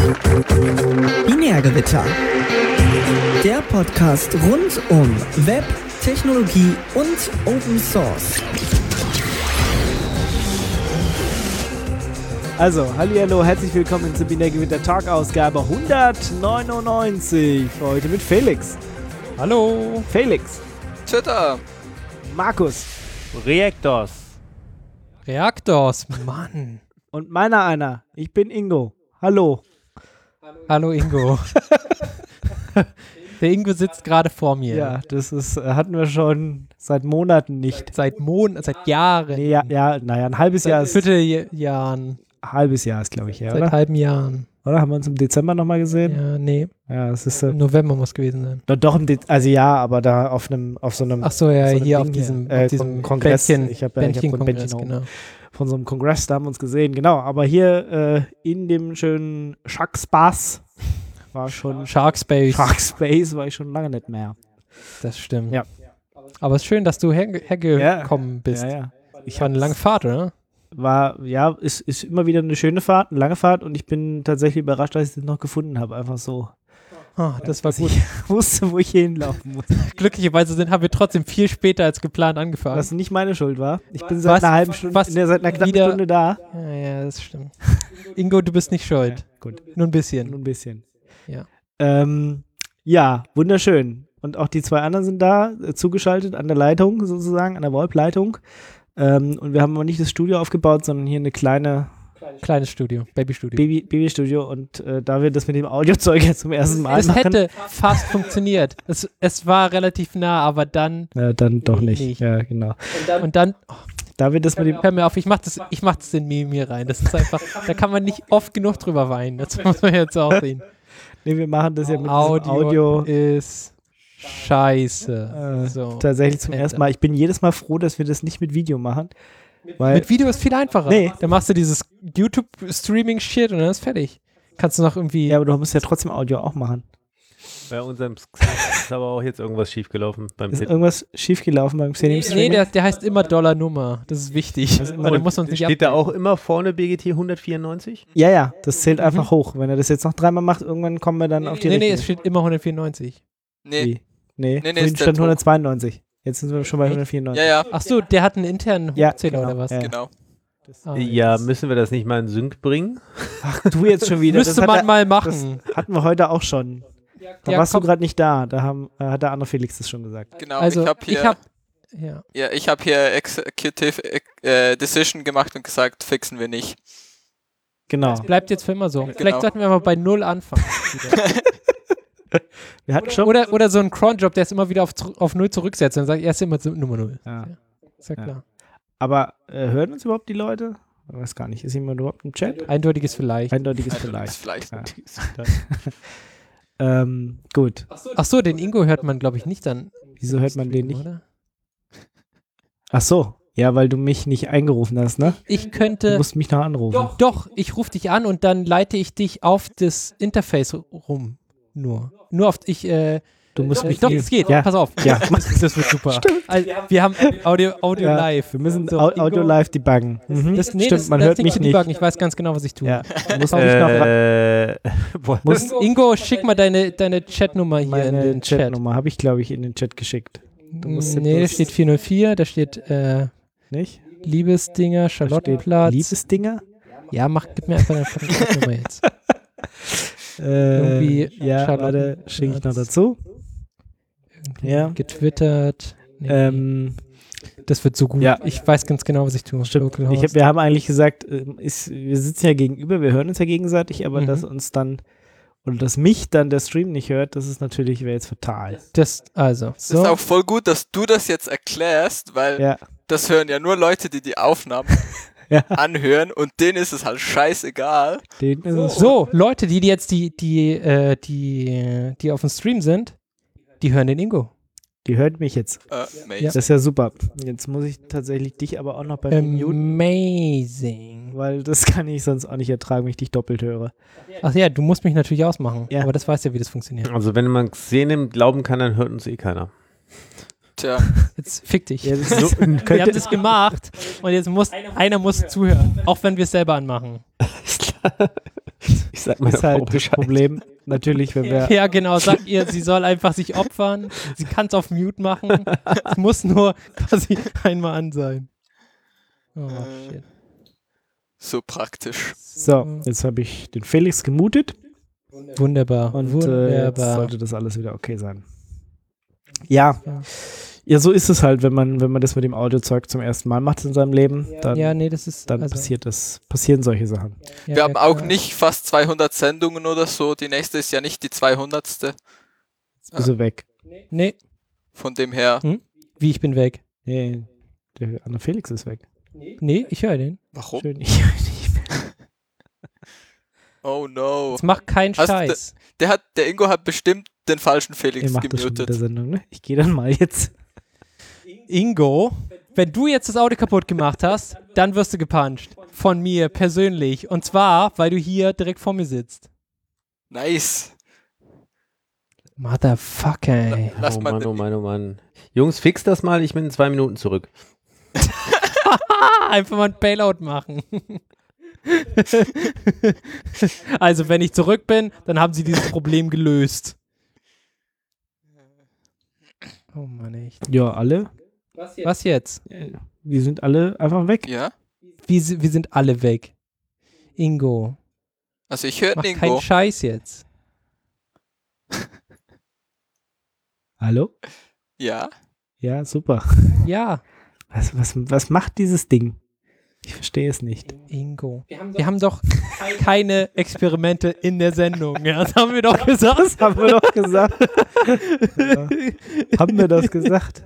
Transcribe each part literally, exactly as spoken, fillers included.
Binärgewitter. Der Podcast rund um Web, Technologie und Open Source. Also, hallihallo, herzlich willkommen zur Binärgewitter Talk-Ausgabe hundertneunundneunzig. Heute mit Felix. Hallo. Felix. Twitter. Markus. Reaktors. Reaktors, Mann. Und meiner einer. Ich bin Ingo. Hallo. Hallo Ingo. Der Ingo sitzt gerade vor mir. Ja, das ist, hatten wir schon seit Monaten nicht. Seit Monaten, seit Jahren. Nee, ja, ja, naja, ein halbes Jahr ist. Vierteljahren. Halbes Jahr ist, glaube ich, ja, Seit oder? halben Jahren. Oder? Haben wir uns im Dezember nochmal gesehen? Ja, nee. Ja, es ist. Äh, Im November muss gewesen sein. doch, doch im De- also ja, aber da auf einem, auf so einem. Ach so, ja, so einem hier Ding auf diesem, hier, äh, auf diesem Kongress. Bändchen, Ich habe ja, ich hab ein Bändchen-Kongress, Bändchen genau. von so einem Kongress, da haben wir uns gesehen, genau. Aber hier äh, in dem schönen Sharkspace war schon. Shark Space. Sharkspace war ich schon lange nicht mehr. Das stimmt. Ja. Aber es ist schön, dass du herge- hergekommen Ja. bist. Ja, ja. Ich War eine lange Fahrt, oder? War, ja, ist, ist immer wieder eine schöne Fahrt, eine lange Fahrt und ich bin tatsächlich überrascht, dass ich das noch gefunden habe. Einfach so. Oh, das war Dass gut. ich wusste, wo ich hier hinlaufen muss. Glücklicherweise sind, haben wir trotzdem viel später als geplant angefangen. Was nicht meine Schuld war. Ich bin seit Was- einer halben Stunde, was in der, seit einer knappen wieder- Stunde da. Ja, ja, das stimmt. Ingo, du bist nicht schuld. Gut, Nur ein bisschen. nur ein bisschen. Ja. Ähm, ja, wunderschön. Und auch die zwei anderen sind da, äh, zugeschaltet an der Leitung sozusagen, an der VoIP-Leitung. Ähm, und wir haben aber nicht das Studio aufgebaut, sondern hier eine kleine Kleines Studio, Babystudio. Baby, Babystudio. Und äh, da wir das mit dem Audiozeug jetzt zum ersten Mal Es machen, hätte fast funktioniert. Es, es war relativ nah, aber dann ja, dann doch nicht. Nicht. Ja, genau. und dann, oh, Da wir das mit dem hör mir auf, ich mach das, ich mach das in Mimir rein. Das ist einfach, da kann man nicht oft genug drüber weinen. Das muss man jetzt auch sehen. Nee, wir machen das ja mit diesem Audio, Audio ist scheiße. äh, So. tatsächlich zum Ende. ersten Mal. Ich bin jedes Mal froh, dass wir das nicht mit Video machen. Weil, Mit Video ist viel einfacher. Nee. Da machst du dieses YouTube-Streaming-Shit und dann ist fertig. Kannst du noch irgendwie. ja, aber du musst ja trotzdem Audio auch machen. Bei unserem Skript ist aber auch jetzt irgendwas schiefgelaufen beim Ist Tipp. irgendwas schiefgelaufen beim Xenium nee, Streaming? der, der heißt immer Dollar-Nummer. Das ist wichtig. Also immer Weil eine- der muss uns nicht Steht da updaten. auch immer vorne B G T hundertvierundneunzig? Ja, ja, das zählt Mhm. einfach hoch. Wenn er das jetzt noch dreimal macht, irgendwann kommen wir dann auf die Nee, nee, richtige. es steht immer hundertvierundneunzig. Nee. Wie? Nee, Nee, nee, vorhin ist der stand Druck. hundertzweiundneunzig. Jetzt sind wir schon bei Echt? hundertvierundneunzig. Ja, ja, Ach so, der hat einen internen Ja, Hochzähler genau, oder was? ja. genau. Ah, Ja, jetzt. müssen wir das nicht mal in Sync bringen? Ach, du jetzt schon wieder. Müsste das hat man er, mal Das machen. hatten wir heute auch schon. Da Ja, warst komm. du gerade nicht da. Da haben, äh, hat der andere Felix das schon gesagt. Genau. Also, ich habe hier, ich hab, ja. ja, ich hab hier Executive äh, Decision gemacht und gesagt, fixen wir nicht. Genau. Bleibt jetzt für immer so. Genau. Vielleicht sollten wir mal bei Null anfangen. Wir hatten schon. Oder, oder so ein Cronjob, der es immer wieder auf, zurück- auf Null zurücksetzt und sagt, er ist immer so Nummer Null. Ja. Ist ja Ja. klar. Aber äh, hören uns überhaupt die Leute? Ich weiß gar nicht. Ist jemand überhaupt im Chat? Eindeutiges vielleicht. Eindeutiges Das vielleicht. vielleicht. Ja. ähm, gut. Ach so, den Ingo hört man, glaube ich, nicht dann. Wieso hört man den nicht? Oder? Ach so. Ja, weil du mich nicht eingerufen hast, ne? Ich Du könnte. musst mich noch anrufen. Doch, ich rufe dich an und dann leite ich dich auf das Interface rum. Nur. Nur auf. Ich, äh, Du musst mich doch, nie- es geht. Ja. Pass auf. Ja. Das, das wird super. Also, wir haben Audio, Audio Ja, live. Wir müssen So, Au- Ingo- Audio live debuggen. Mhm. Das, nee, Stimmt, das, man das hört ist mich zu nicht. debuggen. Ich weiß ganz genau, was ich tue. Ja, du musst mich noch ra- Äh, boah, muss Ingo, schick mal deine, deine Chatnummer hier in meine den Chat. Chatnummer habe ich, glaube ich, in den Chat geschickt. musst Nee, da bloß- steht vier null vier, da steht äh, Nicht? Liebesdinger, Da steht Charlottenplatz. Liebesdinger? Ja, mach, gib mir einfach deine fucking Chatnummer jetzt. Äh, Irgendwie ja, Charlotten- warte, schicke ich noch dazu. Irgendwie Ja. Getwittert. Nee, Ähm, das wird so gut. ja. Ich weiß ganz genau, was ich tue. stimmt. Ich hab, wir haben eigentlich gesagt, ähm, ist, wir sitzen ja gegenüber, wir hören uns ja gegenseitig, aber Mhm. dass uns dann, oder dass mich dann der Stream nicht hört, das ist natürlich, wäre jetzt fatal. das, also, Es so. ist auch voll gut, dass du das jetzt erklärst, weil Ja, das hören ja nur Leute, die die Aufnahmen Ja. anhören und denen ist es halt scheißegal. den ist es. So, Leute, die, die jetzt die, die, äh, die, die auf dem Stream sind, die hören den Ingo. Die hört mich jetzt. Äh, Maze. Das ist ja super. Jetzt muss ich tatsächlich dich aber auch noch bei Ähm, mir muten, Amazing. weil das kann ich sonst auch nicht ertragen, wenn ich dich doppelt höre. Ach ja, du musst mich natürlich ausmachen. Ja. Aber das weißt ja, wie das funktioniert. also wenn man Xenim glauben kann, dann hört uns eh keiner. Tja, Jetzt fick dich. Ja, das ist so, Wir haben könnte, das gemacht und jetzt muss einer muss zuhören, auch wenn wir es selber anmachen. Ich sag Meiner ist halt Frau das Bescheid. Problem, natürlich, wenn wir. Ja, genau. Sagt ihr, sie soll einfach sich opfern. Sie kann es auf Mute machen. Es muss nur quasi einmal an sein. Oh, Äh, shit. So praktisch. So, jetzt habe ich den Felix gemutet Wunderbar. und äh, jetzt Wunderbar. sollte das alles wieder okay sein. Ja. Ja. Ja, so ist es halt, wenn man, wenn man das mit dem Audiozeug zum ersten Mal macht in seinem Leben, dann, ja, nee, das ist. dann also, passiert das, passieren solche Sachen. ja, Wir haben ja, auch klar. nicht fast zweihundert Sendungen oder so. Die nächste ist ja nicht die zweihundertste. Jetzt bist du weg. Nee, Von dem her. wie ich bin weg. Nee, der andere Felix ist weg. Nee, ich höre den. Warum? Schön, ich höre nicht mehr. Oh no. Es macht keinen Hast du- Scheiß. Der, hat, der Ingo hat bestimmt den falschen Ihr Felix macht das schon mit der gemutet. Sendung, ne? Ich gehe dann mal jetzt. Ingo, wenn du jetzt das Auto kaputt gemacht hast, dann wirst du gepuncht. Von mir persönlich. Und zwar, weil du hier direkt vor mir sitzt. Nice. Motherfucker, ey. Lass oh mal Mann, den- oh Mann, oh Mann. Jungs, fix das mal, ich bin in zwei Minuten zurück. Einfach mal ein Bailout machen. Also, wenn ich zurück bin, dann haben sie dieses Problem gelöst. Oh Mann, echt. Ja, alle. Was jetzt? äh, Die sind alle einfach weg. Ja? Wir, si- wir sind alle weg. Ingo, Also ich höre mach den keinen Ingo. Scheiß jetzt. Hallo? Ja? Ja, super. Ja, Was, was, was macht dieses Ding? Ich verstehe es nicht. Ingo. Wir haben doch keine Experimente in der Sendung. Ja, das haben wir doch gesagt. Das haben wir doch gesagt. Ja. Haben wir das gesagt?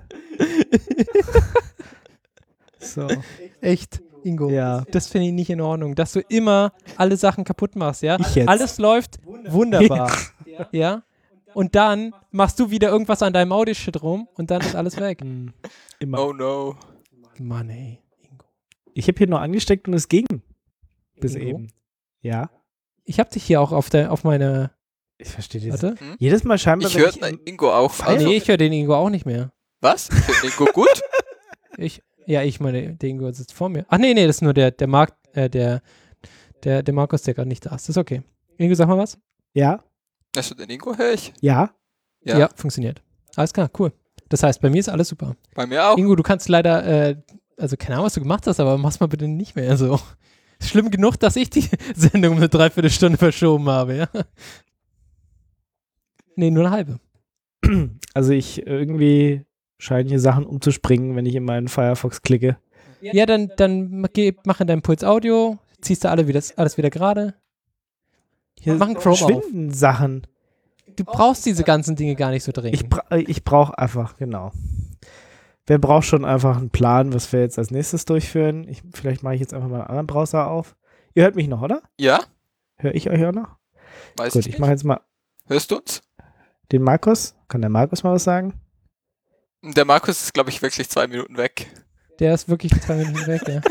So. Echt, Ingo. Ja. Das finde ich nicht in Ordnung, dass du immer alle Sachen kaputt machst, ja? Ich jetzt. Alles läuft wunderbar. Ja? Und dann machst du wieder irgendwas an deinem Audioshit rum und dann ist alles weg. Hm, Immer. Oh no. Mann, ey. Ingo. Ich habe hier nur angesteckt und es ging. Bis Ingo? eben. Ja. Ich hab dich hier auch auf der auf meine. Ich verstehe das. Warte. Jedes Mal scheinbar, Ich wenn höre ich den im- Ingo auch. Also, Nee, ich höre den Ingo auch nicht mehr. was? Ich höre den Ingo gut? Ich, ja, ich meine, der Ingo sitzt vor mir. Ach nee, nee, das ist nur der, der Mark, äh, der, der, der Markus, der gerade nicht da ist. Das ist okay. Ingo, sag mal was. Ja, Also den Ingo höre ich. ja. Ja. Ja, funktioniert. Alles klar, cool. Das heißt, bei mir ist alles super. Bei mir auch. Ingo, du kannst leider, äh, also keine Ahnung, was du gemacht hast, aber mach's mal bitte nicht mehr so. Ist schlimm genug, dass ich die Sendung um eine Dreiviertelstunde verschoben habe, ja? Nee, nur eine halbe. Also ich irgendwie scheine hier Sachen umzuspringen, wenn ich in meinen Firefox klicke. Ja, dann, dann geh, mach in deinem Puls Audio, ziehst du alle wieder, alles wieder gerade. Hier Mach einen Chrome auf. verschwinden Sachen. Du brauchst diese ganzen Dinge gar nicht so dringend. Ich, bra ich brauche einfach, genau. Wer braucht schon einfach einen Plan, was wir jetzt als nächstes durchführen? Ich, vielleicht mache ich jetzt einfach mal einen anderen Browser auf. Ihr hört mich noch, oder? Ja? Höre ich euch auch noch? Weiß Gut, ich ich nicht. mache jetzt mal Hörst du uns? den Markus. Kann der Markus mal was sagen? Der Markus ist, glaube ich, wirklich zwei Minuten weg. Der ist wirklich zwei Minuten weg, ja.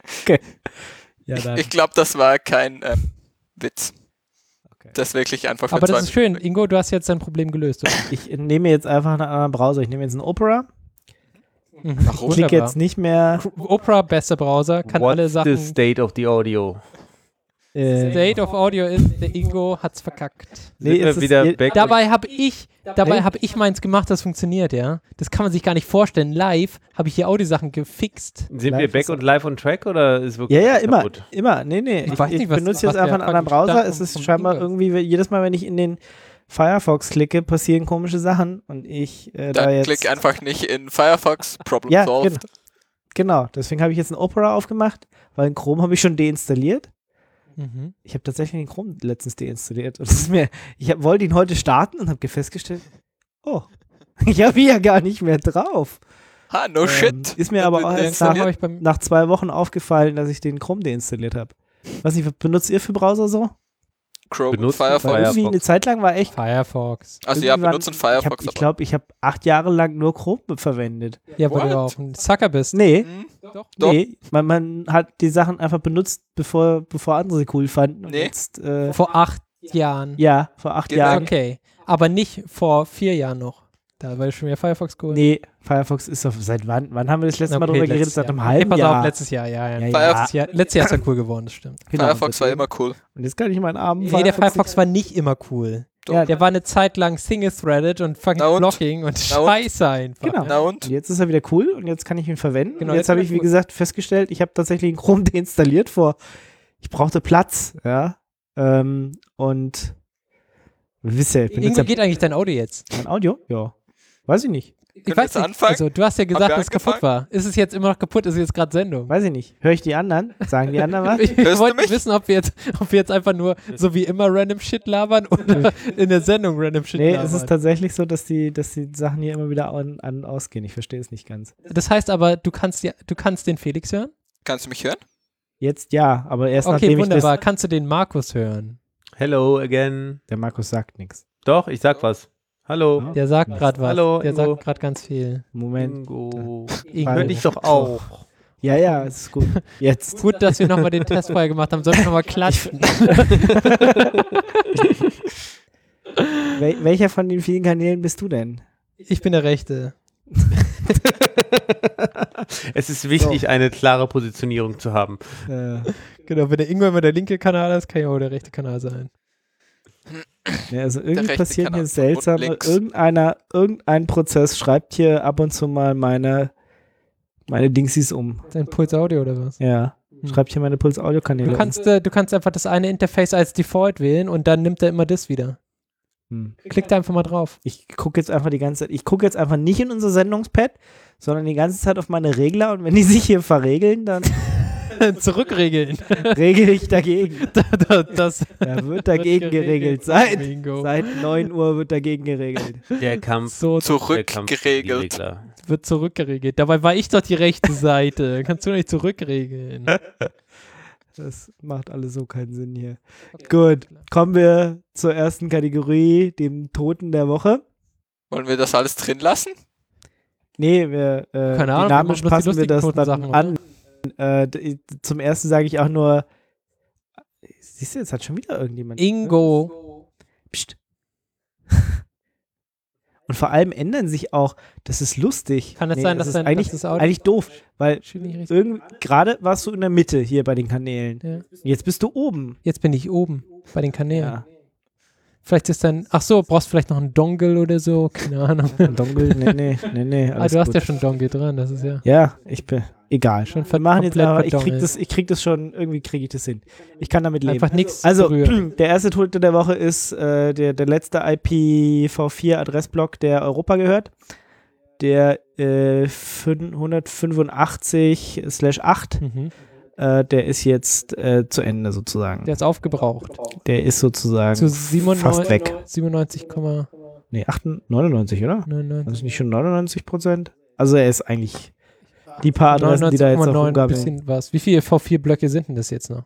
Ja, Ich, ich glaube, das war kein ähm, Witz. Okay. Das ist wirklich einfach für Aber zwei das ist schön. Minuten. Ingo, du hast jetzt dein Problem gelöst, oder? Ich nehme jetzt einfach einen anderen Browser. Ich nehme jetzt einen Opera. Mhm. Warum? Klicke Wunderbar. jetzt nicht mehr. Opera, bester Browser, kann What's alle the Sachen. state of the audio? Äh, State of Audio ist, der Ingo hat's verkackt. Nee, Sind wir es ist- wieder ihr- back? Dabei habe ich, dabei Hey. habe ich meins gemacht, das funktioniert, ja. Das kann man sich gar nicht vorstellen. Live habe ich hier Audiosachen gefixt. Sind Live wir back ist- und live on track oder ist wirklich Ja, ja, alles immer. kaputt? Immer. Nee, nee. Ich Ich, weiß ich nicht, was- benutze was jetzt einfach der einen anderen Stand Browser. vom- Es ist vom scheinbar Ingo ist. irgendwie, jedes Mal, wenn ich in den Firefox klicke, passieren komische Sachen und ich äh, da Dann jetzt. klick einfach nicht in Firefox, Problem Ja, solved. genau. Genau, deswegen habe ich jetzt einen Opera aufgemacht, weil einen Chrome habe ich schon deinstalliert. Mhm. Ich habe tatsächlich den Chrome letztens deinstalliert. Und das ist mir, ich hab, wollte ihn heute starten und habe festgestellt, oh, ich habe ihn ja gar nicht mehr drauf. Ha, no Ähm, shit. Ist mir Wenn aber du auch den erst Da nach, habe ich beim, nach zwei Wochen aufgefallen, dass ich den Chrome deinstalliert habe. Was nicht, was benutzt ihr für Browser so? Chrome und Benutzt Weil Firefox. Firefox. irgendwie eine Zeit lang war echt. Firefox. Also ja, irgendwann- benutzen Firefox. Ich glaube, ich, aber- glaub, ich habe acht Jahre lang nur Chrome verwendet. Ja, weil du What? auch ein Sucker bist. Nee, Hm? Doch. Doch. nee, man, man hat die Sachen einfach benutzt, bevor, bevor andere sie cool fanden. Und Nee. jetzt, äh, Vor acht Jahren. ja, vor acht Genau. Jahren. Okay. Aber nicht vor vier Jahren noch. Da war schon wieder Firefox cool. Nee, Firefox ist auf, seit wann, wann haben wir das letzte Mal Okay, drüber geredet? letztes Seit Jahr. einem Okay, halben pass Jahr. auf, letztes Jahr, ja, ja. Ja, ja. Letztes Jahr, letztes Jahr ist er cool geworden, das stimmt. Genau, Firefox war deswegen- immer cool. Und jetzt kann ich meinen armen Nee, der Firefox war nicht immer cool. Ja, Der war eine Zeit lang Single-threaded und fucking Na und? Blocking und Na und? Scheiße einfach. Genau. Na Und und? jetzt ist er wieder cool und jetzt kann ich ihn verwenden. Genau, und jetzt jetzt habe ist ich, er wie cool. gesagt, festgestellt, ich habe tatsächlich einen Chrome deinstalliert vor, ich brauchte Platz, ja. Ähm, und wisst ihr, ich bin Ingo, jetzt geht eigentlich dein Audio jetzt? mein Audio? Ja. Weiß ich nicht. Ich Können wir weiß jetzt nicht, anfangen? also du hast ja gesagt, wir dass es kaputt war. Ist es jetzt immer noch kaputt? Ist es jetzt gerade Sendung? Weiß ich nicht. Höre ich die anderen? Sagen die anderen was? Ich Hörst du wollte mich? wissen, ob wir, jetzt, ob wir jetzt einfach nur so wie immer random Shit labern oder in der Sendung random Shit Nee, labern. es ist tatsächlich so, dass die, dass die Sachen hier immer wieder an, an und ausgehen. Ich verstehe es nicht ganz. Das heißt aber, du kannst, ja, du kannst den Felix hören? Kannst du mich hören? Jetzt ja, aber erst Okay, nachdem wunderbar. ich Kannst du den Markus hören? Hello again. das... Der Markus sagt nichts. Doch, ich sag was. Hallo. Der sagt gerade was. Hallo, Der Ingo. sagt gerade ganz viel. Moment. Ingo. Ingo. Hör dich doch auch. Ja, ja, es ist gut. Jetzt. Gut, dass wir nochmal den Test vorher gemacht haben. Sollen wir nochmal klatschen? Wel welcher von den vielen Kanälen bist du denn? Ich bin der Rechte. Es ist wichtig, eine klare Positionierung zu haben. Äh, Genau, wenn der Ingo immer der linke Kanal ist, kann ja auch der rechte Kanal sein. ja, also irgendwie rechte passiert Kanal hier von unten seltsam. links. Irgendeiner, irgendein Prozess schreibt hier ab und zu mal meine, meine Dingsies um. Dein Puls Audio oder was? Ja. Hm. Schreibt hier meine Puls-Audio-Kanäle Du kannst, äh, du kannst einfach das eine Interface als Default wählen und dann nimmt er immer das wieder. um. Hm. Klick da einfach mal drauf. Ich gucke jetzt einfach die ganze Zeit, ich gucke jetzt einfach nicht in unser Sendungspad, sondern die ganze Zeit auf meine Regler und wenn die sich hier verregeln, dann Zurückregeln. regel ich dagegen. das, das Da wird dagegen geregelt. Seit, Bingo. seit neun Uhr wird dagegen geregelt. Der Kampf. So Der Kampf gegen die Zurückgeregelt. Regler. wird zurückgeregelt. Dabei war ich doch die rechte Seite. Kannst du nicht zurückregeln. Das macht alles so keinen Sinn hier. Gut, kommen wir zur ersten Kategorie, dem Toten der Woche. Wollen wir das alles drin lassen? Nee, wir äh, Keine Ahnung, wir machen dynamisch bloß die passen wir lustigen das toten dann Sachen, an. Äh, d- zum ersten sage ich auch nur, siehst du, jetzt hat schon wieder irgendjemand. Ingo. Psst. Und vor allem ändern sich auch, das ist lustig. Kann es Nee, sein, das dass ist dein- eigentlich, dass das Audio- eigentlich doof, weil Schieb nicht richtig. irgend, gerade warst du in der Mitte hier bei den Kanälen. Ja. Jetzt bist du oben. Jetzt bin ich oben bei den Kanälen. Ja. Vielleicht ist dann, ach so, brauchst vielleicht noch einen Dongle oder so, keine Ahnung. Ein Dongle, nee, nee, nee, nee. Ah, alles du hast gut. ja schon Dongle dran, das ist ja. Ja, ich bin, egal. Schon Wir machen jetzt komplett aber, ich krieg verdongelt. das, ich krieg das schon, irgendwie kriege ich das hin. Ich kann damit leben. Einfach nichts Also, berühren. der erste Tote der Woche ist äh, der, der letzte I P v vier Adressblock, der Europa gehört. Der äh, hundertfünfundachtzig slash acht, Mhm. äh, der ist jetzt äh, zu Ende sozusagen. Der ist aufgebraucht. Der ist sozusagen Zu fast siebenundneunzig weg. siebenundneunzig Komma Nee, achtundneunzig, neunundneunzig, oder? neunundneunzig. Das ist nicht schon neunundneunzig Prozent? Also er ist eigentlich die paar Adressen, die da jetzt noch neunundneunzig Komma neun, rumgabeln. bisschen was. Wie viele V vier Blöcke sind denn das jetzt noch?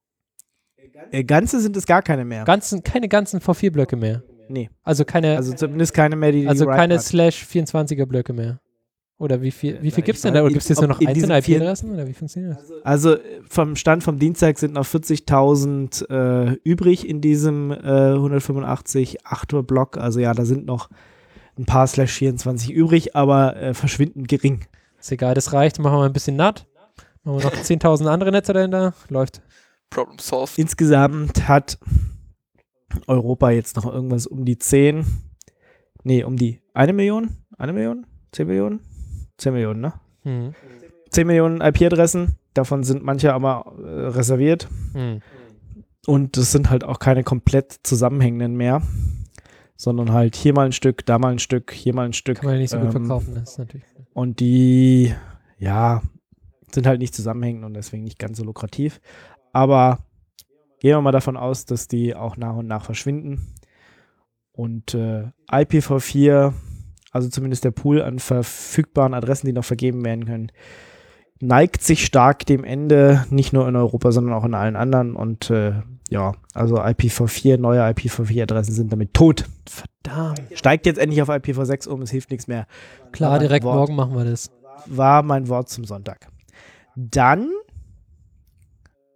Äh, Ganze sind es gar keine mehr. Ganzen, keine ganzen V vier Blöcke mehr. Nee. Also keine, Also also, zumindest keine mehr, die die Write keine hat. Slash vierundzwanziger Blöcke mehr. Oder wie viel, wie viel Ich gibt es denn weiß da? Oder nicht, gibt es jetzt nur ob noch in einzelne diesen I P-Adressen? Oder wie funktioniert das? Also äh, vom Stand vom Dienstag sind noch vierzigtausend äh, übrig in diesem äh, hundertfünfundachtzig Achtel Block. Also ja, da sind noch ein paar Slash vierundzwanzig übrig, aber äh, verschwindend gering. Ist egal, das reicht. Machen wir mal ein bisschen natt. Machen wir noch zehntausend andere Netze dahinter. Läuft. Problem solved. Insgesamt hat Europa jetzt noch irgendwas um die zehn, nee, um die eine Million, eine Million, zehn Millionen, zehn Millionen, ne? Hm. zehn Millionen I P-Adressen, davon sind manche aber äh, reserviert Hm. und das sind halt auch keine komplett zusammenhängenden mehr, sondern halt hier mal ein Stück, da mal ein Stück, hier mal ein Stück. Kann man ja nicht so gut ähm, verkaufen. Das ist natürlich. Und die, ja, sind halt nicht zusammenhängend und deswegen nicht ganz so lukrativ. Aber gehen wir mal davon aus, dass die auch nach und nach verschwinden. Und äh, I P v vier, also zumindest der Pool an verfügbaren Adressen, die noch vergeben werden können, neigt sich stark dem Ende, nicht nur in Europa, sondern auch in allen anderen. Und äh, ja, also I P v vier, neue I P v vier Adressen sind damit tot. Verdammt. Steigt jetzt endlich auf I P v sechs um, es hilft nichts mehr. Klar, Aber direkt Wort. morgen machen wir das. War mein Wort zum Sonntag. Dann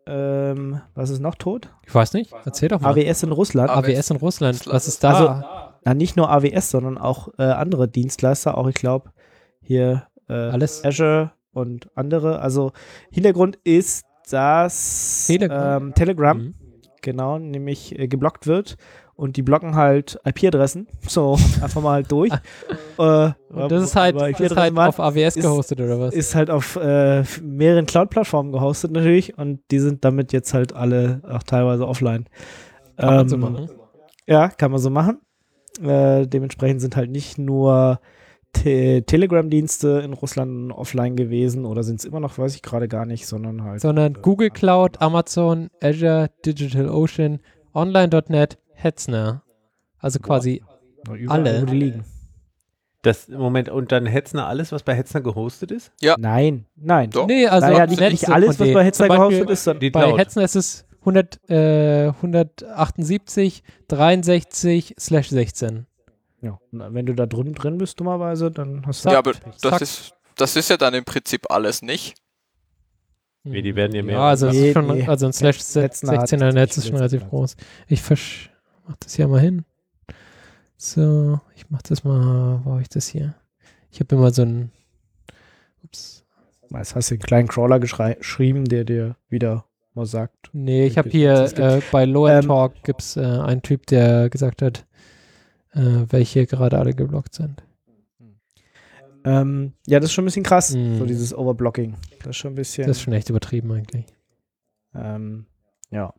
ähm, was ist noch tot? Ich weiß nicht. Erzähl doch mal. A W S in Russland. A W S. A W S in Russland. Russland. Was ist da? Also, Na, nicht nur A W S, sondern auch äh, andere Dienstleister, auch ich glaube hier äh, Alles. Azure und andere. Also Hintergrund ist, dass Telegram. ähm, Telegram Mhm. genau, nämlich äh, geblockt wird und die blocken halt I P-Adressen, so einfach mal durch. äh, Und das ist halt, aber das ist halt waren, auf A W S ist- gehostet, oder was? ist halt auf äh, mehreren Cloud-Plattformen gehostet natürlich und die sind damit jetzt halt alle auch teilweise offline. Kann man so Ähm, machen. Ja, kann man so machen. Äh, dementsprechend sind halt nicht nur Te Telegram-Dienste in Russland offline gewesen oder sind es immer noch, weiß ich gerade gar nicht, sondern halt Sondern Google Cloud, Amazon, Azure, DigitalOcean, Online Punkt net, Hetzner. Also quasi überall, alle. wo die liegen. Das, Moment, und dann Hetzner alles, was bei Hetzner gehostet ist? Nein, nein. Doch. Nee, also naja, nicht, Netze nicht alles, von was denen. bei Hetzner Zum Beispiel gehostet ist, sondern Die Bei Cloud. Hetzner ist es hundert, äh, hundertachtundsiebzig, dreiundsechzig, slash sechzehn. ja, und wenn du da drin, drin bist, dummerweise, dann hast du Ja, aber Zack. das ist, das ist ja dann im Prinzip alles nicht. Nee, die werden ja mehr. Ja, also, es Nee, ist schon, nee. also ein Slash Hetzner hat sechzehner Netz ist viele schon relativ Platz. groß. Ich versch mach das hier mal hin. So, ich mach das mal, wo habe ich das hier? Ich habe immer so ein, ups, Jetzt hast du einen kleinen Crawler geschrei- geschrieben, der dir wieder mal sagt. nee, ich habe Welche hier es gibt. äh, bei Low End Ähm, Talk gibt es äh, einen Typ, der gesagt hat, äh, welche gerade alle geblockt sind. Ähm, ja, das ist schon ein bisschen krass, Mhm. so dieses Overblocking. Das ist schon ein bisschen. Das ist schon echt übertrieben eigentlich. ähm, ja.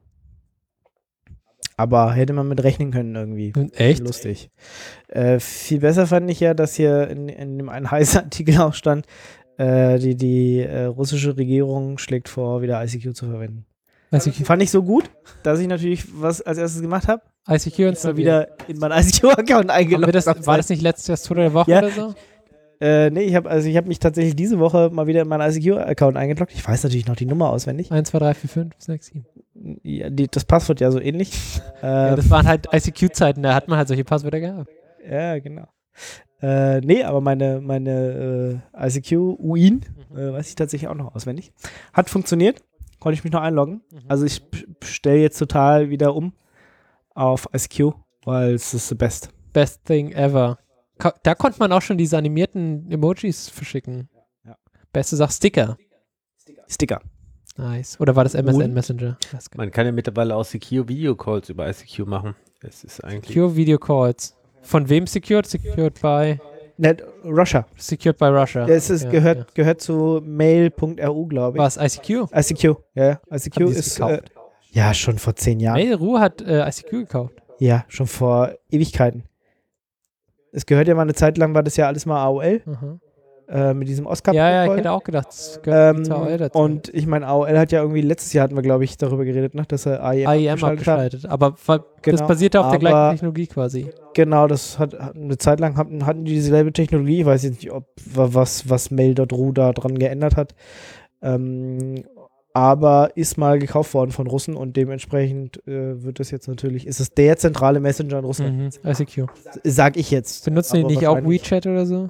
Aber hätte man mit rechnen können irgendwie. Echt? Lustig. Äh, viel besser fand ich ja, dass hier in, in dem einen Heise-Artikel auch stand, äh, die, die äh, russische Regierung schlägt vor, wieder I C Q zu verwenden. I C Q, Fand ich so gut, dass ich natürlich was als erstes gemacht habe. I C Q Mal installiert. wieder in meinen I C Q-Account Haben wir eingeloggt. das, war das nicht letztes Jahr das Tode der Woche Ja. oder so? Äh, nee, ich habe also ich habe mich tatsächlich diese Woche mal wieder in meinen I C Q-Account eingeloggt. Ich weiß natürlich noch die Nummer auswendig. eins, zwei, drei, vier, fünf, sechs, sieben. Ja, die, das Passwort ja so ähnlich. Ja, Äh, das waren halt I C Q-Zeiten, da hat man halt solche Passwörter gehabt. Ja, genau. Äh, nee, aber meine, meine äh, I C Q-U I N äh, weiß ich tatsächlich auch noch auswendig. Hat funktioniert. Konnte ich mich noch einloggen. Mhm. Also ich stelle jetzt total wieder um auf I C Q, weil es ist the best. Best thing ever. Ko da konnte man auch schon diese animierten Emojis verschicken. Ja. Beste Sache, Sticker. Sticker. Nice. Oder war das M S N Und? Messenger? Das ist Man kann ja mittlerweile auch Secure Video Calls über I C Q machen. Das ist eigentlich. Secure Video Calls. Von wem secured? Secured by Net Russia. Secured by Russia. Ja, es ist, Ja, gehört, ja. gehört zu mail Punkt R U, glaube ich. Was? I C Q? I C Q, ja, ja. I C Q Haben die es ist. Äh, gekauft? ja, schon vor zehn Jahren. Mail.ru hat äh, I C Q gekauft. Ja, schon vor Ewigkeiten. Es gehört ja mal eine Zeit lang, war das ja alles mal A O L Aha. äh, mit diesem oscar Ja, ja, ich hätte auch gedacht, das gehört Ähm, zur A O L dazu. und ich meine, A O L hat ja irgendwie, letztes Jahr hatten wir, glaube ich, darüber geredet, ne, dass er A I M, I E M abgeschaltet hat. abgeschaltet. Aber wa- das Genau, basierte auf der aber- gleichen Technologie quasi. Genau, das hat, hat eine Zeit lang hatten, hatten die dieselbe Technologie. Ich weiß jetzt nicht, ob wa- was, was mail Punkt ru da dran geändert hat. Ähm, aber ist mal gekauft worden von Russen und dementsprechend äh, wird das jetzt natürlich, ist es der zentrale Messenger in Russland. Mhm. I C Q. Sag ich jetzt. Benutzen die Aber nicht auch wahrscheinlich- WeChat oder so?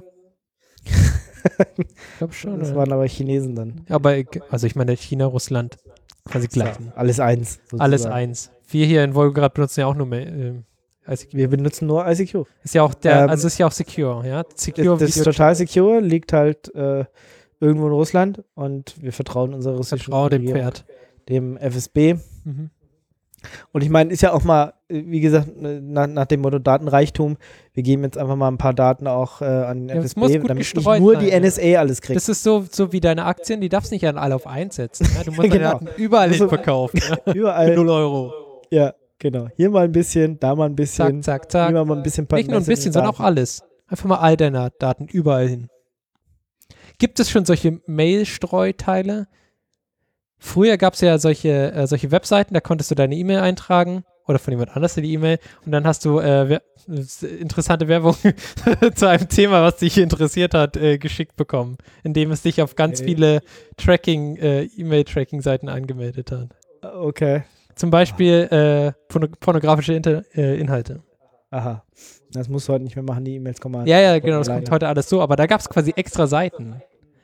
Ich glaube schon. Das oder? waren aber Chinesen dann. Aber, ich- also ich meine China, Russland, quasi gleich. Ja, alles eins. Alles sozusagen. eins. Wir hier in Volgograd benutzen ja auch nur Mail, äh, I C Q. Wir benutzen nur I C Q. Ist ja auch der, Ähm, also ist ja auch secure, ja? Secure Das, das ist Video total secure, liegt halt äh, irgendwo in Russland und wir vertrauen unserer russischen Vertrau dem Regierung, Pferd. dem F S B. Mhm. Und ich meine, ist ja auch mal, äh, wie gesagt, äh, nach, nach dem Motto Datenreichtum, wir geben jetzt einfach mal ein paar Daten auch äh, an den Ja, F es S B, muss gut damit nicht gestreut nur sein, die ja. N S A alles kriegt. Das ist so, so wie deine Aktien, die darfst nicht an alle auf eins setzen. Ja? Du musst deine Genau. Daten überall Also- hin verkaufen. Ja? Überall, null Euro. ja, genau. Hier mal ein bisschen, da mal ein bisschen, Zack, zack, zack. hier mal ein bisschen. Nicht nur ein bisschen, sondern auch alles. Einfach mal all deine Daten überall hin. Gibt es schon solche Mail-Streuteile? Früher gab es ja solche, äh, solche Webseiten, da konntest du deine E-Mail eintragen oder von jemand anders die E-Mail und dann hast du äh, wer interessante Werbung zu einem Thema, was dich interessiert hat, äh, geschickt bekommen, indem es dich auf ganz Okay. viele Tracking, äh, E-Mail-Tracking-Seiten angemeldet hat. Okay, Zum Beispiel äh, porno pornografische Inter äh, Inhalte. aha. Das musst du heute nicht mehr machen, die E-Mails kommen. Ja, ja, genau, das alleine. kommt heute alles so, aber da gab es quasi extra Seiten.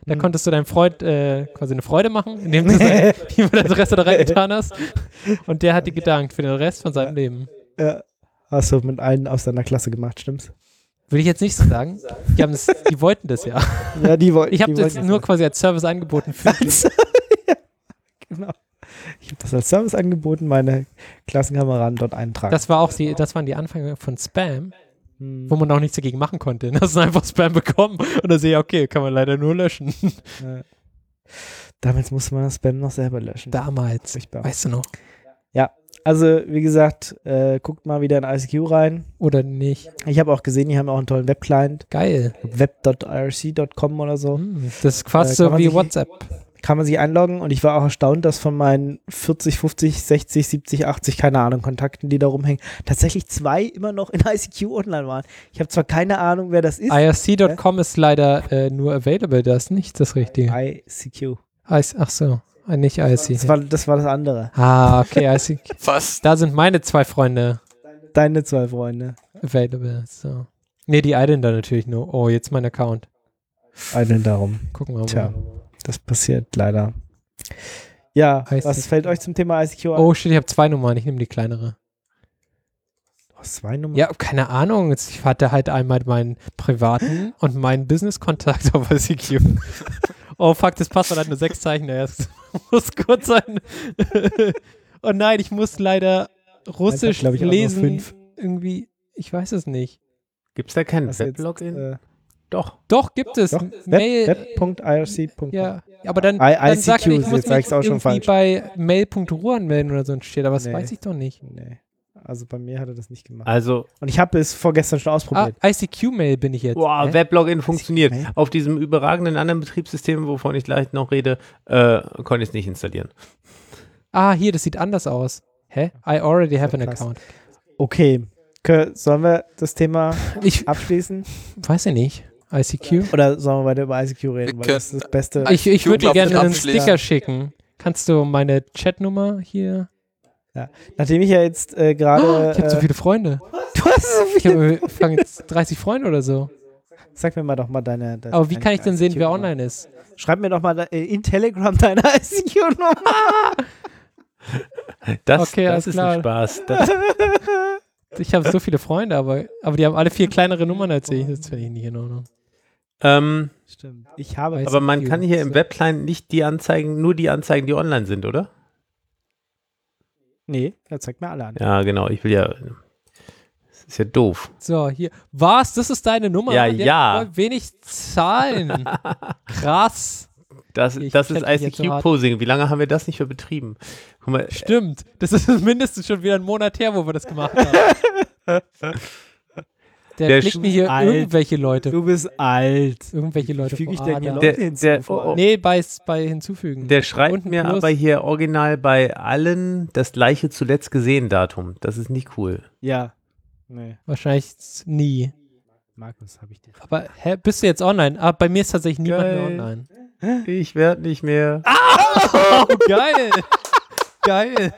Da Hm. konntest du deinem Freund äh, quasi eine Freude machen, indem du sein E-Mail-Adresse da reingetan hast. Und der hat dir gedankt für den Rest von seinem Leben. Ja. Hast du mit allen aus deiner Klasse gemacht, stimmt's? Würde ich jetzt nicht so sagen. Die, haben das, die wollten das ja. Ja, die wollten. Ich habe die das wollten nur quasi als Service angeboten für die. ja, genau. Ich habe das als Service angeboten, meine Klassenkameraden dort eintragen. Das war auch die, das waren die Anfänge von Spam, Hm. wo man auch nichts dagegen machen konnte. Hast du einfach Spam bekommen und da sehe ich, okay, kann man leider nur löschen. Ja. Damals musste man das Spam noch selber löschen. Damals. Furchtbar. Weißt du noch? Also, wie gesagt, äh, guckt mal wieder in I C Q rein. Oder nicht? Ich habe auch gesehen, die haben auch einen tollen Webclient. Geil. web punkt i r c punkt com oder so. Hm, das ist quasi Äh, kann so man wie sich- WhatsApp. Kann man sich einloggen und ich war auch erstaunt, dass von meinen vierzig, fünfzig, sechzig, siebzig, achtzig, keine Ahnung, Kontakten, die da rumhängen, tatsächlich zwei immer noch in I C Q online waren. Ich habe zwar keine Ahnung, wer das ist. I R C Punkt com ist leider äh, nur available, das ist nicht das Richtige. I C Q. I- Ach so, äh, nicht I R C. Das war das, war das andere. Ah, okay, I C Q. Was? Da sind meine zwei Freunde Deine zwei Freunde. available. So. Nee, die einen da natürlich nur. Oh, jetzt mein Account. Einen darum. Gucken wir mal. Tja, das passiert leider. Ja, I C Q. was fällt euch zum Thema I C Q ein? Oh shit, ich habe zwei Nummern, ich nehme die kleinere. Oh, zwei Nummern. Ja, keine Ahnung. Jetzt- Ich hatte halt einmal meinen privaten und meinen Business-Kontakt auf I C Q. Oh fuck, das Passwort hat nur sechs Zeichen erst. Muss kurz sein. Oh nein, ich muss leider Russisch glaub ich, auch nur lesen. fünf. Irgendwie, ich weiß es nicht. Gibt es da kein Was jetzt, Weblogin? äh, Doch. Doch, gibt es. Doch, Mail. web punkt i r c punkt com. Ja, aber dann, I- dann sagt er, I C Q, ich muss jetzt sag mich ich's auch schon irgendwie falsch. bei mail punkt ru anmelden oder so ein steht, aber das Nee. weiß ich doch nicht. Nee. Also bei mir hat er das nicht gemacht. Also, Und ich habe es vorgestern schon Ah, ausprobiert. I C Q-Mail bin ich jetzt. boah, Hä? Weblogin funktioniert. Mail? Auf diesem überragenden anderen Betriebssystem, wovon ich gleich noch rede, äh, konnte ich es nicht installieren. Ah, hier, das sieht anders aus. Hä? I already have an krass. account. Okay. Kö- Sollen wir das Thema Ich abschließen? weiß ja nicht. I C Q? Oder sollen wir weiter über I C Q reden? Wir Weil können- das ist das Beste. Ich, ich würde dir glaub, gerne mit einen abschließen. Sticker schicken. Kannst du meine Chatnummer hier? Nachdem ich ja jetzt äh, gerade. Ich habe so äh, viele Freunde. du hast so Ich viele. habe fange jetzt dreißig Freunde oder so. Sag mir mal doch mal deine. deine Aber wie kann ich denn sehen, wer I C Q-Nummer. online ist? Schreib mir doch mal da, äh, in Telegram deine I C Q-Nummer. Das, Okay, das alles ist klar. ein Spaß. Das, Ich habe so viele Freunde, aber, aber die haben alle viel kleinere Nummern als ich. Das finde ich nicht in Ordnung. ähm, Stimmt. Ich habe. Weiß- aber man I C Q, kann hier im so. Webclient nicht die Anzeigen, nur die Anzeigen, die online sind, oder? Nee, er zeigt mir alle an. Ja, genau. Ich will ja. Das ist ja doof. So, hier. Was? Das ist deine Nummer? Ja, Die hat ja. voll wenig Zahlen. Krass. Das, Ich das ist kenn mich jetzt so hart. I C Q-Posing. Wie lange haben wir das nicht mehr betrieben? Guck mal, Stimmt. Das ist mindestens schon wieder ein Monat her, wo wir das gemacht haben. Der, Der klickt Sch- mir hier alt. irgendwelche Leute. Du bist alt. Irgendwelche Leute Füge ich vor denn A hier da. Leute Der- hinzu? der- vor- oh, oh. Nee, bei, bei hinzufügen. der schreibt Unten mir plus. aber hier original bei allen das gleiche zuletzt gesehen Datum. Das ist nicht cool. Ja. Nee. Wahrscheinlich nie. Markus, habe ich dir. Aber hä, bist du jetzt online? Ah, bei mir ist tatsächlich niemand Geil. mehr online. Ich werde nicht mehr. Oh, geil. Geil.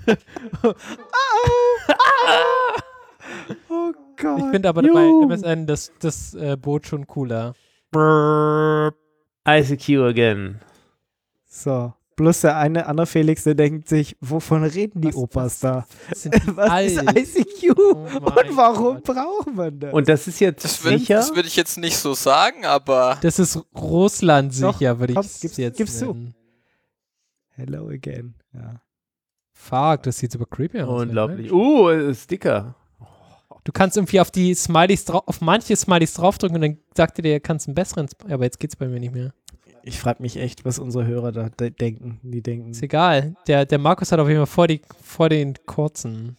Oh Gott. Ich finde aber bei M S N das, das äh, Boot schon cooler. I C Q again. So. Plus der eine andere Felix, der denkt sich, wovon reden die Was- Opas was- da? Das sind die Was alt. ist I C Q? Oh mein Und warum Gott. braucht man das? Und das ist jetzt Das würde sicher. das würd ich jetzt nicht so sagen, aber Das ist Russland sicher, würde ich komm, es gib's- jetzt gib's zu. nennen. Hello again. Ja. Fuck, das sieht super creepy aus. Unglaublich. Uh, äh, Sticker. Du kannst irgendwie auf die Smileys drauf, auf manche Smileys draufdrücken und dann sagt er dir, kannst einen besseren. Sp aber jetzt geht's bei mir nicht mehr. Ich frage mich echt, was unsere Hörer da de denken. Die denken. Ist egal. Der, der Markus hat auf jeden Fall vor, die, vor den kurzen.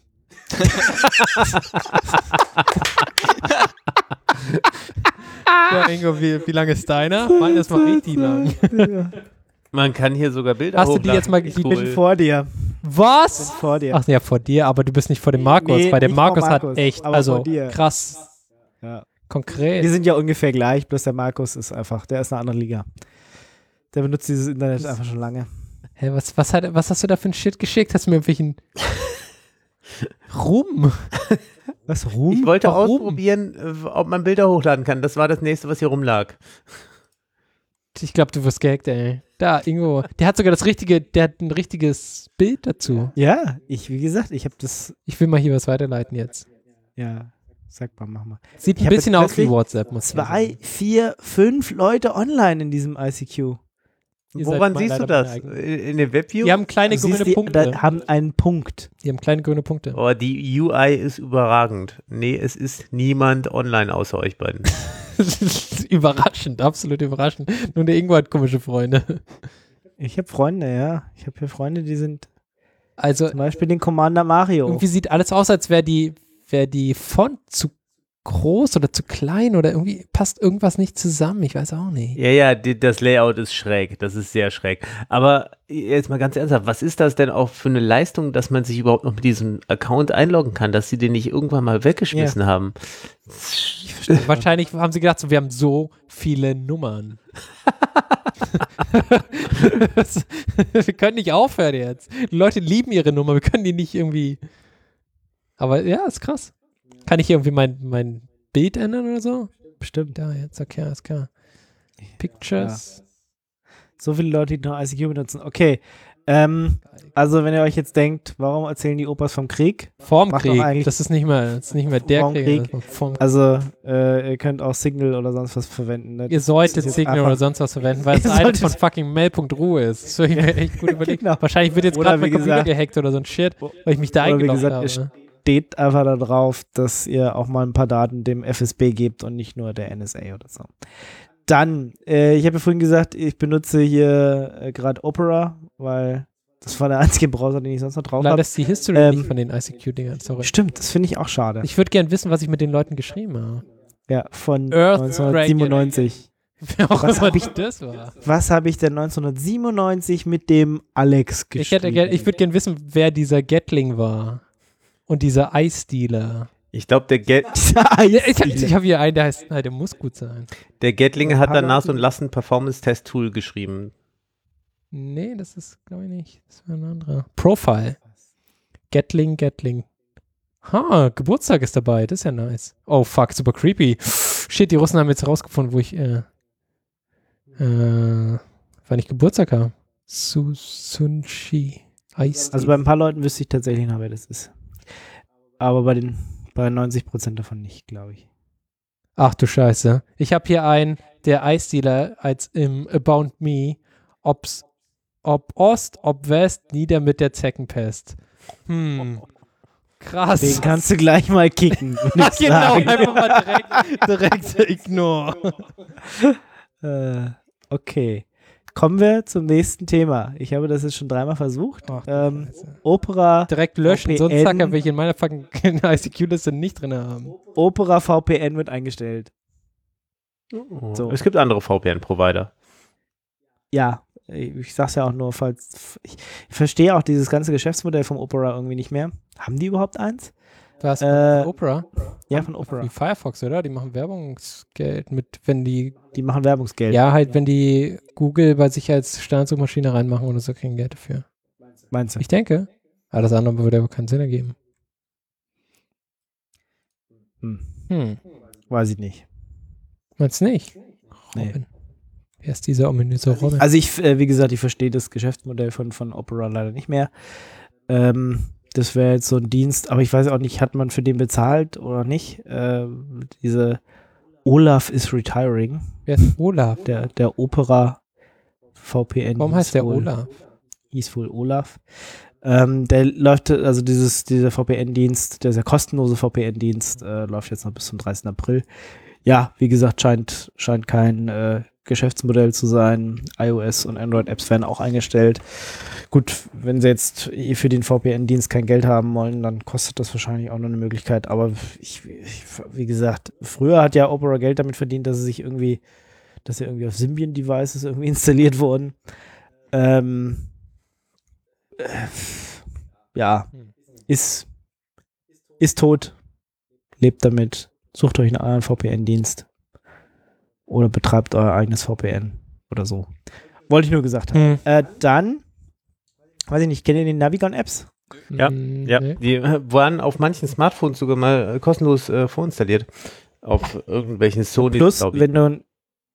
Ja, Ingo, wie, wie lang ist deiner? Meiner ist mal richtig lang. Ja. Man kann hier sogar Bilder Hast du die hochladen. jetzt mal Ist die- Ich bin cool. vor dir. Was? Vor dir. Ach ja, vor dir, aber du bist nicht vor dem Markus, Nee, weil der nicht vor Markus, Markus, hat echt, aber also vor dir. krass, Ja. konkret. Wir sind ja ungefähr gleich, bloß der Markus ist einfach, der ist eine andere Liga. Der benutzt dieses Internet einfach schon lange. Hä, was, was, hat, was hast du da für ein Shit geschickt? Hast du mir irgendwelchen Rum? Was, Ruhm? Ich wollte Warum? ausprobieren, äh, ob man Bilder hochladen kann. Das war das nächste, was hier rumlag. Ich glaube, du wirst gehackt, ey. Da, irgendwo. Der hat sogar das richtige, der hat ein richtiges Bild dazu. Ja, ich, wie gesagt, ich habe das, Ich will mal hier was weiterleiten jetzt. ja, sag mal, mach mal. Sieht Ich ein hab bisschen jetzt aus wie plötzlich WhatsApp, muss ich Zwei, sagen. vier, fünf Leute online in diesem I C Q. Ihr seid Woran mal siehst du leider das? meine eigenen. In in dem Webview? Die haben kleine Du siehst, grüne die, Punkte. da haben einen Punkt. Die haben kleine grüne Punkte. Oh, die U I ist überragend. Nee, es ist niemand online außer euch beiden. Überraschend, absolut überraschend. Nur der Ingo hat komische Freunde. Ich habe Freunde, ja. Ich habe hier Freunde, die sind Also zum Beispiel den Commander Mario. irgendwie sieht alles aus, als wäre die, wär die Font zu groß oder zu klein oder irgendwie passt irgendwas nicht zusammen. Ich weiß auch nicht. Ja, ja, die, das Layout ist schräg. Das ist sehr schräg. Aber jetzt mal ganz ernsthaft, was ist das denn auch für eine Leistung, dass man sich überhaupt noch mit diesem Account einloggen kann, dass sie den nicht irgendwann mal weggeschmissen haben? Wahrscheinlich haben sie gedacht, so, wir haben so viele Nummern. Wir können nicht aufhören jetzt. Die Leute lieben ihre Nummer, wir können die nicht irgendwie. Aber ja, ist krass. Kann ich irgendwie mein, mein Bild ändern oder so? Bestimmt. Da, jetzt, okay, ist klar. Pictures. So viele Leute, die noch I C Q benutzen. Okay. Ähm, also wenn ihr euch jetzt denkt, warum erzählen die Opas vom Krieg? Vorm Macht doch Krieg. eigentlich- Das ist nicht mehr, das ist nicht mehr der Vorm Krieg. Krieg. das ist Vorm Also äh, ihr könnt auch Signal oder sonst was verwenden. Ne? Ihr Das solltet ist jetzt Signal einfach- oder sonst was verwenden, weil es Ihr eine solltet- von fucking mail.ru ist. Das würde ich mir echt gut überlegen. Genau. Wahrscheinlich wird jetzt Oder gerade mein wie Computer gesagt- gehackt oder so ein Shit, weil ich mich da Oder wie eingeloggt gesagt, habe. ihr steht einfach da drauf, dass ihr auch mal ein paar Daten dem F S B gebt und nicht nur der N S A oder so. Dann, äh, ich habe ja vorhin gesagt, ich benutze hier äh, gerade Opera, weil das war der einzige Browser, den ich sonst noch drauf Leider habe. ist die History Ähm, nicht von den I C Q-Dingern, sorry. Stimmt, das finde ich auch schade. Ich würde gern wissen, was ich mit den Leuten geschrieben habe. Ja, von Earth neunzehnhundertsiebenundneunzig. Wer auch Was immer hab ich- das war. Was habe ich denn neunzehnhundertsiebenundneunzig mit dem Alex geschrieben? Ich, hätte gern, ich würde gern wissen, wer dieser Gatling war. Und dieser Eisdealer. Ich glaube, der, Get Ja, ich habe hab hier einen, der heißt, nein, der muss gut sein. der Gatling hat Hat er- danach so ein Lasten-Performance-Test-Tool geschrieben. Nee, das ist, glaube ich, nicht. Das war ein anderer. Profile. Gatling, Gatling. Ha, Geburtstag ist dabei. Das ist ja nice. Oh, fuck, super creepy. Shit, die Russen haben jetzt rausgefunden, wo ich, äh, äh, wann ich Geburtstag habe. Susunchi. Eis. Also bei ein paar Leuten wüsste ich tatsächlich noch, wer das ist. Aber bei den bei neunzig Prozent davon nicht, glaube ich. Ach du Scheiße. Ich habe hier einen, der Eisdealer als im About Me, ob's, ob Ost, ob West, nieder mit der Zeckenpest. Hm. Krass. Den kannst du gleich mal kicken. würd Ja, ich genau, sagen. einfach mal direkt, direkt ignore. Äh, okay. Kommen wir zum nächsten Thema. Ich habe das jetzt schon dreimal versucht. Ach, du ähm, Scheiße. Opera, Direkt löschen, V P N. sonst Zacker will ich in meiner fucking I C Q-Liste nicht drin haben. Opera V P N wird eingestellt. So. Es gibt andere V P N-Provider. Ja, ich sag's ja auch nur, falls ich, ich verstehe auch dieses ganze Geschäftsmodell vom Opera irgendwie nicht mehr. Haben die überhaupt eins? Was? Äh, Opera? Ja, von Opera. Wie Firefox, oder? Die machen Werbungsgeld mit, wenn die, Die machen Werbungsgeld. ja, halt, wenn die Google bei sich als Standardsuchmaschine reinmachen oder so, kriegen Geld dafür. Meinst du? Ich denke. Alles andere würde aber keinen Sinn ergeben. Hm. Hm. Weiß ich nicht. Meinst du nicht? Nee. Robin. Wer ist dieser ominöse Robin? Also ich, äh, wie gesagt, ich verstehe das Geschäftsmodell von, von Opera leider nicht mehr. Ähm, das wäre jetzt so ein Dienst, aber ich weiß auch nicht, hat man für den bezahlt oder nicht? Ähm, diese Olaf is retiring, Wer ist Olaf? der, der Opera V P N. Warum hieß heißt der wohl- Olaf? Hieß wohl Olaf. Ähm, der läuft, also dieses, dieser V P N-Dienst, dieser kostenlose V P N-Dienst, äh, läuft jetzt noch bis zum dreißigsten April. Ja, wie gesagt, scheint, scheint kein äh, Geschäftsmodell zu sein. iOS und Android-Apps werden auch eingestellt. Gut, wenn sie jetzt für den V P N-Dienst kein Geld haben wollen, dann kostet das wahrscheinlich auch noch eine Möglichkeit. Aber ich, ich, wie gesagt, früher hat ja Opera Geld damit verdient, dass sie sich irgendwie, dass sie irgendwie auf Symbian-Devices irgendwie installiert wurden. Ähm, äh, ja, ist, ist tot. Lebt damit. Sucht euch einen anderen V P N-Dienst. Oder betreibt euer eigenes V P N. Oder so. Wollte ich nur gesagt haben. Hm. Äh, dann, weiß ich nicht, kennt ihr die Navigon-Apps? Ja, Hm, Ja, nee. die äh, waren auf manchen Smartphones sogar mal äh, kostenlos äh, vorinstalliert. Auf irgendwelchen Sony, Plus, glaube ich. wenn du,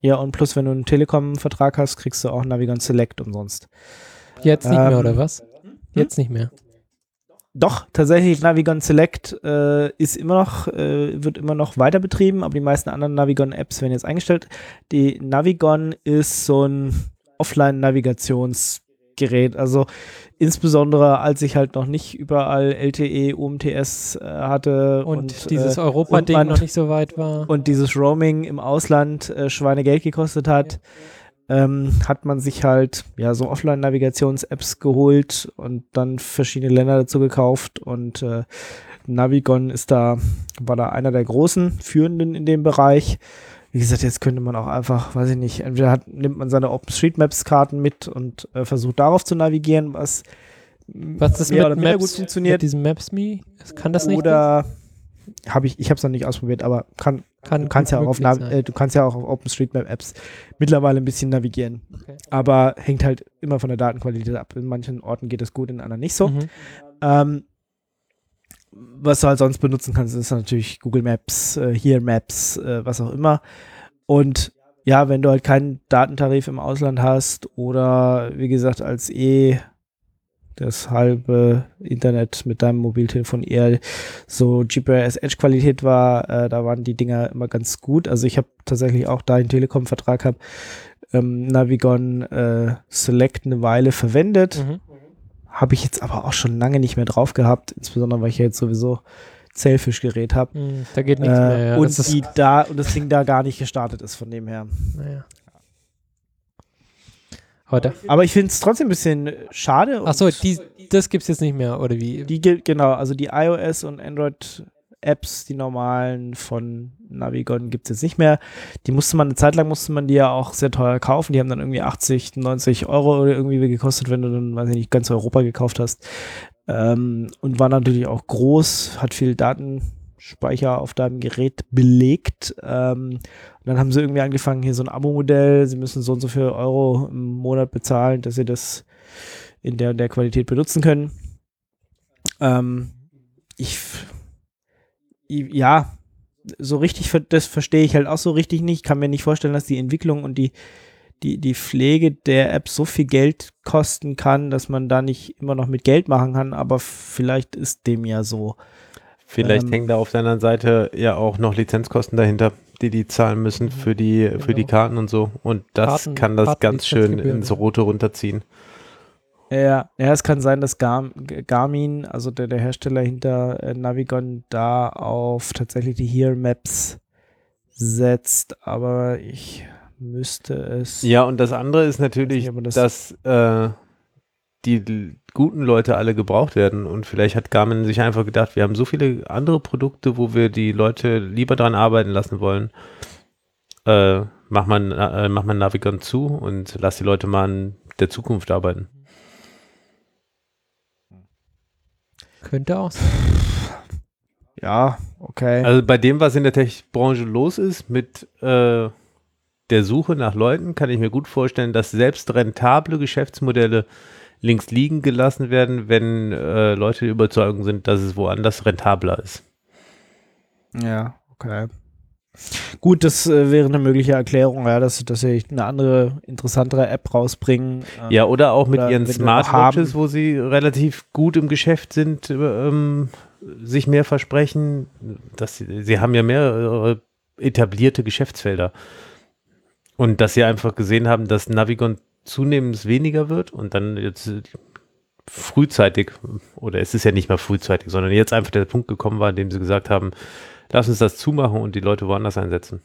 Ja, und plus, wenn du einen Telekom-Vertrag hast, kriegst du auch Navigon Select umsonst. Jetzt nicht mehr, Ähm, oder was? Jetzt nicht mehr. Doch, tatsächlich, Navigon Select äh, ist immer noch, äh, wird immer noch weiter betrieben, aber die meisten anderen Navigon-Apps werden jetzt eingestellt. Die Navigon ist so ein Offline-Navigationsgerät, also insbesondere als ich halt noch nicht überall L T E, U M T S äh, hatte Und, und dieses äh, Europa-Ding und man- noch nicht so weit war. und dieses Roaming im Ausland äh, Schweinegeld gekostet hat, ähm, hat man sich halt ja so Offline-Navigations-Apps geholt und dann verschiedene Länder dazu gekauft und äh, Navigon ist da, war da einer der großen Führenden in dem Bereich. Wie gesagt, jetzt könnte man auch einfach, weiß ich nicht, entweder hat, nimmt man seine OpenStreetMaps-Karten mit und äh, versucht darauf zu navigieren, was Was ist mehr mit oder minder Maps, gut funktioniert. mit diesem Maps.me? Kann das nicht? Oder habe ich, ich habe es noch nicht ausprobiert, aber kann, Kann du kannst ja auch auf möglich Nav- sein. äh, du kannst ja auch auf OpenStreetMap-Apps mittlerweile ein bisschen navigieren. Okay. Aber hängt halt immer von der Datenqualität ab. In manchen Orten geht es gut, in anderen nicht so. Mhm. Ähm, was du halt sonst benutzen kannst, ist natürlich Google Maps, äh, Here Maps, äh, was auch immer. Und ja, wenn du halt keinen Datentarif im Ausland hast oder wie gesagt als eh das halbe Internet mit deinem Mobiltelefon eher so G P R S-Edge-Qualität war, äh, da waren die Dinger immer ganz gut. Also ich habe tatsächlich auch, da ich einen Telekom-Vertrag habe, ähm, Navigon äh, Select eine Weile verwendet. Mhm. Habe ich jetzt aber auch schon lange nicht mehr drauf gehabt, insbesondere weil ich ja jetzt sowieso Zellfischgerät habe. Mhm. Da geht nichts Äh, mehr. Ja. und, Das ist, die da, und das Ding da gar nicht gestartet ist von dem her. naja. Heute. Aber ich finde es trotzdem ein bisschen schade. und Achso, die, das gibt's jetzt nicht mehr, oder wie? Die gilt, genau, also die iOS und Android-Apps, die normalen von Navigon gibt es jetzt nicht mehr. Die musste man, eine Zeit lang musste man die ja auch sehr teuer kaufen. Die haben dann irgendwie achtzig, neunzig Euro oder irgendwie gekostet, wenn du dann, weiß ich nicht, ganz Europa gekauft hast. Ähm, und war natürlich auch groß, hat viel Datenspeicher auf deinem Gerät belegt. Ähm, und dann haben sie irgendwie angefangen, hier so ein Abo-Modell, sie müssen so und so viel Euro im Monat bezahlen, dass sie das in der und der Qualität benutzen können. Ähm, ich, ich, ja, so richtig, ver- das verstehe ich halt auch so richtig nicht. Ich kann mir nicht vorstellen, dass die Entwicklung und die, die, die Pflege der App so viel Geld kosten kann, dass man da nicht immer noch mit Geld machen kann, aber vielleicht ist dem ja so. Vielleicht Ähm, hängen da auf der anderen Seite ja auch noch Lizenzkosten dahinter, die die zahlen müssen für die, für die Karten und so. Und das Karten- kann das ganz schön Kartenlizenzgebühren, ins ja. Rote runterziehen. Ja, ja, es kann sein, dass Gar Garmin, also der, der Hersteller hinter äh, Navigon, da auf tatsächlich die Here Maps setzt, aber ich müsste es. Ja, und das andere ist natürlich, Ich weiß nicht, aber dass äh, die l- guten Leute alle gebraucht werden. Und vielleicht hat Garmin sich einfach gedacht, wir haben so viele andere Produkte, wo wir die Leute lieber dran arbeiten lassen wollen. Äh, mach mal, äh, mach mal Navigon zu und lass die Leute mal an der Zukunft arbeiten. Könnte auch sein. Ja, okay. Also bei dem, was in der Tech-Branche los ist, mit äh, der Suche nach Leuten, kann ich mir gut vorstellen, dass selbst rentable Geschäftsmodelle links liegen gelassen werden, wenn äh, Leute der Überzeugung sind, dass es woanders rentabler ist. Ja, okay. Gut, das äh, wäre eine mögliche Erklärung, ja, dass, dass sie eine andere, interessantere App rausbringen. ähm, Ja, oder auch mit Oder ihren wenn wir Smartwatches, haben- wo sie relativ gut im Geschäft sind, ähm, sich mehr versprechen. Dass sie, sie haben ja mehrere etablierte Geschäftsfelder. Und dass sie einfach gesehen haben, dass Navigon zunehmend weniger wird und dann jetzt äh, frühzeitig, oder es ist ja nicht mal frühzeitig, sondern jetzt einfach der Punkt gekommen war, in dem sie gesagt haben, lass uns das zumachen und die Leute woanders einsetzen.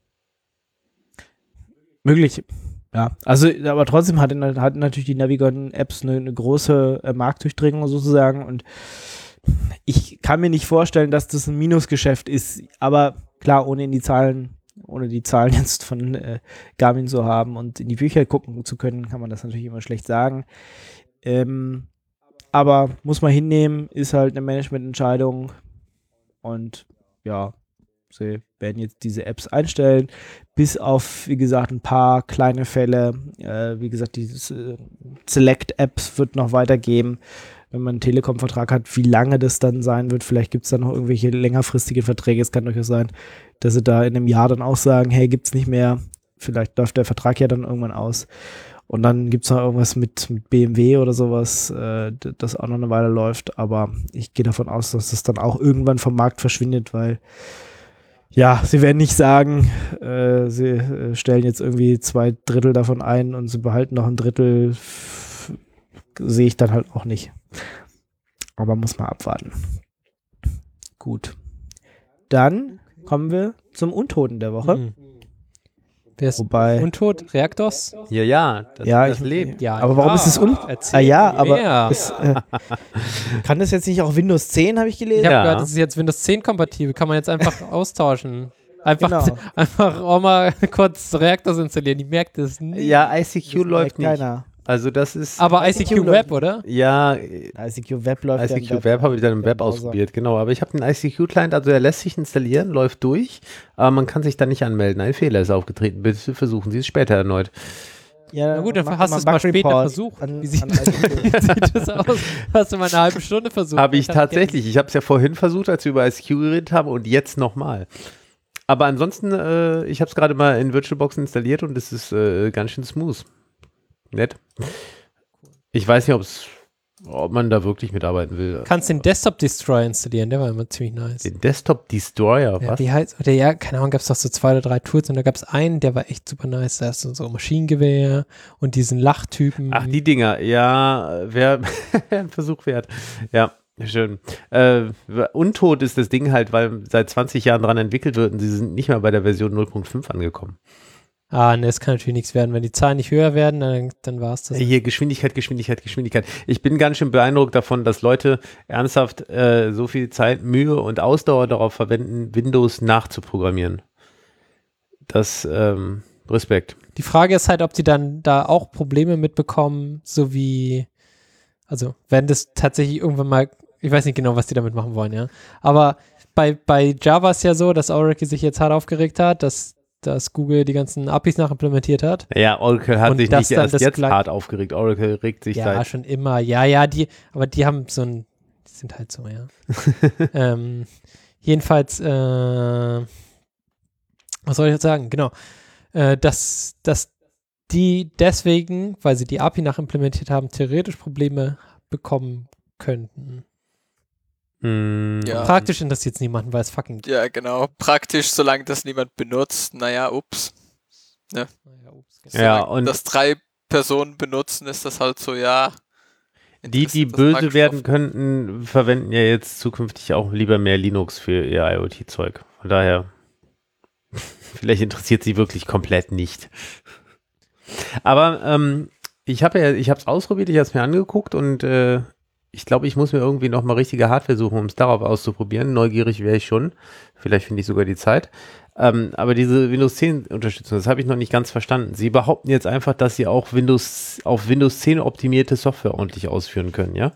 Möglich. Ja, also, aber trotzdem hatten hat natürlich die Navigon-Apps eine, eine große äh, Marktdurchdringung sozusagen und ich kann mir nicht vorstellen, dass das ein Minusgeschäft ist, aber klar, ohne in die Zahlen, ohne die Zahlen jetzt von äh, Garmin zu haben und in die Bücher gucken zu können, kann man das natürlich immer schlecht sagen. Ähm, aber muss man hinnehmen, ist halt eine Managemententscheidung und ja, sie werden jetzt diese Apps einstellen, bis auf, wie gesagt, ein paar kleine Fälle. Äh, wie gesagt, dieses äh, Select-Apps wird noch weitergeben, wenn man einen Telekom-Vertrag hat. Wie lange das dann sein wird, vielleicht gibt es dann noch irgendwelche längerfristigen Verträge. Es kann durchaus sein, dass sie da in einem Jahr dann auch sagen, hey, gibt's nicht mehr. vielleicht läuft der Vertrag ja dann irgendwann aus. Und dann gibt es noch irgendwas mit, mit B M W oder sowas, äh, das auch noch eine Weile läuft. Aber ich gehe davon aus, dass das dann auch irgendwann vom Markt verschwindet, weil ja, sie werden nicht sagen, äh, sie äh, stellen jetzt irgendwie zwei Drittel davon ein und sie behalten noch ein Drittel, f- sehe ich dann halt auch nicht. Aber muss man abwarten. Gut. Dann kommen wir zum Untoten der Woche. Mhm. Wer ist Wobei, Untot? Reaktos? Ja, ja, das, Ja, das ich- Leben. Ja. aber warum ja. ist es un... Erzähl Ah ja, mir aber mehr. es, äh, kann das jetzt nicht auch Windows zehn, habe ich gelesen? Ich habe Ja. gehört, das ist jetzt Windows zehn kompatibel. Kann man jetzt einfach austauschen. Einfach, Genau. einfach auch mal kurz Reaktos installieren. Die merkt es nie. Ja, I C Q Das läuft merkt nicht. keiner. Also das ist, Aber I I C C Q Q Web, oder? ja, I C Q Web läuft ja im I C Q Web habe ich dann im der Web Browser. ausprobiert, genau. Aber ich habe den I C Q-Client, also der lässt sich installieren, läuft durch, aber man kann sich da nicht anmelden. Ein Fehler ist aufgetreten. Bitte versuchen Sie es später erneut. Ja, Na gut, dann mach hast du mal es mal später Bug-Report versucht. an- Wie sieht, an I C Q. wie sieht das aus? Hast du mal eine halbe Stunde versucht? Habe ich Das hat tatsächlich. Ich habe es ja vorhin versucht, als wir über I C Q geredet haben und jetzt nochmal. Aber ansonsten, äh, ich habe es gerade mal in VirtualBox installiert und es ist äh, ganz schön smooth. Nett. Ich weiß nicht, ob's, ob man da wirklich mitarbeiten will. Kannst den Desktop Destroyer installieren, der war immer ziemlich nice. Den Desktop Destroyer, Ja, was? wie heißt, oder ja, keine Ahnung, gab es doch so zwei oder drei Tools und da gab es einen, der war echt super nice. Da hast du so Maschinengewehr und diesen Lachtypen. Ach, die Dinger, ja, wäre ein Versuch wert. Ja, schön. Äh, Untot ist das Ding halt, weil seit zwanzig Jahren dran entwickelt wird und sie sind nicht mal bei der Version null Punkt fünf angekommen. Ah, ne, es kann natürlich nichts werden. Wenn die Zahlen nicht höher werden, dann, dann war es das. Hier Geschwindigkeit, Geschwindigkeit, Geschwindigkeit. Ich bin ganz schön beeindruckt davon, dass Leute ernsthaft äh, so viel Zeit, Mühe und Ausdauer darauf verwenden, Windows nachzuprogrammieren. Das, ähm, Respekt. Die Frage ist halt, ob die dann da auch Probleme mitbekommen, so wie, also wenn das tatsächlich irgendwann mal, ich weiß nicht genau, was die damit machen wollen, ja. Aber bei, bei Java ist ja so, dass Oracle sich jetzt hart aufgeregt hat, dass, dass Google die ganzen A P Is nachimplementiert hat. Ja, Oracle hat Und sich das nicht dann erst das jetzt gleich- hart aufgeregt. Oracle regt sich Ja, seit... schon immer. Ja, ja, die, aber die haben so ein, die sind halt so, ja. ähm, jedenfalls, äh, was soll ich jetzt sagen? Genau. Äh, dass, dass die deswegen, weil sie die A P I nachimplementiert haben, theoretisch Probleme bekommen könnten. Hm, Ja. Praktisch interessiert es niemanden, weil es fucking. Ja, genau. Praktisch, solange das niemand benutzt. Naja, ups. Naja, ups, genau. Ja, Solange und- das drei Personen benutzen, ist das halt so, ja. Die, die interessiert das böse Microsoft. werden könnten, verwenden ja jetzt zukünftig auch lieber mehr Linux für ihr IoT-Zeug. Von daher, vielleicht interessiert sie wirklich komplett nicht. Aber ähm, ich habe ja, ich habe es ausprobiert, ich habe es mir angeguckt und äh, ich glaube, ich muss mir irgendwie noch mal richtige Hardware suchen, um es darauf auszuprobieren. Neugierig wäre ich schon. Vielleicht finde ich sogar die Zeit. Ähm, aber diese Windows zehn Unterstützung, das habe ich noch nicht ganz verstanden. Sie behaupten jetzt einfach, dass sie auch Windows auf Windows zehn optimierte Software ordentlich ausführen können, ja?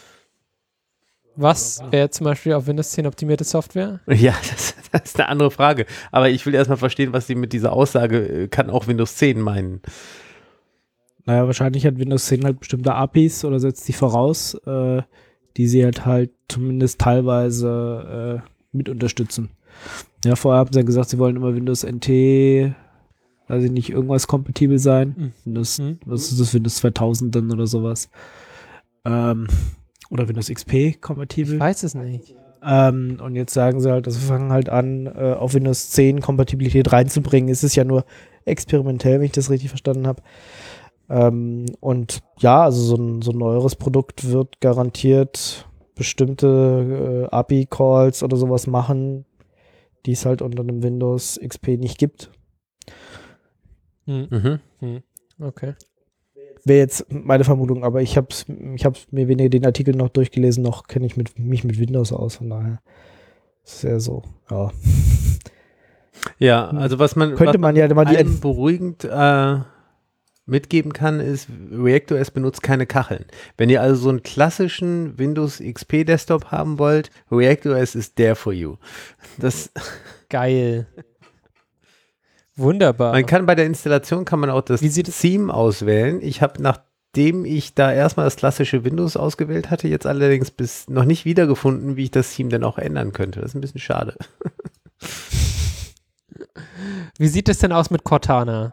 Was wäre zum Beispiel auf Windows zehn optimierte Software? Ja, das, das ist eine andere Frage. Aber ich will erstmal verstehen, was sie mit dieser Aussage, äh, kann auch Windows zehn meinen. Naja, wahrscheinlich hat Windows zehn halt bestimmte A P Is oder setzt die voraus, äh, die sie halt halt zumindest teilweise äh, mit unterstützen. Ja, vorher haben sie ja gesagt, sie wollen immer Windows N T, weiß ich nicht, irgendwas kompatibel sein. Mhm. Windows, Mhm. was ist das, Windows zweitausend dann oder sowas. Ähm, oder Windows X P kompatibel. Ich weiß es nicht. Ähm, und jetzt sagen sie halt, also wir fangen halt an, äh, auf Windows zehn Kompatibilität reinzubringen. Es ist ja nur experimentell, wenn ich das richtig verstanden habe. Ähm, und ja, also so ein, so ein neueres Produkt wird garantiert bestimmte äh, A P I-Calls oder sowas machen, die es halt unter einem Windows X P nicht gibt. Hm. Mhm. Hm. Okay. Wäre jetzt meine Vermutung, aber ich habe ich hab mir weniger den Artikel noch durchgelesen, noch kenne ich mit, mich mit Windows aus, von daher ist ja so, ja. Ja, also was man, Könnte was man ja mal die einem beruhigend äh, mitgeben kann, ist, ReactOS benutzt keine Kacheln. Wenn ihr also so einen klassischen Windows X P Desktop haben wollt, ReactOS ist there for you. Das, Geil. Wunderbar. man kann bei der Installation kann man auch das Wie sieht es- Theme auswählen. Ich habe, nachdem ich da erstmal das klassische Windows ausgewählt hatte, jetzt allerdings bis noch nicht wiedergefunden, wie ich das Theme denn auch ändern könnte. Das ist ein bisschen schade. Wie sieht es denn aus mit Cortana?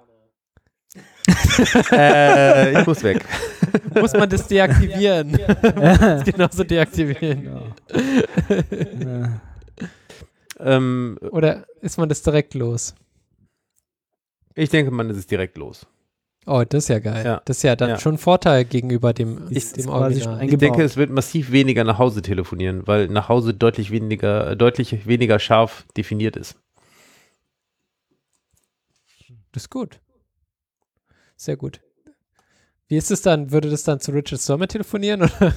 äh, ich muss weg. Muss man das deaktivieren? Das genauso deaktivieren. Ja. ähm, Oder ist man das direkt los? ich denke, man ist es direkt los. Oh, das ist ja geil. Ja. Das ist ja dann Ja. schon ein Vorteil gegenüber dem, Ist dem quasi Original. schon Ich eingebaut. denke, es wird massiv weniger nach Hause telefonieren, weil nach Hause deutlich weniger, deutlich weniger scharf definiert ist. Das ist gut. Sehr gut. Wie ist es dann? Würde das dann zu Richard Stallman telefonieren? Oder?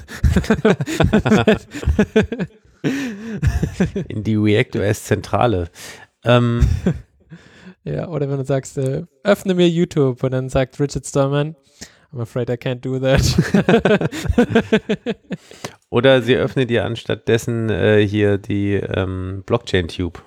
In die React-O S-Zentrale. Ähm, Ja, oder wenn du sagst, äh, öffne mir YouTube und dann sagt Richard Stallman, I'm afraid I can't do that. oder sie öffnet dir anstatt dessen äh, hier die ähm, Blockchain-Tube.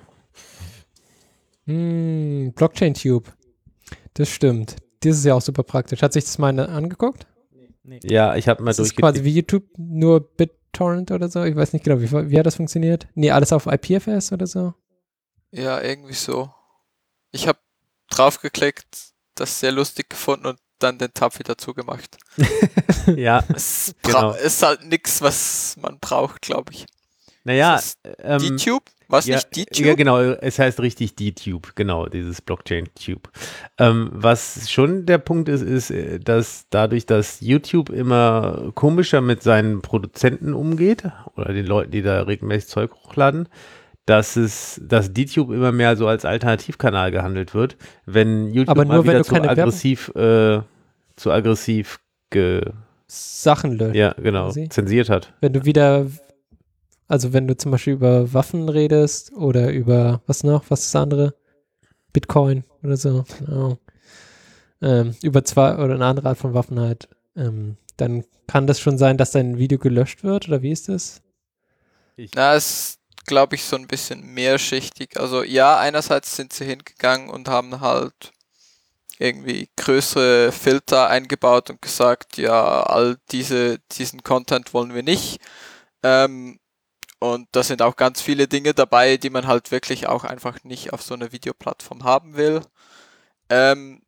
Hm, Blockchain-Tube. Das stimmt. Das ist ja auch super praktisch. Hat sich das mal angeguckt? Ja, ich habe mal Das ist quasi durchgeklickt. wie YouTube, nur BitTorrent oder so. Ich weiß nicht genau, wie, wie hat das funktioniert? Nee, alles auf I P F S oder so? Ja, irgendwie so. Ich habe draufgeklickt, das sehr lustig gefunden und dann den Tab wieder zugemacht. Ja, Es Genau. bra- ist halt nichts, was man braucht, glaube ich. naja. Ist Ähm, DTube? Was ja, nicht DTube? ja, genau, es heißt richtig DTube, genau, dieses Blockchain-Tube. Ähm, was schon der Punkt ist, ist, äh, dass dadurch, dass YouTube immer komischer mit seinen Produzenten umgeht oder den Leuten, die da regelmäßig Zeug hochladen, dass es, dass DTube immer mehr so als Alternativkanal gehandelt wird, wenn YouTube Aber mal nur, wenn wieder du zu keine Werbung- aggressiv, äh, zu aggressiv ge, Sachen löschen. ja, genau, quasi. zensiert hat. Wenn du wieder, also wenn du zum Beispiel über Waffen redest oder über, was noch, was ist das andere? Bitcoin oder so, genau. ähm, über zwei oder eine andere Art von Waffen halt, ähm, dann kann das schon sein, dass dein Video gelöscht wird oder wie ist das? Na, es glaube ich so ein bisschen mehrschichtig. Also ja, einerseits sind sie hingegangen und haben halt irgendwie größere Filter eingebaut und gesagt, ja, all diese, diesen Content wollen wir nicht. Ähm, und da sind auch ganz viele Dinge dabei, die man halt wirklich auch einfach nicht auf so einer Videoplattform haben will. Ähm,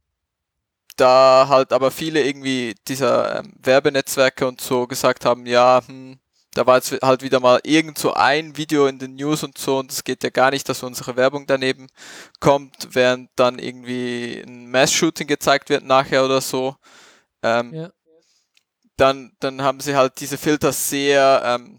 da halt aber viele irgendwie dieser ähm, Werbenetzwerke und so gesagt haben, ja, hm, da war jetzt halt wieder mal irgend so ein Video in den News und so und es geht ja gar nicht, dass unsere Werbung daneben kommt, während dann irgendwie ein Mass-Shooting gezeigt wird nachher oder so. Ähm, Ja. dann, dann haben sie halt diese Filter sehr ähm,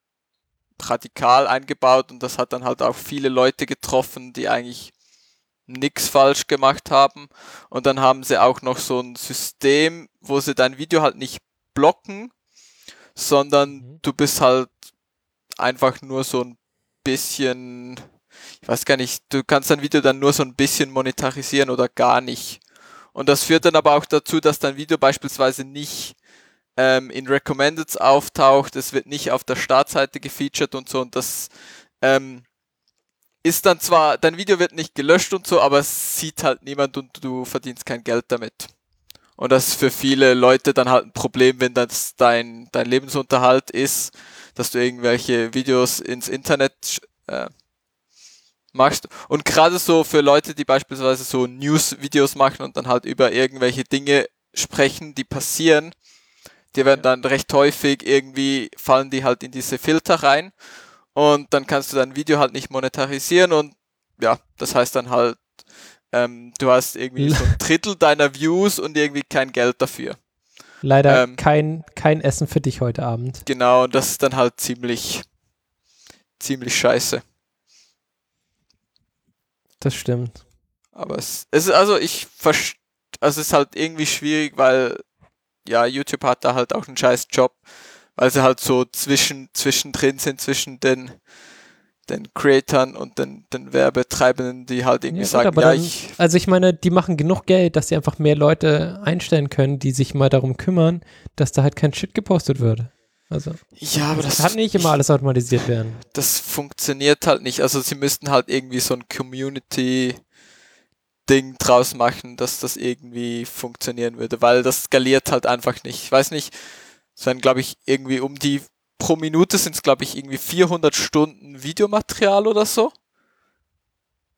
radikal eingebaut und das hat dann halt auch viele Leute getroffen, die eigentlich nichts falsch gemacht haben. Und dann haben sie auch noch so ein System, wo sie dein Video halt nicht blocken, sondern Mhm. du bist halt einfach nur so ein bisschen, ich weiß gar nicht, du kannst dein Video dann nur so ein bisschen monetarisieren oder gar nicht. Und das führt dann aber auch dazu, dass dein Video beispielsweise nicht ähm, in Recommendeds auftaucht, es wird nicht auf der Startseite gefeatured und so und das ähm, ist dann zwar, dein Video wird nicht gelöscht und so, aber es sieht halt niemand und du verdienst kein Geld damit. Und das ist für viele Leute dann halt ein Problem, wenn das dein, dein Lebensunterhalt ist, dass du irgendwelche Videos ins Internet äh, machst. Und gerade so für Leute, die beispielsweise so News-Videos machen und dann halt über irgendwelche Dinge sprechen, die passieren, die werden dann recht häufig irgendwie, fallen die halt in diese Filter rein und dann kannst du dein Video halt nicht monetarisieren und ja, das heißt dann halt, ähm, du hast irgendwie so ein Drittel deiner Views und irgendwie kein Geld dafür. Leider Ähm, kein, kein Essen für dich heute Abend. Genau, und das ist dann halt ziemlich, ziemlich scheiße. Das stimmt. Aber es, es ist, also ich verstehe, also es ist halt irgendwie schwierig, weil ja, YouTube hat da halt auch einen scheiß Job, weil sie halt so zwischen, zwischendrin sind, zwischen den, den Creatoren und den, den Werbetreibenden, die halt irgendwie Ja, gut, sagen, aber ja, dann- ich, Also ich meine, die machen genug Geld, dass sie einfach mehr Leute einstellen können, die sich mal darum kümmern, dass da halt kein Shit gepostet wird. Also ja, aber das das, kann nicht immer alles automatisiert werden. das funktioniert halt nicht. Also sie müssten halt irgendwie so ein Community-Ding draus machen, dass das irgendwie funktionieren würde, weil das skaliert halt einfach nicht. Ich weiß nicht, es werden, glaube ich, irgendwie um die, pro Minute sind es, glaube ich, irgendwie vierhundert Stunden Videomaterial oder so.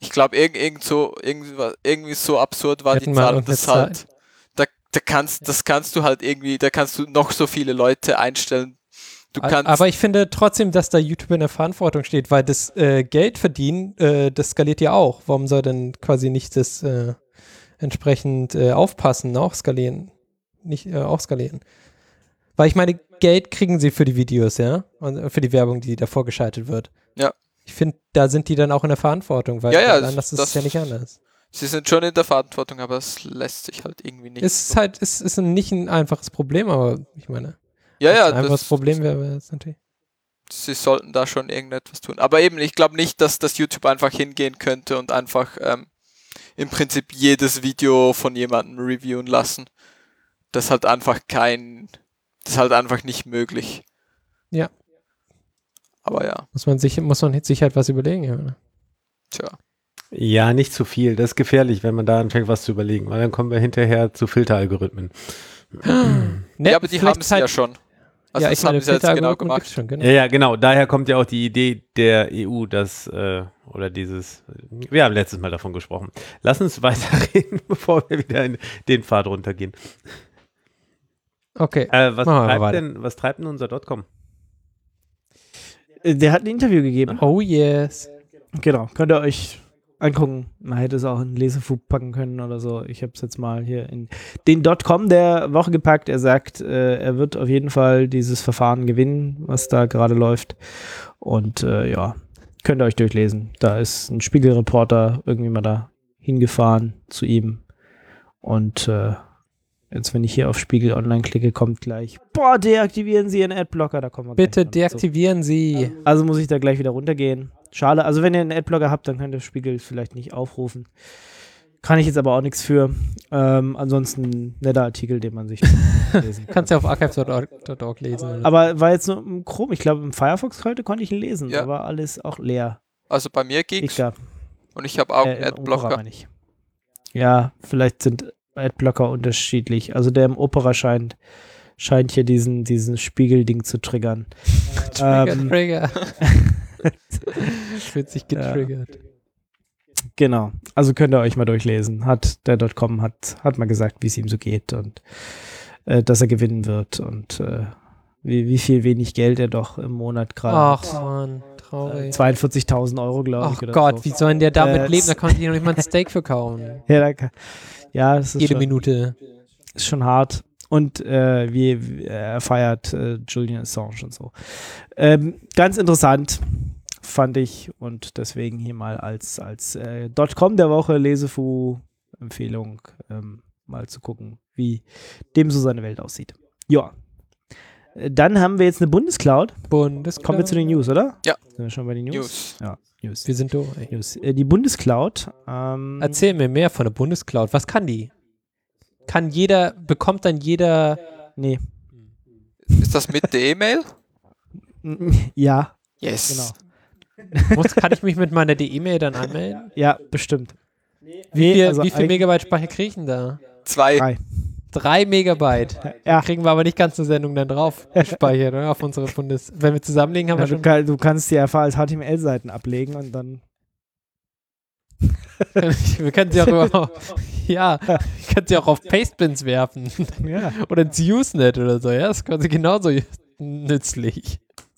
Ich glaube, irgend, irgend so, irgendwie, irgendwie so absurd war Wir die hatten mal Zahl und das irgendeine halt, da, da kannst, das kannst du halt irgendwie, da kannst du noch so viele Leute einstellen. Du kannst, Aber ich finde trotzdem, dass da YouTube in der Verantwortung steht, weil das äh, Geld verdienen, äh, das skaliert ja auch. Warum soll denn quasi nicht das äh, entsprechend äh, aufpassen, auch skalieren? Nicht äh, auch skalieren. Weil ich meine, Geld kriegen sie für die Videos, ja? Und äh, für die Werbung, die davor geschaltet wird. Ja. Ich finde, da sind die dann auch in der Verantwortung, weil Ja, ja, anders ist das- es ja nicht anders. sie sind schon in der Verantwortung, aber es lässt sich halt irgendwie nicht. Es ist halt, es ist nicht ein einfaches Problem, aber ich meine, ja, ja, ein einfaches das, Problem wäre es natürlich. sie sollten da schon irgendetwas tun. Aber eben, ich glaube nicht, dass das YouTube einfach hingehen könnte und einfach ähm, im Prinzip jedes Video von jemandem reviewen lassen. Das ist halt einfach kein, das ist halt einfach nicht möglich. Ja. Aber ja, Muss man sich, muss man sich halt was überlegen, ja. tja. Ja, nicht zu viel. Das ist gefährlich, wenn man da anfängt, was zu überlegen, weil dann kommen wir hinterher zu Filteralgorithmen. Ne, ja, aber die vielleicht haben es halt- ja schon. Also ja, das ich meine, haben sie jetzt genau Filteralgorithmen gemacht. gibt's schon, genau. Ja, ja, genau. Daher kommt ja auch die Idee der E U, dass, äh, oder dieses, wir haben letztes Mal davon gesprochen. Lass uns weiterreden, bevor wir wieder in den Pfad runtergehen. Okay. Äh, was, Machen wir treibt weiter. denn, was treibt denn unser Dotcom? Äh, Der hat ein Interview gegeben. Oh yes. Genau, könnt ihr euch angucken. Man hätte es auch in Lesefug packen können oder so. Ich habe es jetzt mal hier in den Dotcom der Woche gepackt. Er sagt, äh, er wird auf jeden Fall dieses Verfahren gewinnen, was da gerade läuft. Und äh, ja, könnt ihr euch durchlesen. Da ist ein Spiegelreporter irgendwie mal da hingefahren zu ihm. Und äh, jetzt, wenn ich hier auf Spiegel Online klicke, kommt gleich, boah, deaktivieren Sie Ihren Adblocker. Da kommen wir Bitte gleich noch dazu. deaktivieren Sie. Also muss ich da gleich wieder runtergehen. Schade. Also wenn ihr einen Adblocker habt, dann könnt ihr Spiegel vielleicht nicht aufrufen. Kann ich jetzt aber auch nichts für. Ähm, ansonsten ein netter Artikel, den man sich lesen kann. Kannst du ja auf archive punkt org lesen. Aber war jetzt nur im Chrome. Ich glaube, im Firefox heute konnte ich ihn lesen. Ja. Da war alles auch leer. Also bei mir Ich ging's gab und ich habe auch äh, einen im Opera Adblocker. meine ich. Ja, vielleicht sind Adblocker unterschiedlich. Also der im Opera scheint, scheint hier diesen, diesen Spiegelding zu triggern. Trigger, ähm, Trigger. Fühlt sich getriggert. Genau. Also könnt ihr euch mal durchlesen. Hat der .com hat, hat mal gesagt, wie es ihm so geht und äh, dass er gewinnen wird und äh, wie, wie viel wenig Geld er doch im Monat gerade Ach hat. man, traurig. zweiundvierzigtausend Euro, glaube Ach ich. Oder Gott, so. wie soll denn der damit Äh, leben? Da kann ich noch nicht mal ein Steak verkaufen. Ja, da kann, ja, das ist Jede schon, Minute. ist schon hart. Und äh, wie, wie er feiert äh, Julian Assange und so. Ähm, ganz interessant, fand ich. Und deswegen hier mal als, als äh, .com der Woche Lesefu-Empfehlung ähm, mal zu gucken, wie dem so seine Welt aussieht. Ja. Äh, Dann haben wir jetzt eine Bundescloud. Bundescloud. Kommen wir zu den News, oder? Ja. Sind wir schon bei den News? News. Ja, News. Wir sind durch. News. Äh, die Bundescloud. Ähm, Erzähl mir mehr von der Bundescloud. Was kann die? Kann jeder, bekommt dann jeder. Nee. Ist das mit der E-Mail? Ja, Yes. genau. Muss, kann ich mich mit meiner D E-Mail dann anmelden? Ja, bestimmt. Wie Nee, viel, also wie viel eigentlich Megabyte Speicher kriege ich denn da? Zwei. drei. Drei Megabyte. Ja, Kriegen wir aber nicht ganz eine Sendung dann drauf gespeichert, oder? Auf unsere Bundes. Wenn wir zusammenlegen, haben ja wir du, schon. kann, du kannst die einfach als H T M L-Seiten ablegen und dann. wir können sie auch über, ja, wir können sie auch auf Pastebins werfen. Ja. Oder ins Usenet oder so, ja. Das ist quasi genauso nützlich.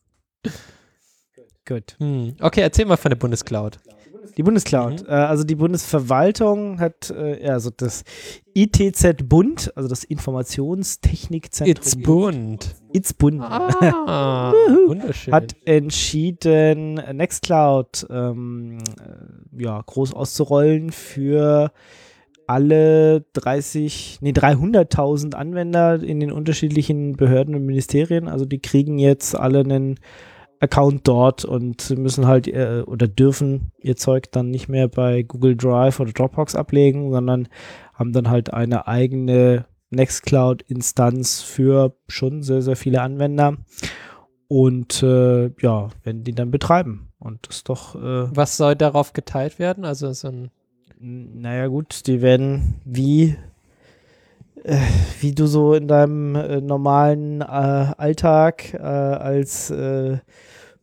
Gut. Hm. Okay, erzähl mal von der Bundescloud. Die Bundescloud. Mhm. Äh, also die Bundesverwaltung hat, äh, ja, also das I T Z-Bund, also das Informationstechnikzentrum. It's bunt. It's Bund. Ah, wunderschön. Hat entschieden, Nextcloud ähm, äh, ja, groß auszurollen für alle dreißig, nee, dreihunderttausend Anwender in den unterschiedlichen Behörden und Ministerien. Also die kriegen jetzt alle einen Account dort und müssen halt äh, oder dürfen ihr Zeug dann nicht mehr bei Google Drive oder Dropbox ablegen, sondern haben dann halt eine eigene Nextcloud-Instanz für schon sehr, sehr viele Anwender und äh, ja, werden die dann betreiben. Und das ist doch äh, Was soll darauf geteilt werden? Also so ein. naja gut, die werden wie äh, wie du so in deinem äh, normalen äh, Alltag äh, als äh,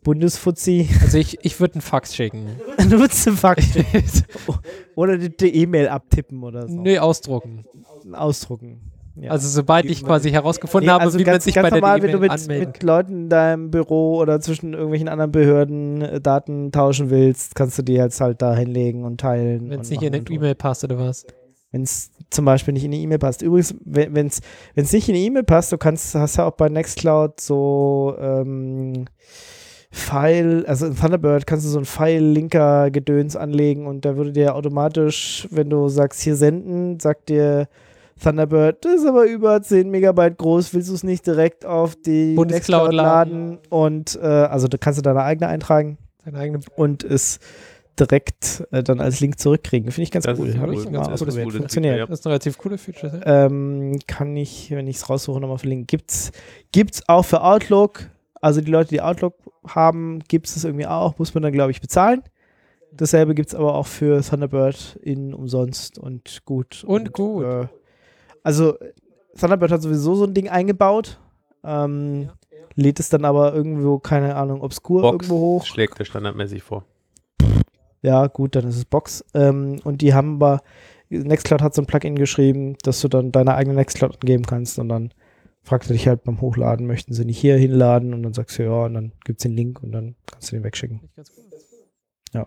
Bundesfuzzi. Also ich, ich würde einen Fax schicken. Du würdest einen Fax schicken. Oder die die E-Mail abtippen oder so. Nö, ausdrucken. Ausdrucken. Ja. Also sobald ich quasi herausgefunden Nee, habe, also wie man ganz, sich ganz bei der normal, wenn du E-Mail mit, anmelden mit kann. Leuten in deinem Büro oder zwischen irgendwelchen anderen Behörden äh, Daten tauschen willst, kannst du die jetzt halt da hinlegen und teilen. Wenn es und nicht in machen eine und E-Mail passt oder was. Wenn es zum Beispiel nicht in die E-Mail passt. Übrigens, wenn es nicht in die E-Mail passt, du kannst, hast ja auch bei Nextcloud so ähm, File, also in Thunderbird kannst du so ein File-Linker-Gedöns anlegen und da würde dir automatisch, wenn du sagst, hier senden, sagt dir Thunderbird, das ist aber über zehn Megabyte groß, willst du es nicht direkt auf die Bundescloud Nextcloud laden? Und äh, also da kannst du deine eigene eintragen Deine eigene und es direkt äh, dann als Link zurückkriegen. Finde ich ganz Das cool. ist Habe cool. ich Das mal ist ausprobiert. cool, das Funktioniert. Feature, Das ist ein relativ cooles Feature. Ja. Ähm, kann ich, wenn ich es raussuche, nochmal verlinken. Gibt's, gibt's auch für Outlook. Also die Leute, die Outlook haben, gibt es das irgendwie auch. Muss man dann, glaube ich, bezahlen. Dasselbe gibt es aber auch für Thunderbird in umsonst und gut. Und gut. Äh, also Thunderbird hat sowieso so ein Ding eingebaut. Ähm, lädt es dann aber irgendwo, keine Ahnung, obskur Box irgendwo hoch. schlägt er standardmäßig vor. Ja, gut, dann ist es Box. Ähm, und die haben aber, Nextcloud hat so ein Plugin geschrieben, dass du dann deine eigene Nextcloud angeben kannst und dann fragt er dich halt beim Hochladen, möchten sie nicht hier hinladen und dann sagst du ja und dann gibt es den Link und dann kannst du den wegschicken. Ja.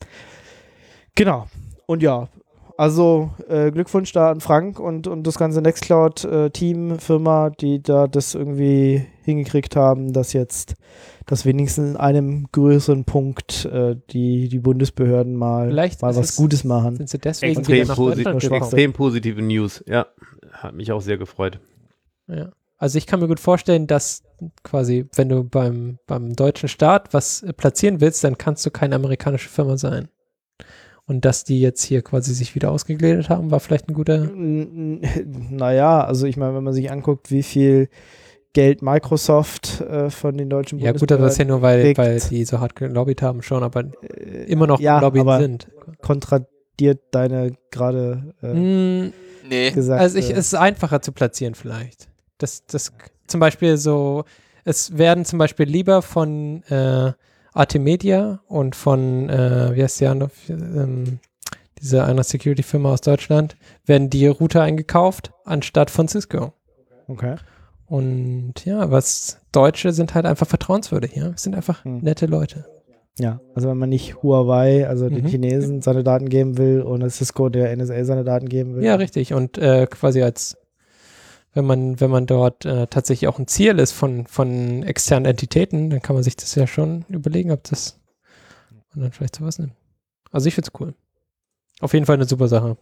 Genau. Und ja, also äh, Glückwunsch da an Frank und, und das ganze Nextcloud-Team, äh, Firma, die da das irgendwie hingekriegt haben, dass jetzt, dass wenigstens in einem größeren Punkt äh, die, die Bundesbehörden mal, Vielleicht mal ist was es- Gutes machen. Sind sie deswegen Extrem, wieder nach posi Deutschland gekommen? extrem positive News. Ja, hat mich auch sehr gefreut. Ja. Also ich kann mir gut vorstellen, dass quasi, wenn du beim, beim deutschen Staat was äh, platzieren willst, dann kannst du keine amerikanische Firma sein. Und dass die jetzt hier quasi sich wieder ausgegliedert haben, war vielleicht ein guter... N- n- Naja, also ich meine, wenn man sich anguckt, wie viel Geld Microsoft äh, von den deutschen Ja gut, aber das ist ja nur, weil, kriegt. weil die so hart gelobbyt haben schon, aber äh, immer noch ja, Lobby aber sind. kontradiert deine gerade äh, Mm, Nee, gesagt. Also ich, es ist einfacher zu platzieren vielleicht. Das, das zum Beispiel so, es werden zum Beispiel lieber von äh, Artemedia und von, äh, wie heißt die andere, ähm, diese eine Security-Firma aus Deutschland, werden die Router eingekauft, anstatt von Cisco. okay. Und ja, was Deutsche sind halt einfach vertrauenswürdig, ja. Sind einfach Hm. nette Leute. Ja, also wenn man nicht Huawei, also den Mhm. Chinesen, seine Daten geben will und Cisco der N S A seine Daten geben will. Ja, richtig. Und äh, quasi als, wenn man, wenn man dort äh, tatsächlich auch ein Ziel ist von, von externen Entitäten, dann kann man sich das ja schon überlegen, ob das und dann vielleicht sowas nimmt. Also ich finde es cool. Auf jeden Fall eine super Sache.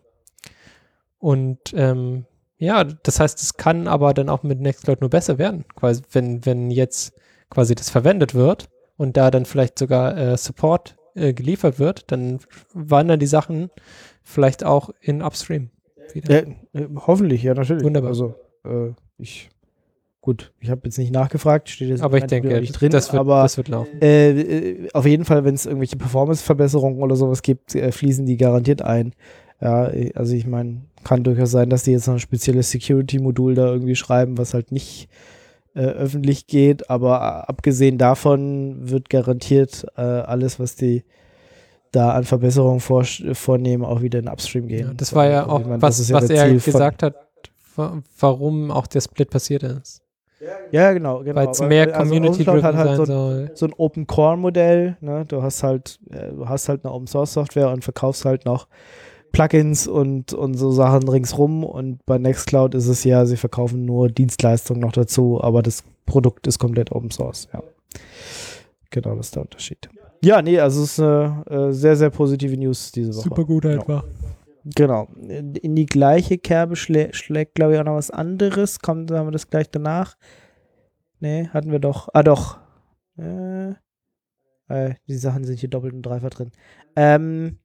Und ähm, ja, das heißt, es kann aber dann auch mit Nextcloud nur besser werden. Quasi, wenn, wenn jetzt quasi das verwendet wird und da dann vielleicht sogar äh, Support äh, geliefert wird, dann wandern die Sachen vielleicht auch in Upstream wieder. Ja, äh, hoffentlich, ja, natürlich. Wunderbar. Also, äh, ich, gut, ich habe jetzt nicht nachgefragt, steht jetzt Aber ich im Moment denke, nicht drin, das, wird, aber das wird laufen. äh, äh, auf jeden Fall, wenn es irgendwelche Performance-Verbesserungen oder sowas gibt, äh, fließen die garantiert ein. Ja, äh, also ich meine, kann durchaus sein, dass die jetzt noch ein spezielles Security-Modul da irgendwie schreiben, was halt nicht äh, öffentlich geht, aber äh, abgesehen davon wird garantiert äh, alles, was die da an Verbesserungen vor, vornehmen, auch wieder in Upstream gehen. Ja, das war ja Also auch, ich meine, was, das ist ja was der er Ziel von- gesagt hat, wa- warum auch der Split passiert ist. Ja, genau, genau. Weil es Weil- mehr also Community-driven OpenCloud hat halt sein so ein, soll. so ein Open Core Modell, ne? Du hast halt, äh, du hast halt eine Open Source Software und verkaufst halt noch Plugins und, und so Sachen ringsrum und bei Nextcloud ist es ja, sie verkaufen nur Dienstleistungen noch dazu, aber das Produkt ist komplett Open Source, ja. Genau, das ist der Unterschied. Ja, nee, also es ist eine äh, sehr, sehr positive News diese Woche. Super gut Ja. einfach. Genau. In die gleiche Kerbe schlä schlägt, glaube ich, auch noch was anderes. Kommt, haben wir das gleich danach? Nee, hatten wir doch. Ah, doch. Äh, äh, die Sachen sind hier doppelt und dreifach drin. Ähm,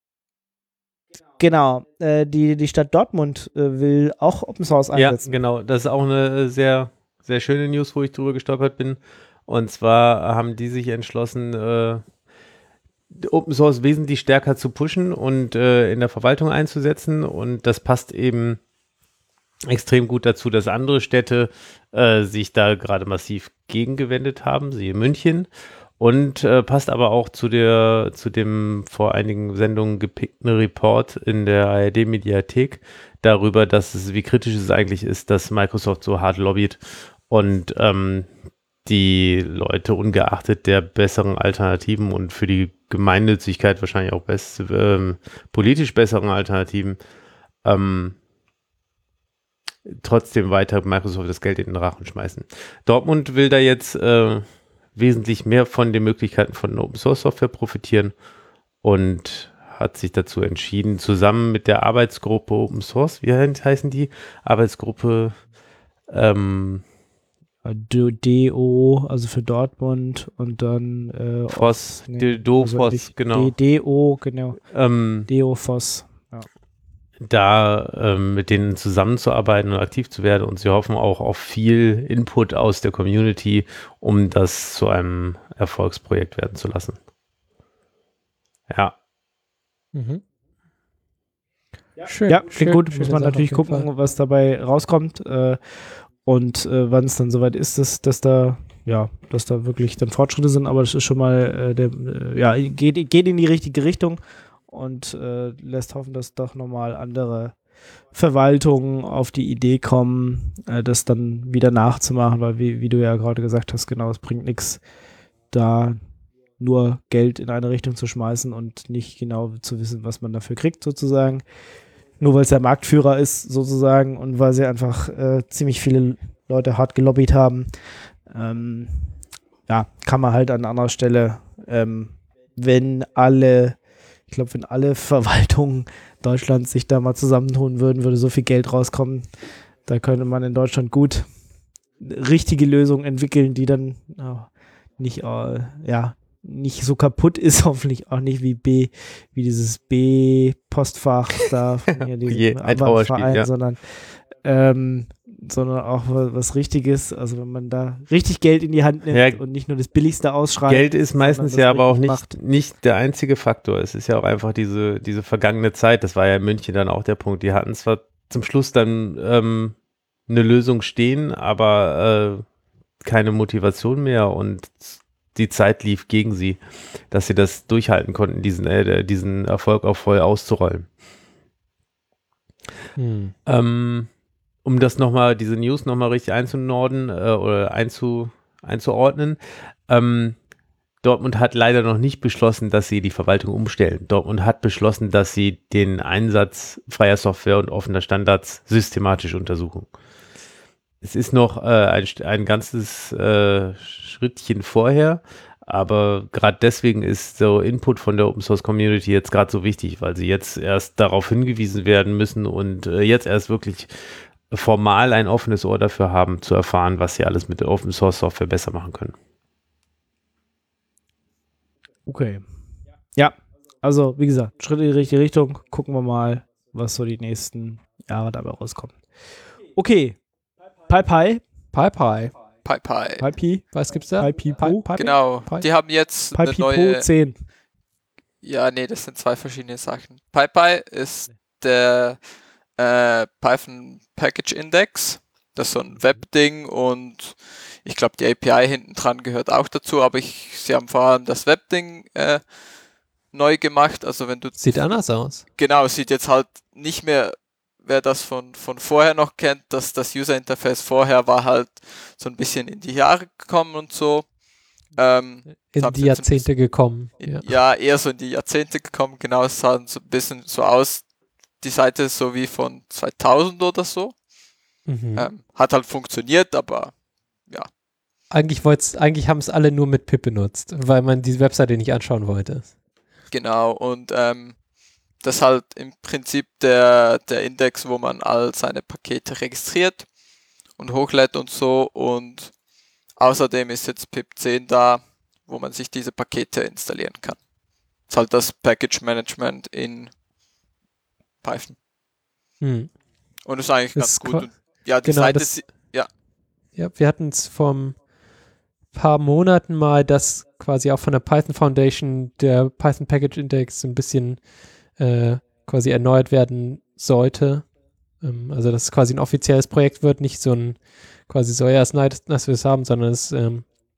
genau. Äh, die, die Stadt Dortmund äh, will auch Open Source Ja, einsetzen. genau. Das ist auch eine sehr, sehr schöne News, wo ich drüber gestolpert bin. Und zwar haben die sich entschlossen, äh, Open Source wesentlich stärker zu pushen und äh, in der Verwaltung einzusetzen. Und das passt eben extrem gut dazu, dass andere Städte äh, sich da gerade massiv gegengewendet haben, siehe München. Und äh, passt aber auch zu der, zu dem vor einigen Sendungen gepickten Report in der A R D-Mediathek darüber, dass es, wie kritisch es eigentlich ist, dass Microsoft so hart lobbyt und ähm, die Leute ungeachtet der besseren Alternativen und für die Gemeinnützigkeit wahrscheinlich auch best, ähm, politisch besseren Alternativen ähm, trotzdem weiter Microsoft das Geld in den Rachen schmeißen. Dortmund will da jetzt äh, wesentlich mehr von den Möglichkeiten von Open Source Software profitieren und hat sich dazu entschieden, zusammen mit der Arbeitsgruppe Open Source, wie heißen die? Arbeitsgruppe ähm, D O, also für Dortmund und dann äh, Voss, nee, Do also Voss, nicht- genau. D O, genau. Ähm, D O Voss. da ähm, mit denen zusammenzuarbeiten und aktiv zu werden und sie hoffen auch auf viel Input aus der Community, um das zu einem Erfolgsprojekt werden zu lassen. Ja. Mhm. Schön. Ja, klingt schön, gut. schöne Muss man Sache natürlich auf jeden gucken, Fall. was dabei rauskommt äh, und äh, wann es dann soweit ist, dass, dass da ja, dass da wirklich dann Fortschritte sind, aber das ist schon mal äh, der, äh, ja, geht, geht in die richtige Richtung und äh, lässt hoffen, dass doch nochmal andere Verwaltungen auf die Idee kommen, äh, das dann wieder nachzumachen, weil wie, wie du ja gerade gesagt hast, genau, es bringt nichts, da nur Geld in eine Richtung zu schmeißen und nicht genau zu wissen, was man dafür kriegt, sozusagen. Nur weil es der Marktführer ist, sozusagen, und weil sie einfach äh, ziemlich viele Leute hart gelobbyt haben, ähm, ja, kann man halt an anderer Stelle, ähm, wenn alle, ich glaube, wenn alle Verwaltungen Deutschlands sich da mal zusammentun würden, würde so viel Geld rauskommen. Da könnte man in Deutschland gut richtige Lösungen entwickeln, die dann oh, nicht, äh, ja, nicht so kaputt ist, hoffentlich auch nicht wie B, wie dieses B-Postfach da von hier, Je, diesem ein Trauerspiel, Verein, ja. sondern ähm, sondern auch was, was Richtiges, also wenn man da richtig Geld in die Hand nimmt Ja, und nicht nur das Billigste ausschreibt. Geld ist meistens das ja aber auch richtig nicht, macht. nicht der einzige Faktor. Es ist ja auch einfach diese, diese vergangene Zeit. Das war ja in München dann auch der Punkt. Die hatten zwar zum Schluss dann ähm, eine Lösung stehen, aber äh, keine Motivation mehr und die Zeit lief gegen sie, dass sie das durchhalten konnten, diesen, äh, diesen Erfolg auch voll auszurollen. Hm. Ähm, um das nochmal, diese News nochmal richtig einzunorden äh, oder einzu, einzuordnen, ähm, Dortmund hat leider noch nicht beschlossen, dass sie die Verwaltung umstellen. Dortmund hat beschlossen, dass sie den Einsatz freier Software und offener Standards systematisch untersuchen. Es ist noch äh, ein, ein ganzes äh, Schrittchen vorher, aber gerade deswegen ist so Input von der Open Source Community jetzt gerade so wichtig, weil sie jetzt erst darauf hingewiesen werden müssen und äh, jetzt erst wirklich formal ein offenes Ohr dafür haben, zu erfahren, was sie alles mit der Open Source Software besser machen können. Okay. Ja, also wie gesagt, Schritt in die richtige Richtung. Gucken wir mal, was so die nächsten Jahre dabei rauskommt. Okay. Pi Pi. Pi Pi. Pi Pi. Pi Pi. Was gibt's da? Pi Pi Po. Pi, Pi, Genau, Pi? die haben jetzt Pi eine Pi Po neue... zehn. Ja, nee, das sind zwei verschiedene Sachen. PyPy ist der äh, Python Package Index. Das ist so ein Webding und ich glaube, die A P I hinten dran gehört auch dazu, aber ich, sie haben vor allem das Webding äh, neu gemacht. Also wenn du... Sieht anders aus. Genau, sieht jetzt halt nicht mehr, wer das von, von vorher noch kennt, dass das User Interface vorher war halt so ein bisschen in die Jahre gekommen und so. Ähm, In haben die sie jetzt ein Jahrzehnte gekommen. in, Ja. ja, eher so in die Jahrzehnte gekommen. Genau, es sah so ein bisschen so aus, die Seite ist so wie von zweitausend oder so. Mhm. Ähm, hat halt funktioniert, aber Eigentlich, wollt's- eigentlich haben es alle nur mit Pip benutzt, weil man die Webseite nicht anschauen wollte. genau. Und ähm, das ist halt im Prinzip der, der Index, wo man all seine Pakete registriert und hochlädt und so. Und außerdem ist jetzt Pip zehn da, wo man sich diese Pakete installieren kann. Das ist halt das Package Management in Python. Hm. Und ist eigentlich Das ganz ist gut. qua- Und ja, die genau, Seite das- si- Ja, wir hatten es vor paar Monaten mal, dass quasi auch von der Python Foundation der Python Package Index so ein bisschen äh, quasi erneuert werden sollte. Ähm, also dass es quasi ein offizielles Projekt wird, nicht so ein quasi so, ja, es ist nice, dass wir es haben, sondern es ähm,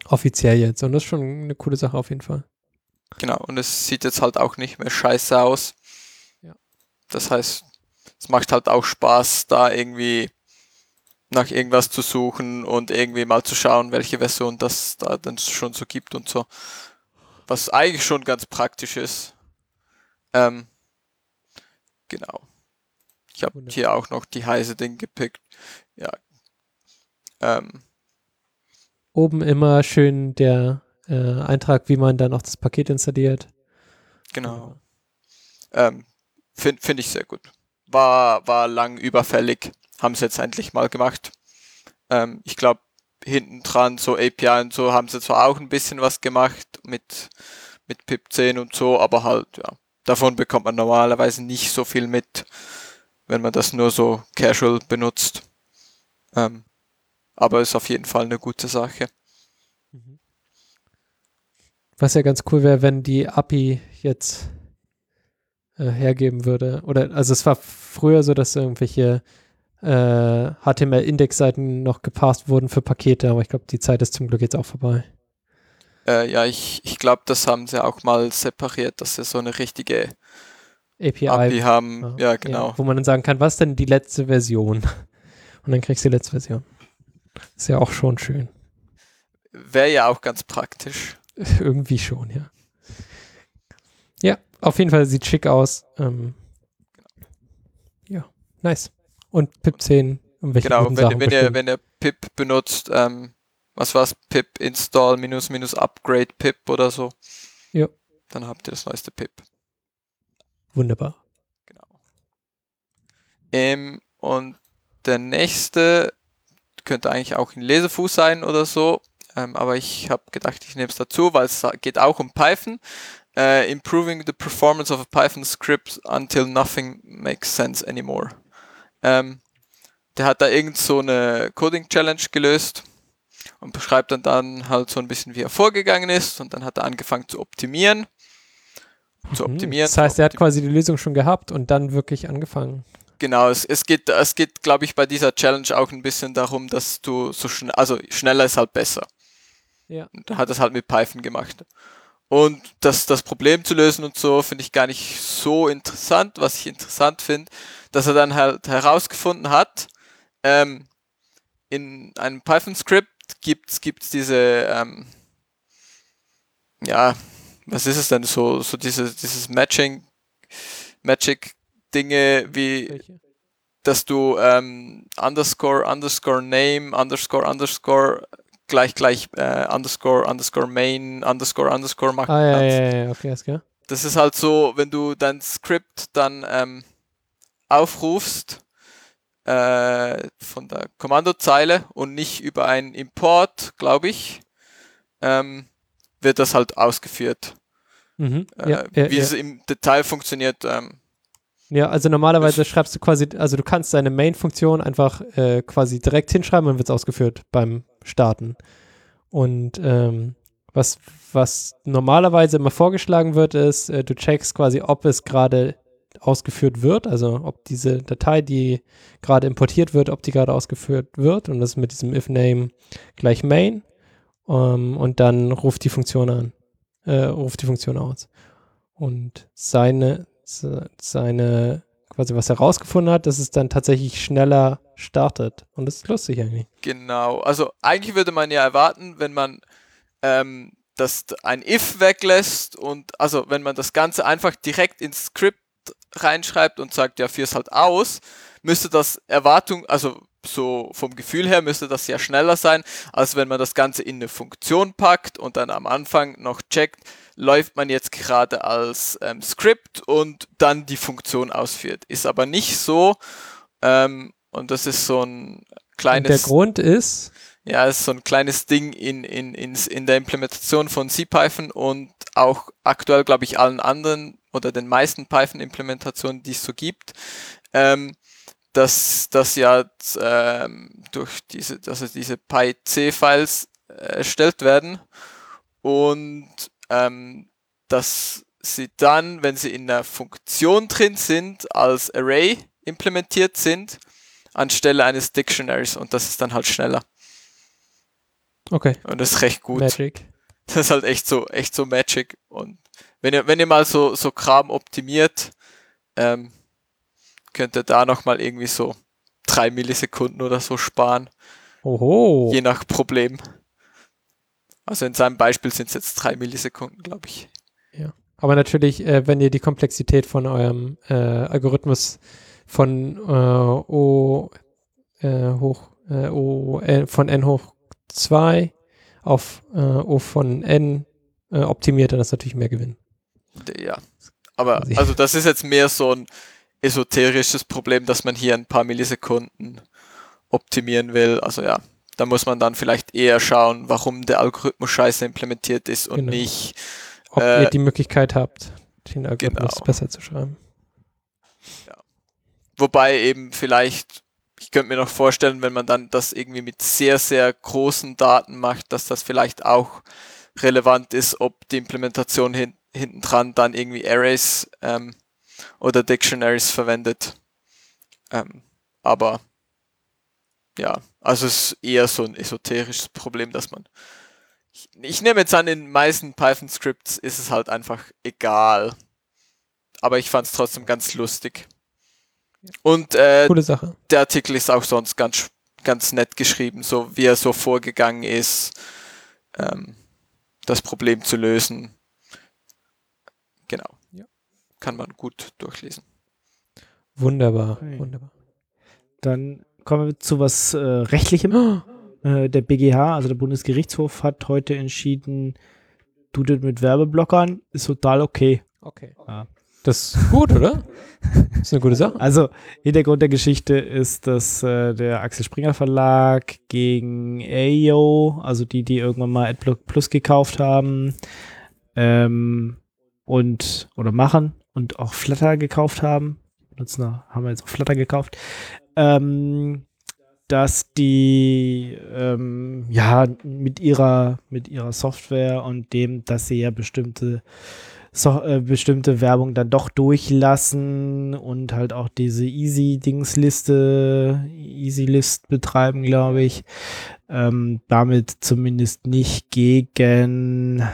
Offiziell jetzt. Und das ist schon eine coole Sache auf jeden Fall. Genau, und es sieht jetzt halt auch nicht mehr scheiße aus. Ja. Das heißt, es macht halt auch Spaß, da irgendwie nach irgendwas zu suchen und irgendwie mal zu schauen, welche Version das da dann schon so gibt und so. Was eigentlich schon ganz praktisch ist. Ähm, genau. Ich habe Wunderbar. hier auch noch die heiße Ding gepickt. Ja. Ähm, Oben immer schön der äh, Eintrag, wie man dann auch das Paket installiert. genau. Ähm, Finde find ich sehr gut. War, war lang überfällig. Haben sie jetzt endlich mal gemacht. Ähm, ich glaube, hinten dran, so A P I und so, haben sie zwar auch ein bisschen was gemacht mit, mit pip zehn und so, aber halt, ja, davon bekommt man normalerweise nicht so viel mit, wenn man das nur so casual benutzt. Ähm, aber ist auf jeden Fall eine gute Sache. Was ja ganz cool wäre, wenn die A P I jetzt äh, hergeben würde. Oder, also es war früher so, dass irgendwelche äh, H T M L-Index-Seiten noch gepasst wurden für Pakete, aber ich glaube, die Zeit ist zum Glück jetzt auch vorbei. Äh, ja, ich, ich glaube, das haben sie auch mal separiert, dass sie so eine richtige A P I, A P I haben. Ja, genau. Ja, wo man dann sagen kann, was ist denn die letzte Version? Und dann kriegst du die letzte Version. Ist ja auch schon schön. Wäre ja auch ganz praktisch. Irgendwie schon, ja. Ja, auf jeden Fall sieht schick aus. Ähm, ja, nice. Und pip zehn, um welche Genau, guten wenn, Sachen wenn, ihr, bestimmt. wenn ihr pip benutzt, ähm, was war's, pip install minus minus upgrade pip oder so, Ja. dann habt ihr das neueste pip. Wunderbar. Genau. Ähm, und der nächste könnte eigentlich auch ein Lesefuß sein oder so, ähm, aber ich habe gedacht, ich nehme es dazu, weil es geht auch um Python. Uh, improving the performance of a Python script until nothing makes sense anymore. Ähm, der hat da irgend so eine Coding-Challenge gelöst und beschreibt dann, dann halt so ein bisschen, wie er vorgegangen ist, und dann hat er angefangen zu optimieren. Zu Mhm. optimieren. Das heißt, er hat quasi die Lösung schon gehabt und dann wirklich angefangen. Genau, es, es geht, es geht, glaube ich, bei dieser Challenge auch ein bisschen darum, dass du so schnell, also schneller ist halt besser. Ja. Und da hat es halt mit Python gemacht. Und das, das Problem zu lösen und so finde ich gar nicht so interessant. Was ich interessant finde, dass er dann halt herausgefunden hat, ähm, in einem Python-Script gibt es diese, ähm, ja, was ist es denn, so, so diese, dieses Matching, Magic-Dinge, wie, Welche? dass du ähm, underscore, underscore name, underscore, underscore, gleich, gleich, äh, underscore, underscore main, underscore, underscore machen Ah, ja, kannst. ja, ja, okay, ist klar. Das ist halt so, wenn du dein Skript dann ähm, aufrufst äh, von der Kommandozeile und nicht über einen Import, glaube ich, ähm, wird das halt ausgeführt. Mhm. Äh, Ja, ja, wie ja. es im Detail funktioniert, ähm, Ja, also normalerweise schreibst du quasi, also du kannst deine Main-Funktion einfach äh, quasi direkt hinschreiben und wird es ausgeführt beim Starten. Und ähm, was, was normalerweise immer vorgeschlagen wird, ist, äh, du checkst quasi, ob es gerade ausgeführt wird, also ob diese Datei, die gerade importiert wird, ob die gerade ausgeführt wird, und das mit diesem if-name gleich main, um, und dann ruft die Funktion an, äh, ruft die Funktion aus. Und seine seine, quasi was er rausgefunden hat, dass es dann tatsächlich schneller startet. Und das ist lustig eigentlich. genau. Also eigentlich würde man ja erwarten, wenn man ähm, das ein if weglässt und also wenn man das Ganze einfach direkt ins Skript reinschreibt und sagt, ja, führ's halt aus, müsste das Erwartung, also so vom Gefühl her müsste das ja schneller sein, als wenn man das Ganze in eine Funktion packt und dann am Anfang noch checkt, läuft man jetzt gerade als ähm, Script und dann die Funktion ausführt. Ist aber nicht so, ähm, und das ist so ein kleines... Und der Grund ist... Ja, es ist so ein kleines Ding in, in, in, in der Implementation von CPython und auch aktuell, glaube ich, allen anderen oder den meisten Python-Implementationen, die es so gibt, ähm, dass das ja ähm, durch diese, also diese PyC-Files äh, erstellt werden und ähm, dass sie dann, wenn sie in einer Funktion drin sind, als Array implementiert sind, anstelle eines Dictionaries, und das ist dann halt schneller. Okay. Und das ist recht gut. Magic. Das ist halt echt so, echt so Magic. Und wenn ihr, wenn ihr mal so, so Kram optimiert, ähm, könnt ihr da nochmal irgendwie so drei Millisekunden oder so sparen. Oho. Je nach Problem. Also in seinem Beispiel sind es jetzt drei Millisekunden, glaube ich. Ja. Aber natürlich, äh, wenn ihr die Komplexität von eurem äh, Algorithmus von äh, O äh, hoch äh, O äh, von n hoch zwei auf äh, O von n äh, optimiert, dann ist natürlich mehr Gewinn. Ja. Aber Also- also das ist jetzt mehr so ein esoterisches Problem, dass man hier ein paar Millisekunden optimieren will. Also ja, da muss man dann vielleicht eher schauen, warum der Algorithmus scheiße implementiert ist und Genau. nicht Ob Äh, ihr die Möglichkeit habt, den Algorithmus genau. besser zu schreiben. Wobei eben vielleicht, ich könnte mir noch vorstellen, wenn man dann das irgendwie mit sehr, sehr großen Daten macht, dass das vielleicht auch relevant ist, ob die Implementation hin, hinten dran dann irgendwie Arrays ähm, oder Dictionaries verwendet. Ähm, aber ja, also es ist eher so ein esoterisches Problem, dass man ich, ich nehme jetzt an, in den meisten Python-Scripts ist es halt einfach egal. Aber ich fand es trotzdem ganz lustig. Und äh, Coole Sache. der Artikel ist auch sonst ganz, ganz nett geschrieben, so wie er so vorgegangen ist, ähm, das Problem zu lösen. Genau. Ja. Kann man gut durchlesen. Wunderbar, Okay. wunderbar. Dann kommen wir zu was äh, Rechtlichem. Äh, der B G H, also der Bundesgerichtshof, hat heute entschieden, Doodle mit Werbeblockern ist total okay. Okay. Ja. Das ist gut, oder? Das ist eine gute Sache. Also, Hintergrund der Geschichte ist, dass äh, der Axel Springer Verlag gegen A I O, also die, die irgendwann mal AdBlock Plus gekauft haben, ähm, und, oder machen und auch Flutter gekauft haben, nutzen, haben wir jetzt auch Flutter gekauft, ähm, dass die ähm, ja mit ihrer mit ihrer Software und dem, dass sie ja bestimmte so, äh, bestimmte Werbung dann doch durchlassen und halt auch diese Easy-Dings-Liste, Easy-List betreiben, glaube ich, ähm, damit zumindest nicht gegen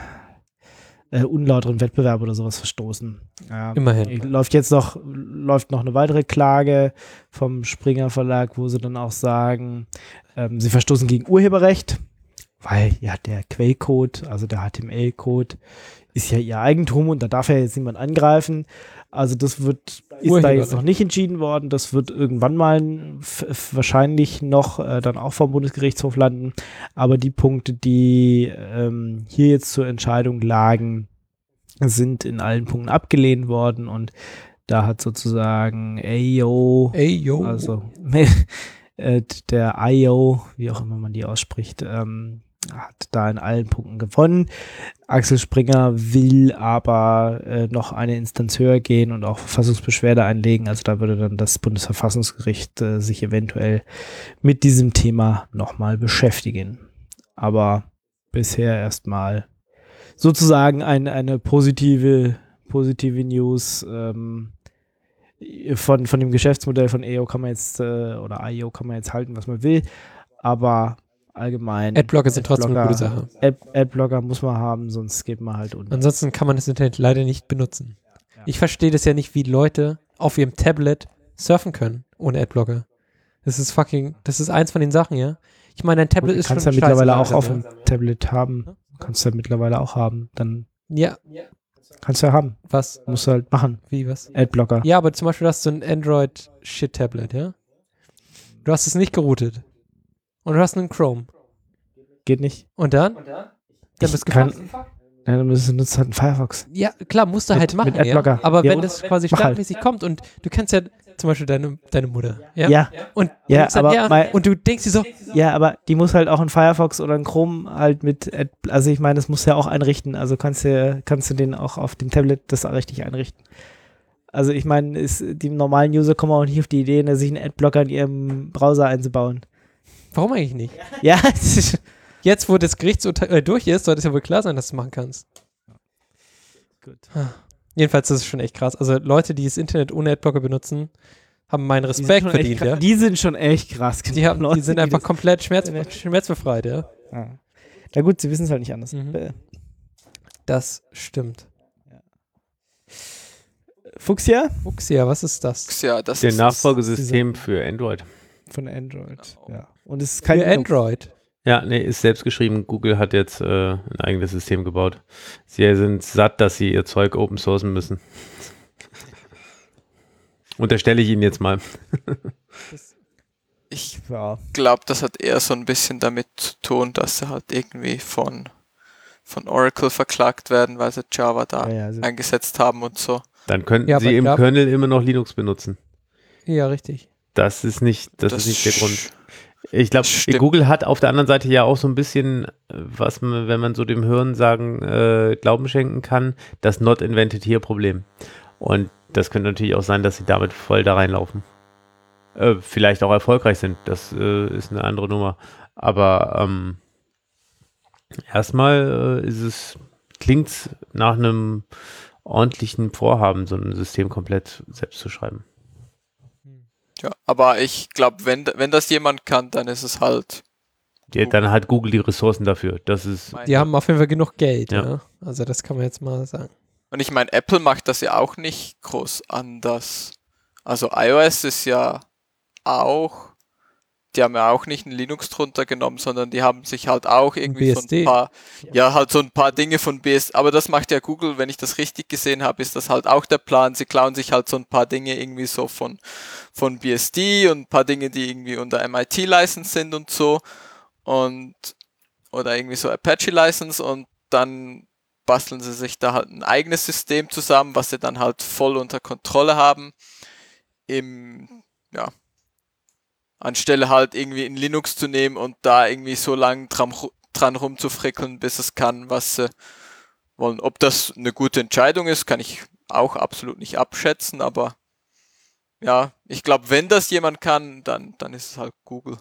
äh, unlauteren Wettbewerb oder sowas verstoßen. Ja. Immerhin. Läuft jetzt noch, läuft noch eine weitere Klage vom Springer Verlag, wo sie dann auch sagen, ähm, sie verstoßen gegen Urheberrecht, weil ja der Quellcode, also der H T M L-Code, ist ja ihr Eigentum und da darf ja jetzt niemand angreifen. Also das wird, ist da jetzt noch nicht entschieden worden. Das wird irgendwann mal f- f- wahrscheinlich noch äh, dann auch vom Bundesgerichtshof landen. Aber die Punkte, die ähm, hier jetzt zur Entscheidung lagen, sind in allen Punkten abgelehnt worden und da hat sozusagen A I O, Ey, yo. also äh, der I O, wie auch immer man die ausspricht, ähm, hat da in allen Punkten gewonnen. Axel Springer will aber äh, noch eine Instanz höher gehen und auch Verfassungsbeschwerde einlegen. Also da würde dann das Bundesverfassungsgericht äh, sich eventuell mit diesem Thema nochmal beschäftigen. Aber bisher erstmal sozusagen ein, eine positive, positive News. Ähm, von, von dem Geschäftsmodell von A I O kann man jetzt, äh, oder I O kann man jetzt halten, was man will. Aber allgemein. Adblocker sind trotzdem eine gute Sache. Ad, Adblocker muss man haben, sonst geht man halt unter. Ansonsten kann man das Internet leider nicht benutzen. Ich verstehe das ja nicht, wie Leute auf ihrem Tablet surfen können ohne Adblocker. Das ist fucking, das ist eins von den Sachen, ja. Ich meine, dein Tablet Du ist schon kannst ja mittlerweile scheiße auch auf langsam, dem Tablet haben. Kannst du ja mittlerweile auch haben. Dann ja. kannst du ja haben. Was? Musst du halt machen. Wie, was? Adblocker. Ja, aber zum Beispiel hast du ein Android-Shit-Tablet, ja? Du hast es nicht geroutet. Und du hast einen Chrome. Geht nicht. Und dann? Dann Ich bist du kann- gefuckt. Nein, dann müsstest du nutzen halt einen Firefox. Ja, klar, musst du Mit- halt machen, mit Adblocker. ja? Aber Ja, wenn und- das quasi mach halt. standardmäßig kommt und du kennst ja zum Beispiel deine, deine Mutter, ja? Ja, Und du Ja, denkst dann, aber ja, mein- und du denkst dir so, ja, aber die muss halt auch einen Firefox oder einen Chrome halt mit, Ad, also ich meine, das musst du ja auch einrichten. Also kannst du, kannst du den auch auf dem Tablet das richtig einrichten. Also ich meine, ist, die normalen User kommen auch nicht auf die Idee, sich einen Adblocker in ihrem Browser einzubauen. warum eigentlich nicht? Ja, es ist- Jetzt, wo das Gerichtsurteil äh, durch ist, sollte es ja wohl klar sein, dass du es machen kannst. Gut. Jedenfalls, das ist schon echt krass. Also Leute, die das Internet ohne Adblocker benutzen, haben meinen Die sind Respekt schon echt verdient, krass- ja. Die sind schon echt krass. Die, haben, die Leute, sind einfach das- komplett schmerz, schmerzbefreit, ja. Ja. Ja gut, sie wissen es halt nicht anders. Mhm. Äh, Das stimmt. Fuchsia Fuchsia, was ist das? Ja, das Der ist Nachfolgesystem für Android. von Android. Genau. Ja. Und es ist kein Für Linux. Android. Ja, nee, ist selbst geschrieben. Google hat jetzt äh, ein eigenes System gebaut. Sie sind satt, dass sie ihr Zeug open sourcen müssen. Unterstelle ich Ihnen jetzt mal. Ich Ja. glaube, das hat eher so ein bisschen damit zu tun, dass sie halt irgendwie von, von Oracle verklagt werden, weil sie Java da Ja, ja, also- eingesetzt haben und so. Dann könnten Ja, aber Sie im gab- Kernel immer noch Linux benutzen. Ja, richtig. Das ist nicht, das, ist nicht der Grund. sch- Ich glaube, Stimmt. Google hat auf der anderen Seite ja auch so ein bisschen, äh, was man, wenn man so dem Hirn sagen, äh, Glauben schenken kann, das Not Invented Here Problem. Und das könnte natürlich auch sein, dass sie damit voll da reinlaufen. Äh, vielleicht auch erfolgreich sind, das äh, ist eine andere Nummer. Aber ähm, erstmal äh, ist es, klingt nach einem ordentlichen Vorhaben, so ein System komplett selbst zu schreiben. Ja, aber ich glaube, wenn, wenn das jemand kann, dann ist es halt. Ja, dann hat Google die Ressourcen dafür. Das ist, mein- Die haben auf jeden Fall genug Geld. Ja. Ja. Also das kann man jetzt mal sagen. Und ich meine, Apple macht das ja auch nicht groß anders. Also iOS ist ja auch, die haben ja auch nicht ein Linux drunter genommen, sondern die haben sich halt auch irgendwie so B S D. ein paar, ja halt so ein paar Dinge von B S D, aber das macht ja Google, wenn ich das richtig gesehen habe, ist das halt auch der Plan. Sie klauen sich halt so ein paar Dinge irgendwie so von, von B S D und ein paar Dinge, die irgendwie unter M I T-License sind und so und oder irgendwie so Apache-License und dann basteln sie sich da halt ein eigenes System zusammen, was sie dann halt voll unter Kontrolle haben. Im, ja, anstelle halt irgendwie in Linux zu nehmen und da irgendwie so lange dran, dran rumzufrickeln, bis es kann, was sie wollen. Ob das eine gute Entscheidung ist, kann ich auch absolut nicht abschätzen, aber ja, ich glaube, wenn das jemand kann, dann, dann ist es halt Google.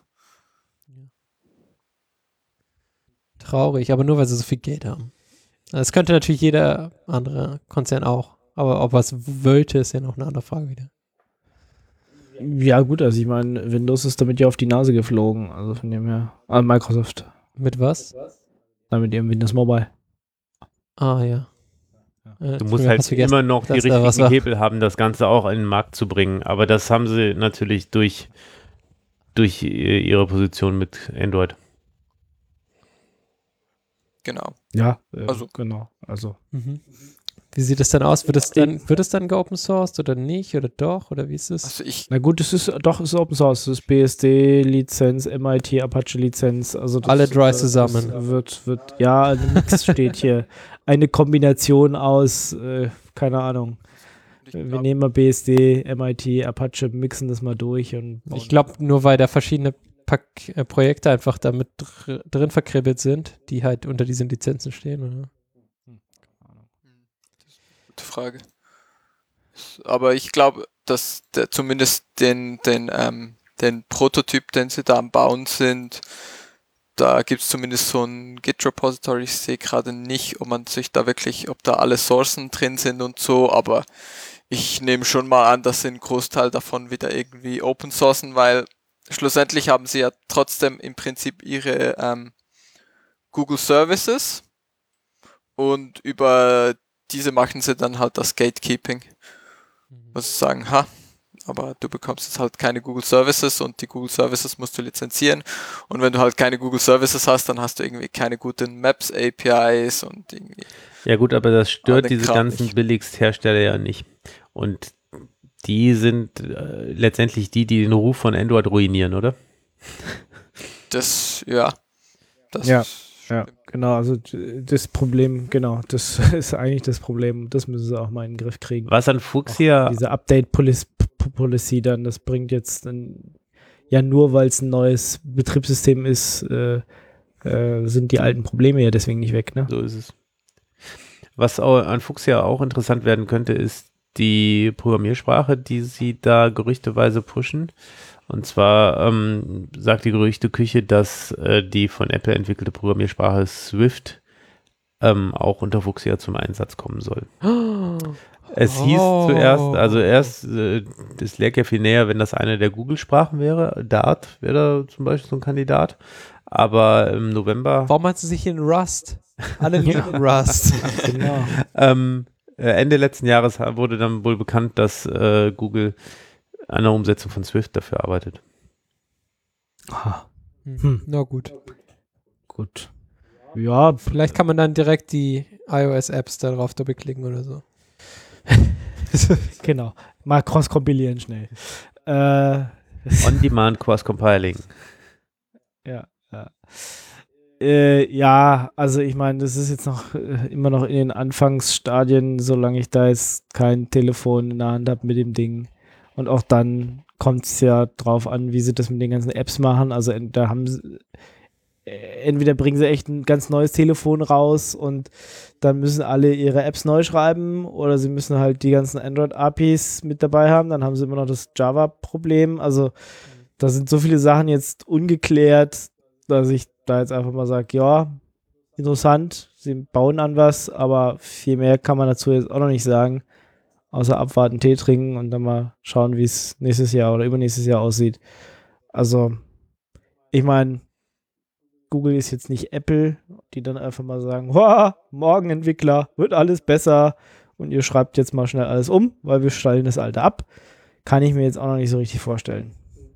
Traurig, aber nur weil sie so viel Geld haben. Das könnte natürlich jeder andere Konzern auch. Aber ob er es wollte, ist ja noch eine andere Frage wieder. Ja, gut, also ich meine, Windows ist damit ja auf die Nase geflogen. Also von dem her. Ah, Microsoft. Mit was? Dann mit ihrem Windows Mobile. Ah, ja. Äh, Du musst früher halt hast du vergessen, immer noch die dass da was richtigen war. Hebel haben, das Ganze auch in den Markt zu bringen. Aber das haben sie natürlich durch, durch i- ihre Position mit Android. Genau. Ja, äh, Also- genau. Also Mhm. Wie sieht es dann aus? Wird es dann, wird es dann geopen sourced oder nicht? Oder doch? Oder wie ist es? Also ich, na gut, es ist doch, es ist Open Source, es ist B S D-Lizenz, M I T, Apache-Lizenz, also das, Alle Dry äh, zusammen. das wird, wird, ja, ein Mix steht hier. Eine Kombination aus, äh, keine Ahnung. ich Wir glaub, nehmen mal B S D, M I T, Apache, mixen das mal durch und Ich glaube, nur weil da verschiedene Pack äh, Projekte einfach damit dr drin verkribbelt sind, die halt unter diesen Lizenzen stehen, oder? gute Frage. Aber ich glaube, dass der, zumindest den, den, ähm, den Prototyp, den sie da am Bauen sind, da gibt es zumindest so ein Git-Repository. Ich sehe gerade nicht, ob man sich da wirklich, ob da alle Sourcen drin sind und so, aber ich nehme schon mal an, dass sie einen Großteil davon wieder irgendwie open sourcen, weil schlussendlich haben sie ja trotzdem im Prinzip ihre ähm, Google Services und über diese machen sie dann halt das Gatekeeping. Wo sie sagen, ha, aber du bekommst jetzt halt keine Google Services und die Google Services musst du lizenzieren. Und wenn du halt keine Google Services hast, dann hast du irgendwie keine guten Maps A P Is und irgendwie. Ja gut, aber das Ah, stört den diese Kram ganzen nicht. Billigsthersteller ja nicht. Und die sind äh, letztendlich die, die den Ruf von Android ruinieren, oder? Das, ja. Das Ja. Ja, genau, also d- das Problem, genau, das ist eigentlich das Problem. Das müssen sie auch mal in den Griff kriegen. Was an Fuchsia, Diese Update-Policy dann, das bringt jetzt dann, ja nur, weil es ein neues Betriebssystem ist, äh, äh, sind die alten Probleme ja deswegen nicht weg, ne? so ist es. Was auch an Fuchsia auch interessant werden könnte, ist die Programmiersprache, die sie da gerüchteweise pushen. Und zwar ähm, sagt die Gerüchteküche, dass äh, die von Apple entwickelte Programmiersprache Swift ähm, auch unter Fuchsia zum Einsatz kommen soll. Es hieß zuerst, also erst, äh, das lag ja viel näher, wenn das eine der Google-Sprachen wäre. Dart wäre da zum Beispiel so ein Kandidat. Aber im November. Warum meinst du sich in Rust? Alle lieben Rust. Genau. ähm, Ende letzten Jahres wurde dann wohl bekannt, dass äh, Google an einer Umsetzung von Swift dafür arbeitet. Ah, Hm. Na gut. gut. Ja, Vielleicht kann man dann direkt die iOS-Apps darauf doppelklicken oder so. genau. Mal cross-kompilieren schnell. Äh, On-Demand Cross-Compiling. ja, ja. Äh, ja, also ich meine, das ist jetzt noch äh, immer noch in den Anfangsstadien, solange ich da jetzt kein Telefon in der Hand habe mit dem Ding. Und auch dann kommt es ja drauf an, wie sie das mit den ganzen Apps machen. Also da haben sie, äh, entweder bringen sie echt ein ganz neues Telefon raus und dann müssen alle ihre Apps neu schreiben oder sie müssen halt die ganzen Android-A P Is mit dabei haben. Dann haben sie immer noch das Java-Problem. Also da sind so viele Sachen jetzt ungeklärt, dass ich da jetzt einfach mal sage, ja, interessant, sie bauen an was, aber viel mehr kann man dazu jetzt auch noch nicht sagen, außer abwarten, Tee trinken und dann mal schauen, wie es nächstes Jahr oder übernächstes Jahr aussieht. Also, ich meine, Google ist jetzt nicht Apple, die dann einfach mal sagen, wow, morgen Entwickler, wird alles besser und ihr schreibt jetzt mal schnell alles um, weil wir stellen das alte ab. Kann ich mir jetzt auch noch nicht so richtig vorstellen.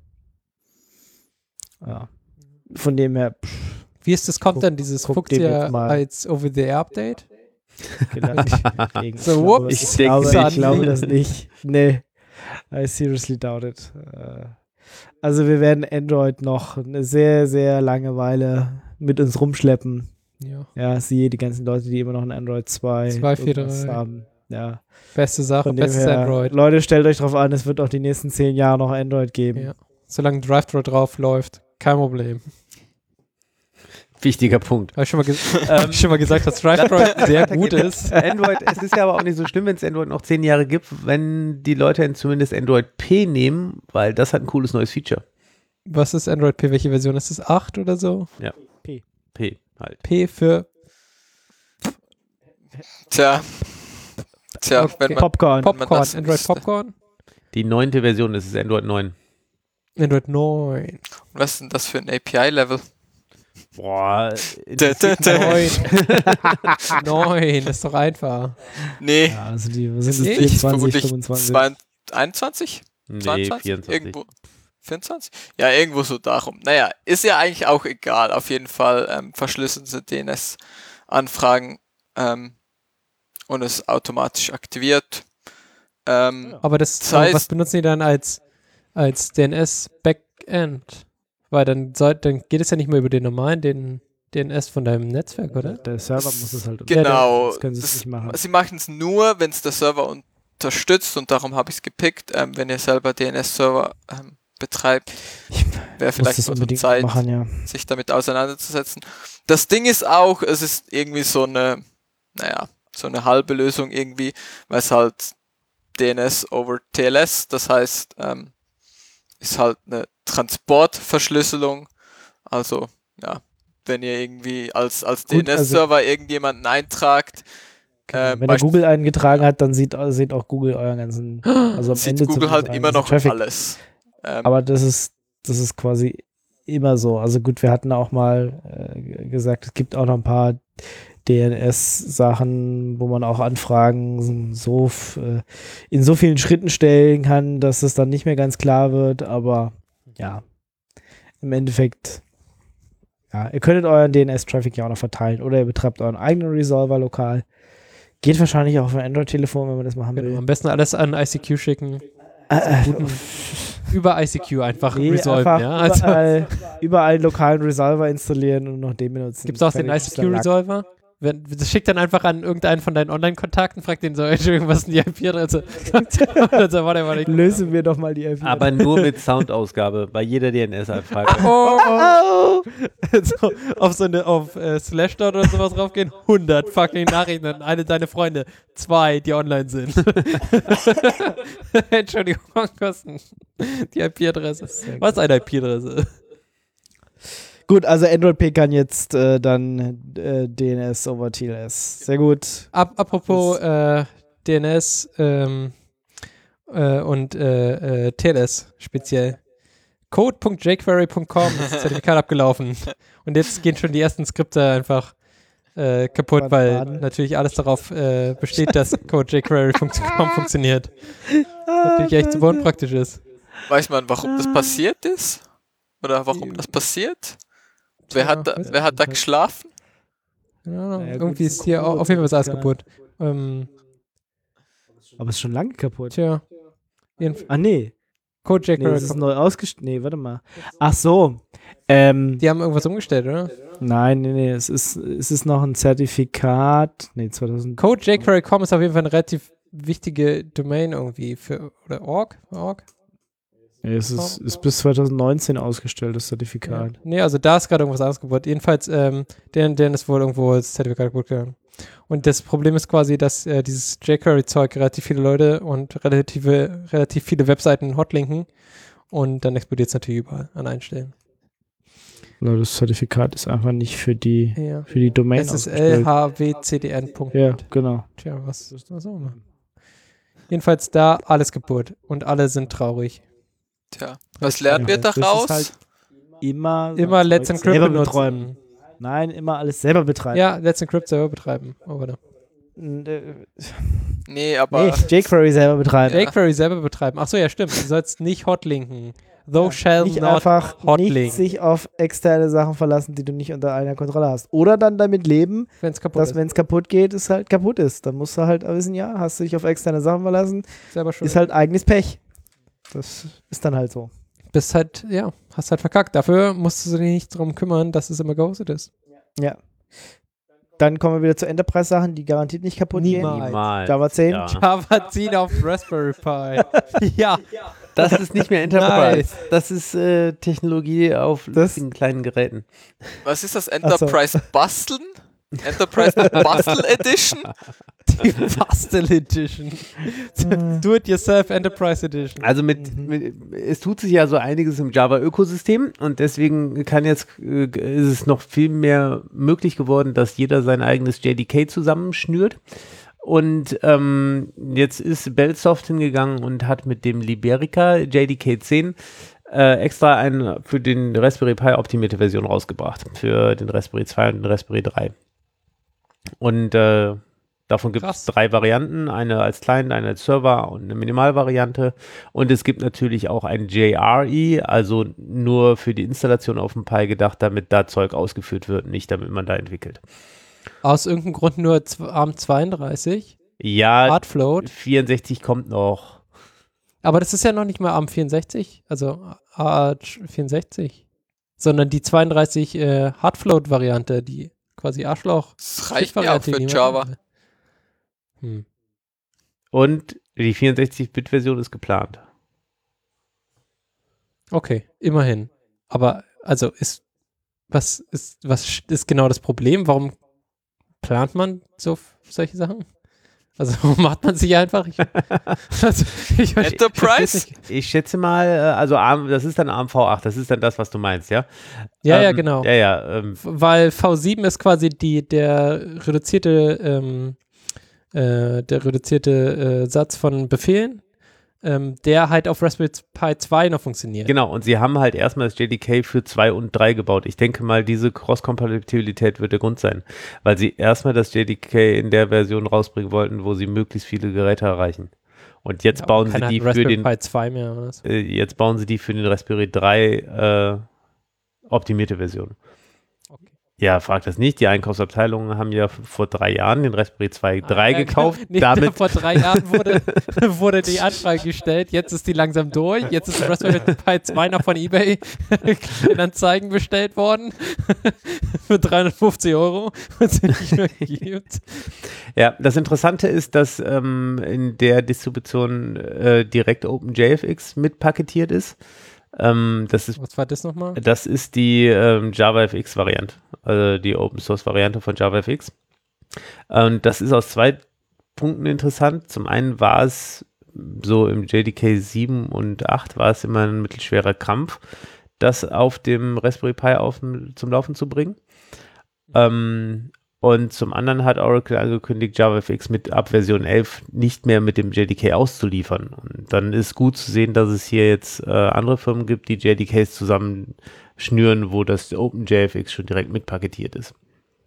Ja. Von dem her, pff, Wie ist das? Kommt Guck- dann dieses guck dem Fuchsia jetzt mal. als Over-the-Air-Update? vielleicht. So, ich glaube, whoops. das- Ich ich, denke glaube, nicht. ich glaube das nicht. Nee, I seriously doubt it. Äh, Also wir werden Android noch eine sehr, sehr lange Weile mit uns rumschleppen. Ja. Ja, siehe die ganzen Leute, die immer noch ein Android zwei zwei, vier, irgendwas drei. haben. Ja, Beste Sache, von dem bestes her, Android. Leute, stellt euch drauf an, es wird auch die nächsten zehn Jahre noch Android geben. Ja. Solange Drive-Thru drauf läuft, kein Problem. Wichtiger Punkt. Habe ich schon mal, ge hab ich schon mal gesagt, dass Drive-Thru sehr gut ist. Android, es ist ja aber auch nicht so schlimm, wenn es Android noch zehn Jahre gibt, wenn die Leute zumindest Android P nehmen, weil das hat ein cooles neues Feature. Was ist Android P? Welche Version ist es? acht oder so? P halt. P für Tja. Tja, Okay. wenn man. Popcorn. man Popcorn. das Android wüsste. Popcorn? Die neunte Version, das ist Android neun. Android neun. Was ist denn das für ein A P I-Level? Boah. Dä, dä, dä. neun. neun, ist doch einfach. Nee, Ja, also die was sind Nee, das nicht. vierundzwanzig, Vermutlich fünfundzwanzig. zwei- einundzwanzig? Nee, zweiundzwanzig? vierundzwanzig. Irgendwo. vierundzwanzig? Ja, irgendwo so darum. Naja, ist ja eigentlich auch egal. Auf jeden Fall ähm, verschlüsseln sie D N S-Anfragen ähm, und es automatisch aktiviert. Ähm, Aber das, Das aber heißt- was benutzen die dann als, als D N S-Backend? Weil dann, soll, dann geht es ja nicht mehr über den normalen den D N S von deinem Netzwerk, oder? Der Server muss es halt Genau. Das können sie Das- nicht machen. Sie machen es nur, wenn es der Server unterstützt und darum habe ich es gepickt. Ähm, wenn ihr selber D N S-Server ähm, betreibt, Ich wäre muss vielleicht das mal so unbedingt Zeit, machen, ja. sich damit auseinanderzusetzen. Das Ding ist auch, es ist irgendwie so eine, naja, so eine halbe Lösung irgendwie, weil es halt D N S over T L S, das heißt, ähm, ist halt eine Transportverschlüsselung. Also, ja, wenn ihr irgendwie als, als Gut, D N S-Server irgendjemanden eintragt, ähm, Wenn er Google eingetragen hat, dann sieht, sieht auch Google euren ganzen, also am sieht Ende Google zumindest halt euren immer ganzen noch Traffic. alles. Ähm, Aber das ist, das ist quasi immer so. Also gut, wir hatten auch mal äh, gesagt, es gibt auch noch ein paar D N S-Sachen, wo man auch Anfragen so f- äh, in so vielen Schritten stellen kann, dass es dann nicht mehr ganz klar wird. Aber ja, im Endeffekt, ja, ihr könntet euren D N S-Traffic ja auch noch verteilen oder ihr betreibt euren eigenen Resolver lokal. Geht wahrscheinlich auch auf ein Android-Telefon, wenn man das machen Genau. will. Am besten alles an I C Q schicken. Äh, äh, Über I C Q einfach Nee, resolven, einfach ja? Also, überall, überall einen lokalen Resolver installieren und noch den benutzen. gibt es auch den I Fertig, C Q Resolver? Wenn, das schickt dann einfach an irgendeinen von deinen Online-Kontakten, fragt den so, Entschuldigung, was ist denn die I P-Adresse? Und dann so, warte, warte. Lösen wir doch mal die I P. Aber nur mit Soundausgabe bei jeder D N S-Anfrage. Oh, Oh! so, auf so eine, auf äh, Slashdot oder sowas raufgehen, hundert fucking Nachrichten an eine deine Freunde, zwei, die online sind. Entschuldigung, was denn? Die I P-Adresse. Was ist eine I P-Adresse? Gut, also Android P kann jetzt äh, dann äh, D N S over T L S. Sehr gut. Ap apropos äh, D N S ähm, äh, und äh, äh, T L S speziell. code punkt jquery punkt com ist das Zertifikat abgelaufen. Und jetzt gehen schon die ersten Skripte einfach äh, kaputt, Baden, weil baden. natürlich alles darauf äh, besteht, dass code punkt jquery punkt com funktioniert. Was natürlich echt super unpraktisch ist. Weiß man, warum das passiert ist? Oder warum das passiert? Wer Tja, hat da, weiß wer hat da ich nicht. geschlafen? Keine Ahnung, Naja, gut, irgendwie das ist ist hier Code, au- auf jeden Fall was alles ja. kaputt. Ähm, Aber es ist schon lange kaputt. tja. Jedenf- Ah, nee. code punkt Nee, jquery es ist punkt com. neu ausgestellt. Nee, warte mal. Ach so. Ähm, Die haben irgendwas umgestellt, oder? nein, nee, nee. Es ist, es ist noch ein Zertifikat. Nee, zweitausend. code punkt jquery punkt com ist auf jeden Fall eine relativ wichtige Domain irgendwie für, oder org? org? Nee, es ist, ist bis zweitausendneunzehn ausgestellt, das Zertifikat. Ja. Nee, also da ist gerade irgendwas anderes kaputt. Jedenfalls, ähm, denen, denen ist wohl irgendwo das Zertifikat kaputt gegangen. Und das Problem ist quasi, dass äh, dieses jQuery-Zeug relativ viele Leute und relative, relativ viele Webseiten hotlinken und dann explodiert es natürlich überall an allen Stellen. Also das Zertifikat ist einfach nicht für die, Ja. für die Domain S S L ausgestellt. H W C D N Punkt net. Ja, genau. Tja, was ist das auch machen? Jedenfalls da alles kaputt und alle sind traurig. Tja, was lernen wir Das ist daraus? halt immer, so Immer Zeug Let's Encrypt selber benutzen. betreiben. Nein, immer alles selber betreiben. Ja, Let's Encrypt selber betreiben. Oh, warte. N- äh, Nee, aber Nee, jQuery selber betreiben. jQuery selber betreiben. Achso, ja, stimmt. Du sollst nicht hotlinken. Thou shall Nicht not einfach hotlink. nicht sich auf externe Sachen verlassen, die du nicht unter einer Kontrolle hast. Oder dann damit leben, wenn es kaputt dass ist. wenn es kaputt geht, es halt kaputt ist. Dann musst du halt wissen, ja, hast du dich auf externe Sachen verlassen, Selber schon. ist halt eigenes Pech. Das ist dann halt so. Bist halt, ja, hast halt verkackt. Dafür musst du dich nicht drum kümmern, dass es immer gehostet ist. Ja. Dann kommen wir wieder zu Enterprise-Sachen, die garantiert nicht kaputt Niemals. gehen. Niemals. Java zehn. Ja. Java zehn auf Raspberry Pi. ja. Das ist nicht mehr Enterprise. Nice. Das ist äh, Technologie auf Das- lustigen kleinen Geräten. was ist das? Enterprise Basteln? Enterprise Bastel Edition? Die Bastel Edition. Do-it-yourself Enterprise Edition. Also mit, mit, es tut sich ja so einiges im Java-Ökosystem und deswegen kann jetzt, äh, ist es noch viel mehr möglich geworden, dass jeder sein eigenes J D K zusammenschnürt. Und ähm, jetzt ist Bellsoft hingegangen und hat mit dem Liberica J D K zehn äh, extra eine für den Raspberry Pi optimierte Version rausgebracht. Für den Raspberry zwei und den Raspberry drei. Und äh, davon gibt es Krass. drei Varianten, eine als Client, eine als Server und eine Minimalvariante. Und es gibt natürlich auch ein J R E, also nur für die Installation auf dem Pi gedacht, damit da Zeug ausgeführt wird, nicht damit man da entwickelt. Aus irgendeinem Grund nur zw- ARM zweiunddreißig. Ja, Hardfloat. vierundsechzig kommt noch. Aber das ist ja noch nicht mal ARM vierundsechzig, also A R vierundsechzig, sondern die zweiunddreißig äh, Hardfloat-Variante, die quasi Arschloch. Das reicht mir auch für die niemand Java. will. Hm. Und die vierundsechzig-Bit-Version ist geplant. Okay, immerhin. Aber also ist was ist was sch- ist genau das Problem? Warum plant man so f- solche Sachen? Also warum macht man sich einfach? Ich, also, ich, verste- Enterprise? ich versteh's nicht. Ich schätze mal, äh, also ARM, das ist dann ARM V acht, das ist dann das, was du meinst, ja? Ja, ja, Ähm, genau. Ja, ja. Ähm, Weil V sieben ist quasi die der reduzierte ähm, äh, der reduzierte äh, Satz von Befehlen, ähm, der halt auf Raspberry Pi zwei noch funktioniert. Genau, und sie haben halt erstmal das J D K für zwei und drei gebaut. Ich denke mal, diese Cross-Kompatibilität wird der Grund sein, weil sie erstmal das J D K in der Version rausbringen wollten, wo sie möglichst viele Geräte erreichen. Und jetzt Ja, bauen sie keiner die hat für Raspberry den Pi zwei mehr oder was? äh, jetzt bauen sie die für den Raspberry drei äh, optimierte Version. Okay. Ja, frag das nicht. Die Einkaufsabteilungen haben ja f- vor drei Jahren den Raspberry zwei drei Ah, ja, gekauft. nee, damit vor drei Jahren wurde, wurde die Anfrage gestellt, jetzt ist die langsam durch, jetzt ist Raspberry Pi zwei noch von eBay in Anzeigen bestellt worden für dreihundertfünfzig Euro, was es nicht mehr gibt. Ja, das Interessante ist, dass ähm, in der Distribution äh, direkt OpenJFX mit paketiert ist. Ähm, das ist Was war das nochmal? Das ist die ähm, JavaFX-Variante, also die Open-Source-Variante von JavaFX. Und das ist aus zwei Punkten interessant. Zum einen war es so im J D K sieben und acht war es immer ein mittelschwerer Krampf, das auf dem Raspberry Pi auf, zum Laufen zu bringen. Ähm, und zum anderen hat Oracle angekündigt, JavaFX mit ab Version elf nicht mehr mit dem J D K auszuliefern. Und dann ist gut zu sehen, dass es hier jetzt äh, andere Firmen gibt, die J D Ks zusammenschnüren, wo das OpenJFX schon direkt mitpaketiert ist.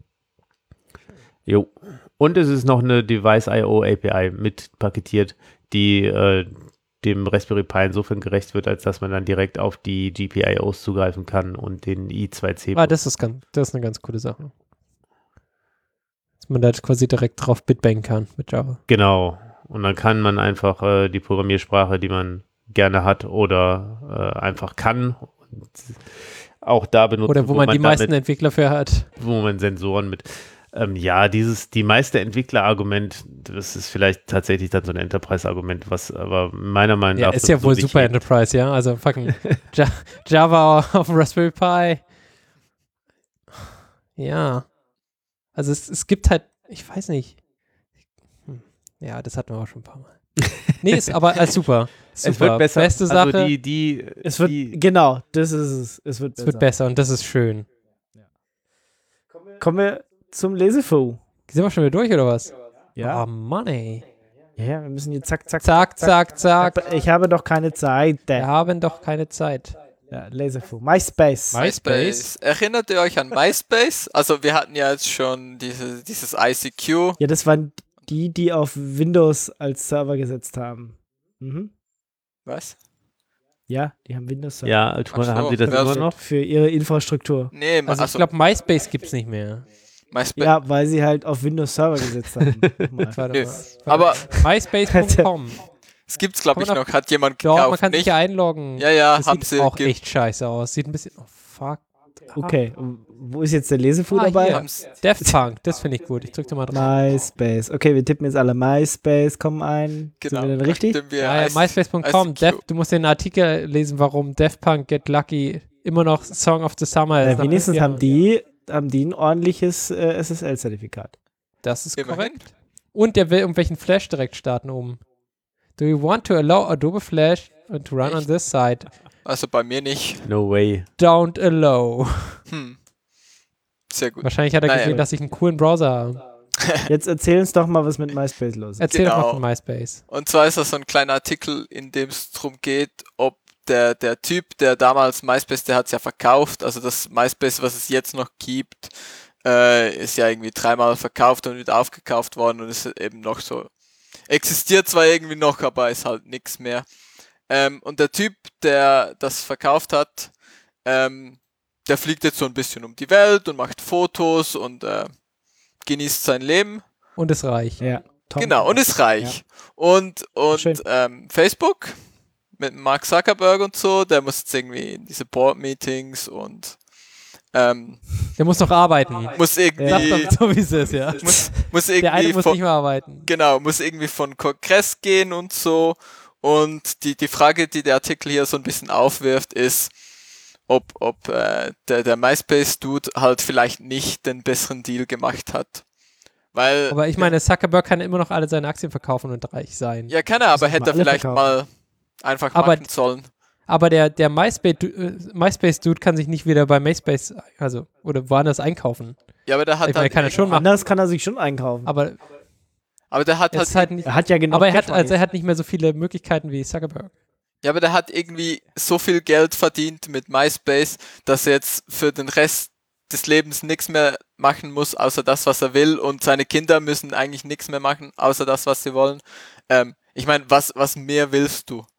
Jo. Und es ist noch eine Device I O A P I mitpaketiert, die äh, dem Raspberry Pi insofern gerecht wird, als dass man dann direkt auf die G P I Os zugreifen kann und den I zwei C. Ah, das ist, ganz, das ist eine ganz coole Sache. Dass man da quasi direkt drauf bitbanken kann mit Java. Genau. Und dann kann man einfach äh, die Programmiersprache, die man gerne hat oder äh, einfach kann, und auch da benutzen. Oder wo, wo man die meisten damit, Entwickler für hat. Wo man Sensoren mit Ähm, ja, dieses, die meiste Entwickler-Argument, das ist vielleicht tatsächlich dann so ein Enterprise-Argument, was aber meiner Meinung nach. Ja, ist ja wohl so super Enterprise, ja. Also fucking ja, Java auf Raspberry Pi. Ja. Also es, es gibt halt, ich weiß nicht. Hm. Ja, das hatten wir auch schon ein paar Mal. Nee, ist aber äh, super. super. Es wird besser. Beste Sache. Also die, die, es wird, die, genau, das ist es. Es wird es besser. wird besser und das ist schön. Ja. Kommen wir zum Lesefu. Sind wir schon wieder durch, oder was? Ja. Oh Mann, ey. Ja, wir müssen jetzt zack, zack, zack, zack, zack. zack. Ich habe doch keine Zeit. Wir haben doch keine Zeit. Ja, Lesefu. MySpace. MySpace. Erinnert ihr euch an MySpace? Also wir hatten ja jetzt schon diese, dieses I C Q. Ja, das waren die, die auf Windows als Server gesetzt haben. Mhm. Was? Ja, die haben Windows-Server. Ja, Ach so, haben sie das immer noch? Für ihre Infrastruktur. Nee, also, also ich glaube, MySpace gibt es nicht mehr. MySpace. Ja, weil sie halt auf Windows-Server gesetzt haben. Nö, aber MySpace Punkt com. Es gibt's, glaube ich, noch. Hat jemand gekauft. Doch, man kann nicht? sich ja einloggen. Ja, ja, das haben sieht sie. auch echt scheiße aus. Sieht ein bisschen. Oh, fuck. Okay, und wo ist jetzt der Lesefu ah, dabei? Daft Punk, das finde ich gut. Ich drücke mal drauf. MySpace. Okay, wir tippen jetzt alle MySpace, kommen ein. Genau. Sind wir denn richtig? Ja, ja, MySpace Punkt com. Du musst den Artikel lesen, warum Daft Punk Get Lucky immer noch Song of the Summer ist. Ja, wenigstens haben die, haben die ein ordentliches äh, S S L-Zertifikat. Das ist Immerhin. korrekt. Und der will irgendwelchen Flash direkt starten oben. Do you want to allow Adobe Flash to run Echt? on this site? Also bei mir nicht. No way. Don't allow. Hm. Sehr gut. Wahrscheinlich hat er naja. gesehen, dass ich einen coolen Browser habe. Jetzt erzähl uns doch mal, was mit MySpace los ist. Erzähl Genau. doch mal von MySpace. Und zwar ist das so ein kleiner Artikel, in dem es darum geht, ob der, der Typ, der damals MySpace, der hat es ja verkauft, also das MySpace, was es jetzt noch gibt, äh, ist ja irgendwie dreimal verkauft und wieder aufgekauft worden und ist eben noch so, existiert zwar irgendwie noch, aber ist halt nichts mehr. Ähm, und der Typ, der das verkauft hat, ähm, der fliegt jetzt so ein bisschen um die Welt und macht Fotos und äh, genießt sein Leben. Und ist reich. Ja, Tom. Genau, und ist reich. Ja. Und, und ähm, Facebook mit Mark Zuckerberg und so, der muss jetzt irgendwie in diese Board-Meetings und ähm, der muss noch arbeiten. Muss irgendwie... Sag doch so, wie es ist, ja. Muss, muss irgendwie der eine muss von, nicht mehr arbeiten. Genau, muss irgendwie von Kongress gehen und so. Und die, die Frage, die der Artikel hier so ein bisschen aufwirft, ist, ob, ob äh, der, der MySpace-Dude halt vielleicht nicht den besseren Deal gemacht hat. Weil, aber ich meine, Zuckerberg kann immer noch alle seine Aktien verkaufen und reich sein. Ja, kann er, aber hätte er vielleicht verkaufen. mal einfach aber, machen sollen. Aber der, der MySpace-Dude MySpace kann sich nicht wieder bei MySpace, also, oder woanders einkaufen. Ja, aber der hat ich meine, halt kann er schon machen. Anders kann er sich schon einkaufen. Aber, aber der hat halt, halt nicht, er hat ja genau. Aber er hat, also er hat nicht mehr so viele Möglichkeiten wie Zuckerberg. Ja, aber der hat irgendwie so viel Geld verdient mit MySpace, dass er jetzt für den Rest des Lebens nichts mehr machen muss, außer das, was er will. Und seine Kinder müssen eigentlich nichts mehr machen, außer das, was sie wollen. Ähm, ich meine, was, was mehr willst du?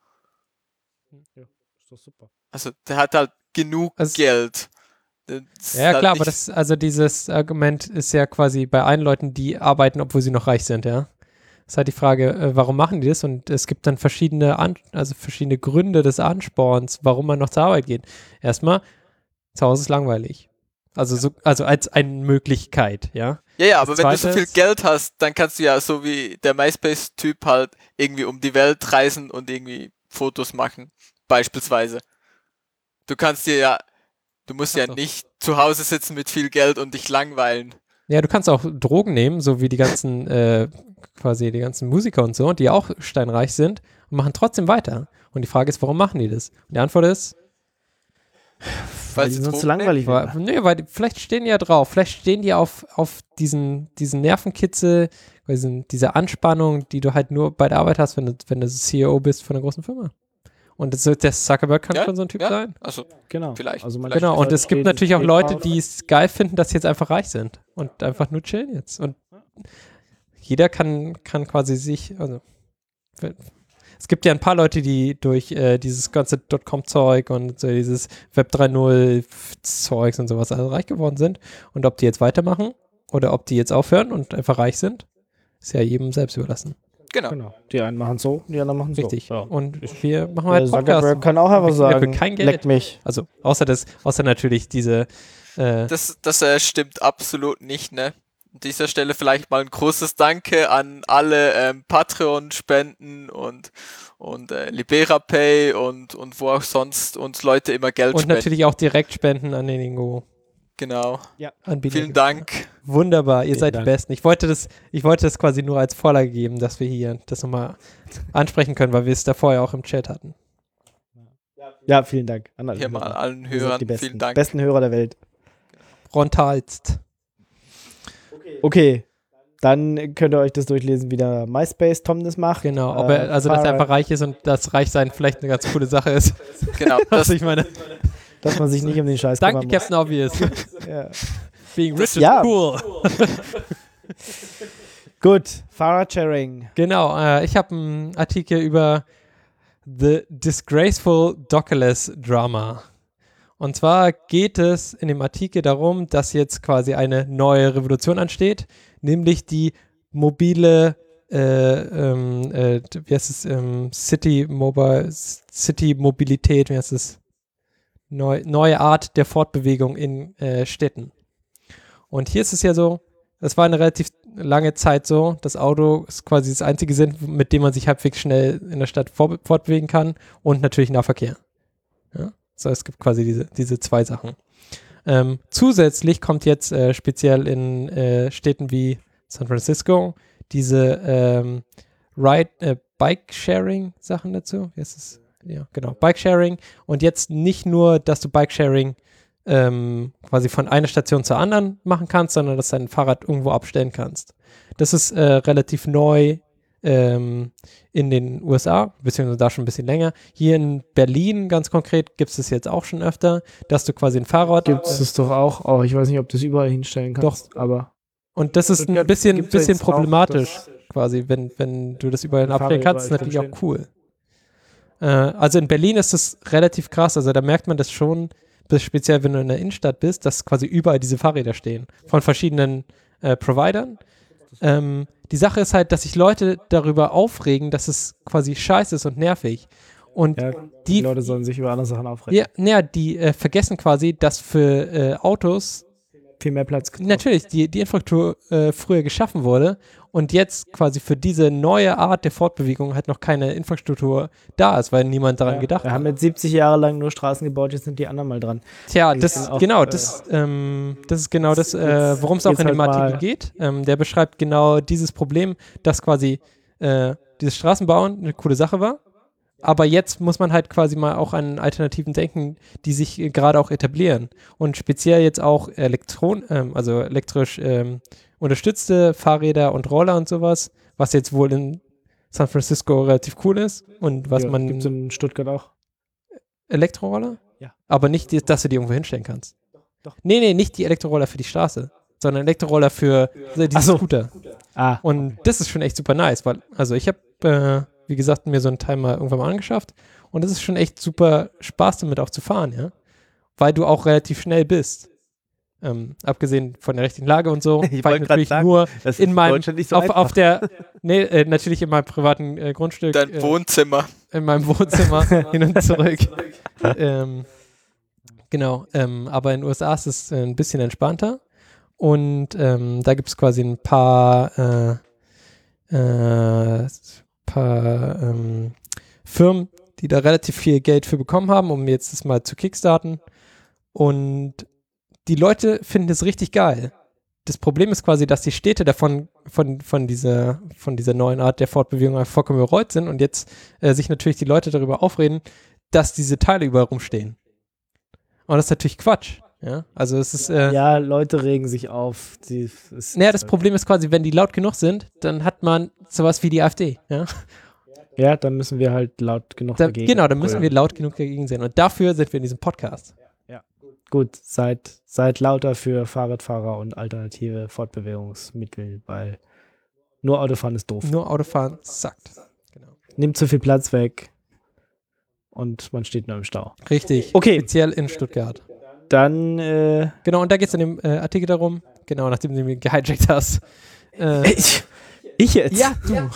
Ja, ist doch super. Also der hat halt genug also, Geld. Ja, halt klar, aber das, also dieses Argument ist ja quasi bei allen Leuten, die arbeiten, obwohl sie noch reich sind, ja. Das ist halt die Frage, äh, warum machen die das? Und es gibt dann verschiedene, An- also verschiedene Gründe des Ansporns, warum man noch zur Arbeit geht. Erstmal, zu Hause ist langweilig. Also, so, also als eine Möglichkeit, ja. Ja, ja, aber das wenn du so viel ist, Geld hast, dann kannst du ja so wie der MySpace-Typ halt irgendwie um die Welt reisen und irgendwie Fotos machen, beispielsweise. Du kannst dir ja, du musst ja so. nicht zu Hause sitzen mit viel Geld und dich langweilen. Ja, du kannst auch Drogen nehmen, so wie die ganzen, äh, quasi die ganzen Musiker und so, die auch steinreich sind und machen trotzdem weiter. Und die Frage ist, warum machen die das? Und die Antwort ist, Weil Weil die sie sonst zu Drogen langweilig Weil, wäre. nee, weil die, vielleicht stehen die ja drauf. Vielleicht stehen die auf, auf diesen, diesen Nervenkitzel, diesen, diese Anspannung, die du halt nur bei der Arbeit hast, wenn du, wenn du C E O bist von einer großen Firma. Und das, der Zuckerberg kann Ja, schon so ein Typ ja. sein. Also, Genau. Vielleicht, Also man vielleicht. Genau, und es gibt steht- natürlich auch steht Leute, drauf. die es geil finden, dass sie jetzt einfach reich sind und einfach nur chillen jetzt. Und jeder kann, kann quasi sich, also es gibt ja ein paar Leute, die durch äh, dieses ganze Dotcom-Zeug und so dieses Web drei Punkt null-Zeugs und sowas also reich geworden sind. Und ob die jetzt weitermachen oder ob die jetzt aufhören und einfach reich sind, ist ja jedem selbst überlassen. Genau. Genau. Die einen machen so, die anderen machen so. Richtig. Ja. Und wir machen Der halt Zuckerberg Podcast. kann auch einfach Wir kriegen dafür sagen, kein Geld. leck mich. Also außer das, außer natürlich diese äh, Das, das äh, stimmt absolut nicht, ne? An dieser Stelle vielleicht mal ein großes Danke an alle ähm, Patreon-Spenden und, und äh, LiberaPay und, und wo auch sonst uns Leute immer Geld und spenden. natürlich auch Direktspenden an den Ingo. Genau. Anbieter. Vielen Dank. Wunderbar, ihr Vielen seid Dank. die Besten. Ich wollte das, ich wollte das quasi nur als Vorlage geben, dass wir hier das nochmal ansprechen können, weil wir es da vorher auch im Chat hatten. Ja, vielen Dank. An alle Hier mal Hörer. allen Ihr seid Hörern. die besten, Vielen Dank. besten Hörer der Welt. Frontalst. Okay, dann könnt ihr euch das durchlesen, wie der MySpace Tom das macht. Genau, Äh, aber also, dass er Fahrer- einfach reich ist und das Reichsein vielleicht eine ganz coole Sache ist. Genau. Was Das, ich meine. Dass man sich nicht um den Scheiß Danke, kümmern muss. Captain Obvious. Ja. Being rich is Ja. cool. Gut, Fahrradsharing. Genau, äh, ich habe einen Artikel über The Disgraceful Dockerless Drama. Und zwar geht es in dem Artikel darum, dass jetzt quasi eine neue Revolution ansteht, nämlich die mobile, äh, ähm, äh, wie heißt es, ähm, City Mobile, City Mobilität, wie heißt es, Neu, neue Art der Fortbewegung in äh, Städten. Und hier ist es ja so, es war eine relativ lange Zeit so, das Auto ist quasi das einzige Sinn, mit dem man sich halbwegs schnell in der Stadt vor, fortbewegen kann und natürlich Nahverkehr. Ja? So, es gibt quasi diese, diese zwei Sachen. Ähm, zusätzlich kommt jetzt äh, speziell in äh, Städten wie San Francisco diese ähm, Ride, äh, Bike-Sharing-Sachen dazu. Wie heißt es? Ja, genau, Bike-Sharing. Und jetzt nicht nur, dass du Bike-Sharing ähm, quasi von einer Station zur anderen machen kannst, sondern dass du dein Fahrrad irgendwo abstellen kannst. Das ist äh, relativ neu ähm, in den U S A, beziehungsweise da schon ein bisschen länger. Hier in Berlin ganz konkret gibt es das jetzt auch schon öfter, dass du quasi ein Fahrrad Gibt es das doch auch. Oh, ich weiß nicht, ob du es überall hinstellen kannst. Doch. Aber und das ist ein Stuttgart bisschen, gibt's ja bisschen jetzt auch, problematisch dass quasi, wenn, wenn du das überall Fahrräder abstellen kannst, ist überall natürlich auch cool. Äh, also in Berlin ist das relativ krass, also da merkt man das schon, bis speziell wenn du in der Innenstadt bist, dass quasi überall diese Fahrräder stehen, von verschiedenen äh, Providern. Ähm, die Sache ist halt, dass sich Leute darüber aufregen, dass es quasi scheiße ist und nervig. Und ja, die, die, Leute sollen sich über andere Sachen aufregen. ja, naja, die äh, vergessen quasi, dass für äh, Autos Viel mehr Platz gebraucht. natürlich die, die Infrastruktur äh, früher geschaffen wurde und jetzt quasi für diese neue Art der Fortbewegung halt noch keine Infrastruktur da ist, weil niemand daran Ja, gedacht wir hat. haben jetzt siebzig Jahre lang nur Straßen gebaut, jetzt sind die anderen mal dran. Tja, die das, sind auch, genau, äh, das, ähm, das ist genau das, äh, jetzt worum es auch geht's in dem halt Artikel mal- geht. Ähm, der beschreibt genau dieses Problem, dass quasi äh, dieses Straßenbauen eine coole Sache war, aber jetzt muss man halt quasi mal auch an Alternativen denken, die sich äh, gerade auch etablieren. Und speziell jetzt auch Elektron, ähm, also elektrisch ähm, unterstützte Fahrräder und Roller und sowas, was jetzt wohl in San Francisco relativ cool ist und was ja, man Gibt es in Stuttgart auch. Elektroroller? Ja. Aber nicht, die, dass du die irgendwo hinstellen kannst. Doch. Nee, nee, nicht die Elektroroller für die Straße, sondern Elektroroller für äh, die Ach so. Scooter. Ah, Und das ist schon echt super nice, weil, also ich habe, äh, wie gesagt, mir so einen Timer irgendwann mal angeschafft und es ist schon echt super Spaß damit auch zu fahren, ja. Weil du auch relativ schnell bist. Ähm, abgesehen von der richtigen Lage und so, Ich fahr wollte gerade sagen, nur das ist in in meinem, Deutschland nicht so auf, einfach. auf der, nee, äh, natürlich in meinem privaten äh, Grundstück. dein äh, Wohnzimmer. in meinem Wohnzimmer hin und zurück. ähm, genau, ähm, aber in den U S A ist es äh, ein bisschen entspannter und ähm, da gibt es quasi ein paar, äh, äh, paar ähm, Firmen, die da relativ viel Geld für bekommen haben, um jetzt das mal zu kickstarten und die Leute finden es richtig geil. Das Problem ist quasi, dass die Städte davon von, von, dieser, von dieser neuen Art der Fortbewegung einfach vollkommen überrollt sind und jetzt äh, sich natürlich die Leute darüber aufreden, dass diese Teile überall rumstehen. Und das ist natürlich Quatsch. Ja, also es ist. Äh, Ja, Leute regen sich auf. Die, es naja, ist das halt- Problem ist quasi, wenn die laut genug sind, dann hat man sowas wie die AfD. Ja? Ja, dann müssen wir halt laut genug Da, dagegen. genau, dann müssen brüllen. wir laut genug dagegen sein. Und dafür sind wir in diesem Podcast. Gut, seid, seid lauter für Fahrradfahrer und alternative Fortbewegungsmittel, weil nur Autofahren ist doof. Nur Autofahren sackt. Genau. Nimmt zu viel Platz weg und man steht nur im Stau. Richtig. Okay. Speziell in Stuttgart. Dann, äh, Genau, und da geht es in dem äh, Artikel darum, genau, nachdem du mich gehijackt hast. Äh, ich, ich jetzt? ja, du.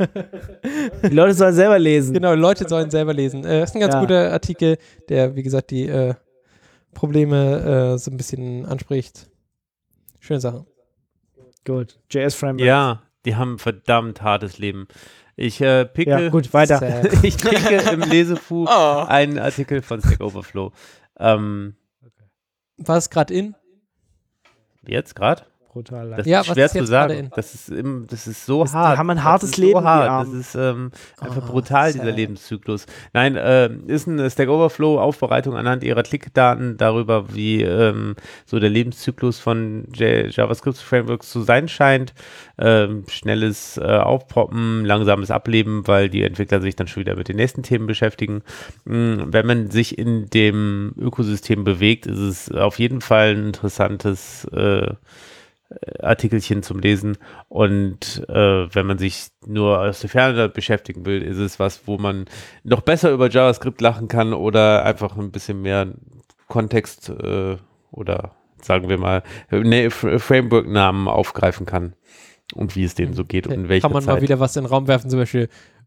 Die Leute sollen selber lesen. Genau, Leute sollen selber lesen. Äh, das ist ein ganz Ja. guter Artikel, der, wie gesagt, die äh, Probleme äh, so ein bisschen anspricht. Schöne Sache. Gut, J S-Framework. Ja, die haben ein verdammt hartes Leben. Ich äh, picke, Ja, gut, weiter. Sad. ich picke im Lesebuch Oh. einen Artikel von Stack Overflow. Ähm, War es gerade in? jetzt gerade? Brutal. Das Ja, ist was schwer ist zu jetzt gerade sagen. in? Das ist, im, das ist so Das- die hart. haben ein Das hartes ist Leben, So die hart. Armen. Das ist ähm, einfach Ah, brutal, sad. dieser Lebenszyklus. Nein, äh, ist eine Stack Overflow Aufbereitung anhand ihrer Klickdaten darüber, wie ähm, so der Lebenszyklus von J JavaScript Frameworks zu sein scheint. Ähm, schnelles äh, Aufpoppen, langsames Ableben, weil die Entwickler sich dann schon wieder mit den nächsten Themen beschäftigen. Mm, wenn man sich in dem Ökosystem bewegt, ist es auf jeden Fall ein interessantes äh, Artikelchen zum Lesen, und äh, wenn man sich nur aus der Ferne beschäftigen will, ist es was, wo man noch besser über JavaScript lachen kann oder einfach ein bisschen mehr Kontext äh, oder sagen wir mal ne, Framework-Namen aufgreifen kann und wie es denen so geht und in welcher Kann man Zeit. mal wieder was in den Raum werfen, zum Beispiel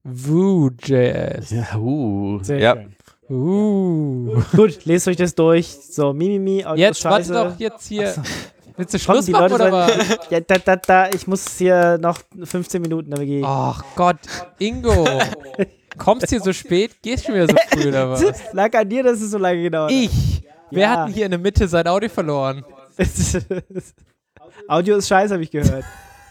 Vue.js. Ja, uh, Sehr ja. schön. Uh. Gut, lest euch das durch. So, Mimimi, Audio Jetzt, warte Scheiße. doch, jetzt hier. Ach so. Willst du Komm, Schluss die machen Leute oder sollen- was? Ja, da, da, da, ich muss hier noch fünfzehn Minuten, dann gehe ich. Ach Gott, Ingo. Kommst hier so spät, gehst schon wieder so früh oder was? Lag an dir, dass es so lange gedauert hat. Ich. Wer Ja. hat denn hier in der Mitte sein Audio verloren? Audio ist scheiße, habe ich gehört.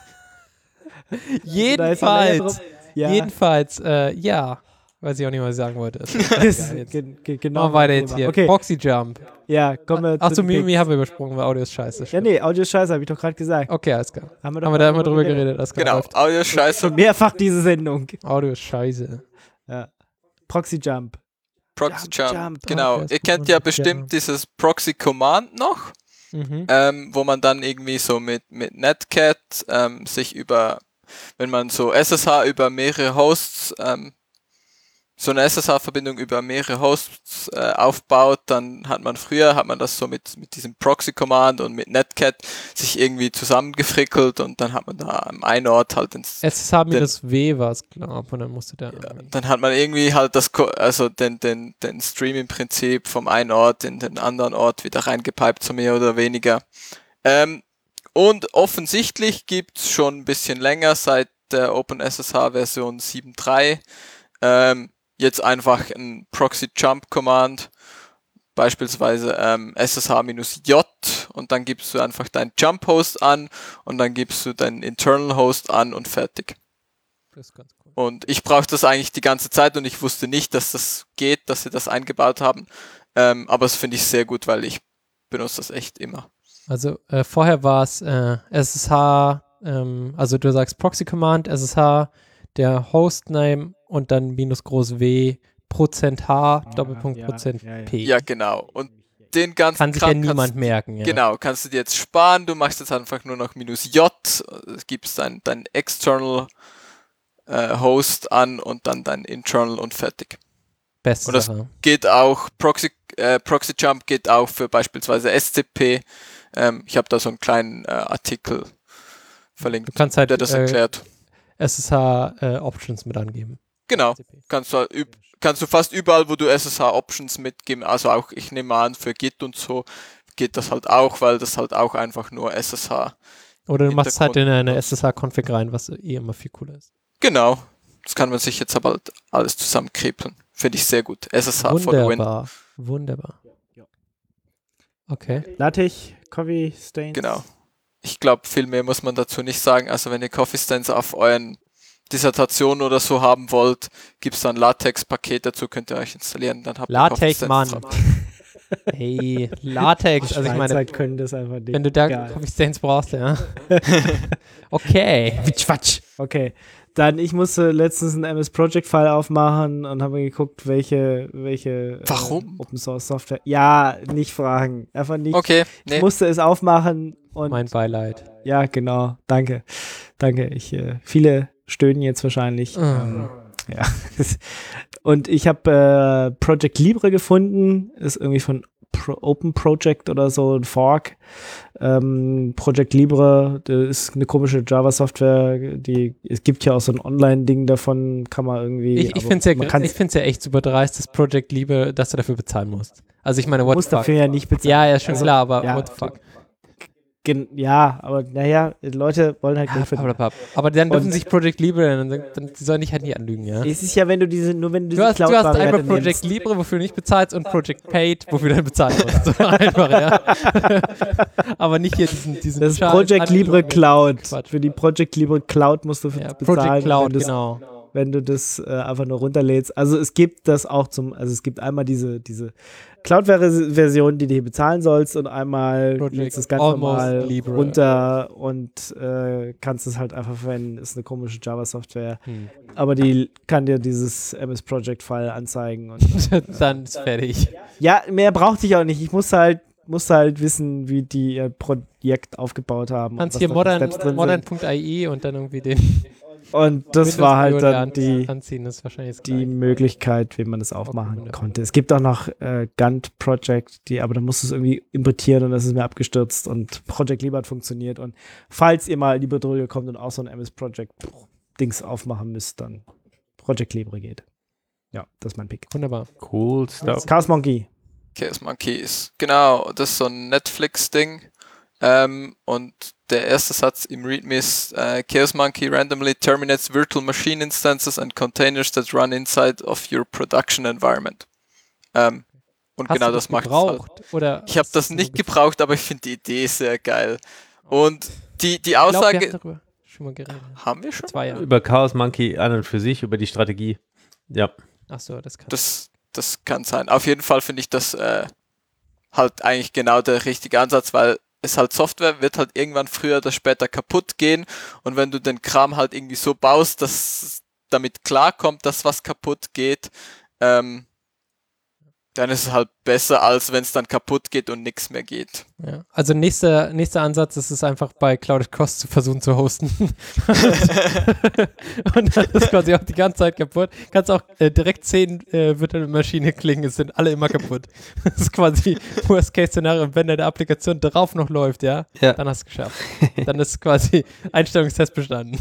Da ist noch länger Jedenfalls. drauf. Ja. Jedenfalls, äh, ja. Weiß ich auch nicht, was ich sagen wollte. Ist egal jetzt. Ge- ge- genau. Machen wir weiter mein jetzt Thema. hier. Okay, Proxy Jump. ja, kommen wir Ach zu so, den Mimi Picks. haben wir übersprungen, weil Audio ist scheiße. Ja, nee, Audio ist scheiße, habe ich doch gerade gesagt. Okay, alles klar. Haben wir, doch Haben wir da immer drüber geredet. Alles klar, Genau, läuft. Audio ist scheiße. Schon mehrfach diese Sendung. Audio ist scheiße. Ja. Proxy Jump. Proxy Jump, Jump. Jump. Genau. Okay, Ihr kennt ja Proxy bestimmt Jump. dieses Proxy Command noch, Mhm. ähm, wo man dann irgendwie so mit, mit Netcat ähm, sich über, wenn man so S S H über mehrere Hosts, ähm, so eine S S H-Verbindung über mehrere Hosts äh, aufbaut, dann hat man früher, hat man das so mit, mit diesem Proxy-Command und mit Netcat sich irgendwie zusammengefrickelt, und dann hat man da am einen Ort halt ins, S S H-W war es, glaube ich, und dann musste der. irgendwie- dann hat man irgendwie halt das, Ko- also den, den, den Stream im Prinzip vom einen Ort in den anderen Ort wieder reingepiped, so mehr oder weniger. Ähm, und offensichtlich gibt's schon ein bisschen länger, seit der OpenSSH Version sieben Punkt drei, ähm, jetzt einfach ein Proxy Jump Command, beispielsweise ähm, S S H-J, und dann gibst du einfach deinen Jump Host an und dann gibst du deinen Internal Host an und fertig. Das ist ganz cool. Und ich brauche das eigentlich die ganze Zeit und ich wusste nicht, dass das geht, dass sie das eingebaut haben. Ähm, aber das finde ich sehr gut, weil ich benutze das echt immer. Also äh, vorher war es äh, S S H, ähm, also du sagst Proxy Command, S S H, der Hostname und dann minus groß W, Prozent H, Doppelpunkt ja, Prozent ja, ja. P. Ja, genau. Und den ganzen Kann sich ja Kram niemand kannst, merken. Ja. Genau, kannst du dir jetzt sparen. Du machst jetzt einfach nur noch minus J, gibst dein, dein External äh, Host an und dann dein Internal und fertig. Beste Und das- Sache. Geht auch, Proxy, äh, Proxy Jump geht auch für beispielsweise S C P. Ähm, ich habe da so einen kleinen äh, Artikel verlinkt, Du kannst halt der das äh, erklärt. S S H äh, Options mit angeben. Genau. Kannst du, üb- kannst du fast überall, wo du S S H-Options mitgeben, also auch, ich nehme an, für Git und so, geht das halt auch, weil das halt auch einfach nur S S H. Oder du machst es halt in eine Hintergrund- S S H-Config rein, was eh immer viel cooler ist. Genau. Das kann man sich jetzt aber halt alles zusammenkriepeln. Finde ich sehr gut. S S H for the win. Wunderbar. Wunderbar. Okay. Lattich, Coffee Stains. Genau. Ich glaube, viel mehr muss man dazu nicht sagen. Also wenn ihr Coffee Stains auf euren Dissertationen oder so haben wollt, gibt es dann Latex-Paket dazu, könnt ihr euch installieren. Dann habt ihr Coffee Latex, Stains Mann. drauf. Hey, Latex, also ich meine, Schweizer können das einfach nicht. wenn du da Geil. Konsistenz brauchst, ja. Okay. Quatsch. Okay, dann ich musste letztens einen M S Project File aufmachen und habe geguckt, welche welche Warum? Äh, Open Source Software. Ja, nicht fragen, einfach nicht. Okay, Ich nee. musste es aufmachen und Mein Beileid. ja, genau. Danke, danke. Ich äh, viele stöhnen jetzt wahrscheinlich. Ah. Ähm, ja. Und ich habe äh, Project Libre gefunden, ist irgendwie von Pro Open Project oder so, ein Fork. Ähm, Project Libre, das ist eine komische Java-Software, die, es gibt ja auch so ein Online-Ding davon, kann man irgendwie. Ich, ich aber finde es ja, man kann's- ich find's ja echt super dreist, das Project Liebe, dass du dafür bezahlen musst. Also ich meine, what muss the fuck? dafür ja nicht bezahlen. Ja, ja, schon Also, klar, aber ja. what the fuck? Gen ja, aber naja, Leute wollen halt Ja, Geld verdienen. blablabla. Aber dann dürfen Und- sich Project Libre, dann, dann die sollen dich halt nicht anlügen, ja? Es ist ja, wenn du diese, nur wenn du Du diese hast, du hast Cloud-Variante einmal Project nimmst. Libre, wofür du nicht bezahlst, und Project Paid, wofür du dann bezahlen musst. So einfach, ja. Aber nicht hier diesen, diesen Das ist Scheiß Project Libre anlügen. Cloud. Quatsch. Für die Project Libre Cloud musst du für Ja, bezahlen, Project Cloud, wenn, du's- genau. wenn du das äh, einfach nur runterlädst. Also es gibt das auch zum, also es gibt einmal diese, diese Cloud-Version, die du hier bezahlen sollst, und einmal Project lädst es ganz Almost normal Libre. runter und äh, kannst es halt einfach verwenden. Ist eine komische Java-Software. Hm. Aber die kann dir dieses M S Project-File anzeigen. Und Dann ist fertig. ja, mehr brauchte ich auch nicht. Ich musste halt, musste halt wissen, wie die ihr Projekt aufgebaut haben. Kannst und hier was da für modern, Steps drin sind. modern.ai und dann irgendwie den Und das war halt Windows-Viewer dann die, anziehen, das ist wahrscheinlich das die Gleiche. Möglichkeit, wie man das aufmachen wunderbar. konnte. Es gibt auch noch äh, Gantt Project, die, aber da musst du es irgendwie importieren und das ist mir abgestürzt, und Project Libre hat funktioniert. Und falls ihr mal in die Bredouille kommt und auch so ein M S Project Dings aufmachen müsst, dann Project Libre geht. Ja, das ist mein Pick. Wunderbar. Cool stuff. Chaos Monkey. Chaos Monkeys. Genau, das ist so ein Netflix-Ding. Ähm, und der erste Satz im README ist äh, Chaos Monkey randomly terminates virtual machine instances and containers that run inside of your production environment. Ähm, und Hast genau du das das macht es halt. gebraucht? Oder Ich habe hast das du nicht so gebraucht, aber ich finde die Idee sehr geil. Und die, die Ich glaub, wir Aussage... haben darüber schon mal geredet. haben wir schon? Zwei Jahre. Über Chaos Monkey an und für sich, über die Strategie. Ja. Achso, das kann. Das, das kann sein. Auf jeden Fall finde ich das äh, halt eigentlich genau der richtige Ansatz, weil es halt Software wird halt irgendwann früher oder später kaputt gehen, und wenn du den Kram halt irgendwie so baust, dass damit klarkommt, dass was kaputt geht, ähm, dann ist es halt besser, als wenn es dann kaputt geht und nichts mehr geht. Ja. Also nächster, nächster Ansatz ist es einfach bei Clouded Cost zu versuchen zu hosten. Und dann ist quasi auch die ganze Zeit kaputt. Kannst auch äh, direkt zehn äh, virtuelle Maschine klingen, es sind alle immer kaputt. Das ist quasi Worst-Case-Szenario. Und wenn deine Applikation darauf noch läuft, ja, Ja. dann hast du es geschafft. Dann ist quasi Einstellungstest bestanden.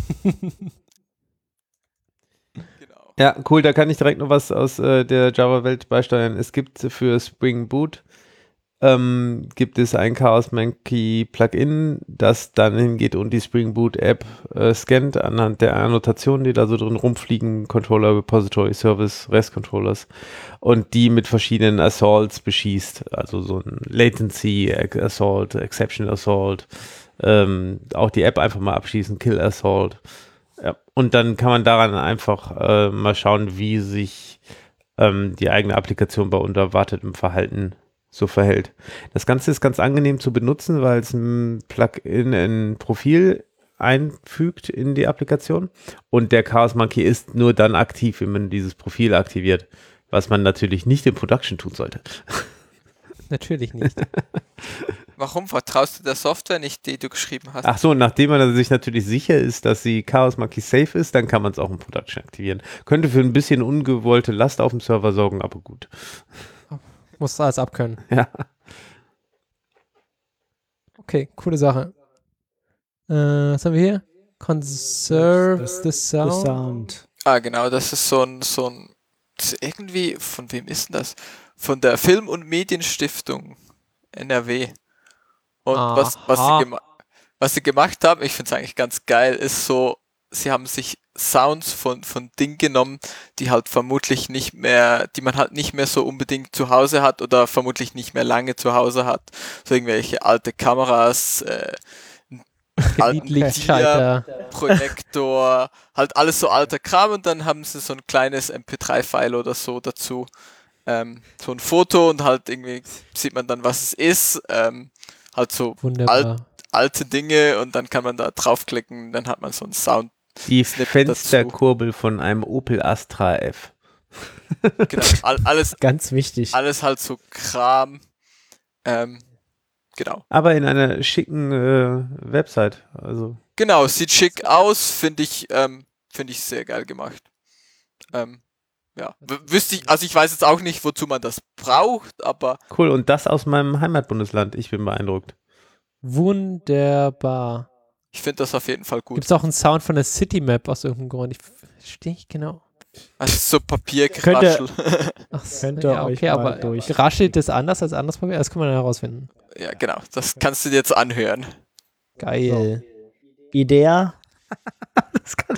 Genau. Ja, cool, da kann ich direkt noch was aus äh, der Java-Welt beisteuern. Es gibt für Spring Boot ähm, gibt es ein Chaos Monkey Plugin, das dann hingeht und die Spring Boot App äh, scannt anhand der Annotationen, die da so drin rumfliegen, Controller, Repository, Service, REST Controllers, und die mit verschiedenen Assaults beschießt, also so ein Latency Assault, Exception Assault, ähm, auch die App einfach mal abschießen, Kill Assault. Ja. Und dann kann man daran einfach äh, mal schauen, wie sich ähm, die eigene Applikation bei unerwartetem Verhalten so verhält. Das Ganze ist ganz angenehm zu benutzen, weil es ein Plugin ein Profil einfügt in die Applikation, und der Chaos Monkey ist nur dann aktiv, wenn man dieses Profil aktiviert, was man natürlich nicht in Production tun sollte. Natürlich nicht. Warum vertraust du der Software nicht, die du geschrieben hast? Ach so, und nachdem man sich natürlich sicher ist, dass die Chaos Monkey safe ist, dann kann man es auch in Production aktivieren. Könnte für ein bisschen ungewollte Last auf dem Server sorgen, aber gut. Musst alles abkönnen. Ja. Okay, coole Sache. Äh, was haben wir hier? Conserve Das- the The sound. Sound. Ah, genau, das ist so ein, so ein, das ist irgendwie, von wem ist denn das? Von der Film- und Medienstiftung N R W. Und was, was, Aha. sie gema- was sie gemacht haben, ich finde es eigentlich ganz geil, ist so, sie haben sich Sounds von, von Dingen genommen, die halt vermutlich nicht mehr, die man halt nicht mehr so unbedingt zu Hause hat oder vermutlich nicht mehr lange zu Hause hat. So irgendwelche alte Kameras, äh, alten Lichtschalter. Projektor, halt alles so alter Kram, und dann haben sie so ein kleines M P drei File oder so dazu. ähm, so ein Foto und halt irgendwie sieht man dann, was es ist. Ähm, halt so Wunderbar. alt, alte Dinge und dann kann man da draufklicken, dann hat man so einen Sound. Die Snippet Fensterkurbel von einem Opel Astra F. Genau, all, alles, Ganz wichtig. alles halt so Kram. Ähm, genau. Aber in einer schicken äh, Website. Also Genau, sieht schick aus, finde ich, ähm, finde ich sehr geil gemacht. Ähm, ja, w- wüsste ich, also ich weiß jetzt auch nicht, wozu man das braucht, aber cool. Und das aus meinem Heimatbundesland. Ich bin beeindruckt. Wunderbar. ich finde das auf jeden Fall gut. Gibt es auch einen Sound von der City Map aus irgendeinem Grund? Ich verstehe nicht genau. Also so Papiergeraschel. Ach so, Könnt ihr ja, euch okay, mal aber durch- raschelt das anders als anderes Papier? Das kann man dann herausfinden. Ja, genau, das kannst du dir jetzt anhören. Geil. Idee. Das kann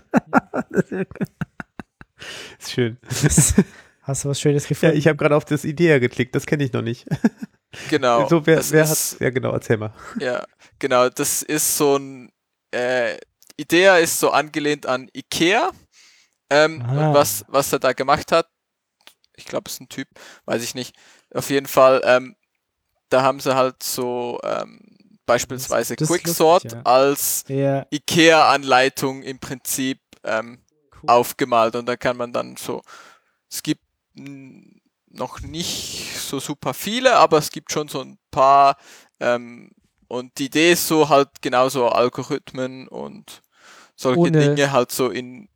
ist schön. Hast du was Schönes Ja, gefunden? ich habe gerade auf das Idea geklickt. Das kenne ich noch nicht. Genau. so, wer, das wer ist, hat? Ja, genau. Erzähl mal. Ja, genau, das ist so ein, äh, Idea ist so angelehnt an Ikea. Ähm, Ah. und was, was er da gemacht hat, ich glaube, es ist ein Typ, weiß ich nicht. Auf jeden Fall, ähm, da haben sie halt so ähm, beispielsweise Das ist Quicksort lustig, ja. als Ja, Ikea-Anleitung im Prinzip ähm, cool. aufgemalt und da kann man dann so, es gibt mh, noch nicht so super viele, aber es gibt schon so ein paar ähm, und die Idee ist so halt genauso Algorithmen und solche Ohne- Dinge halt so in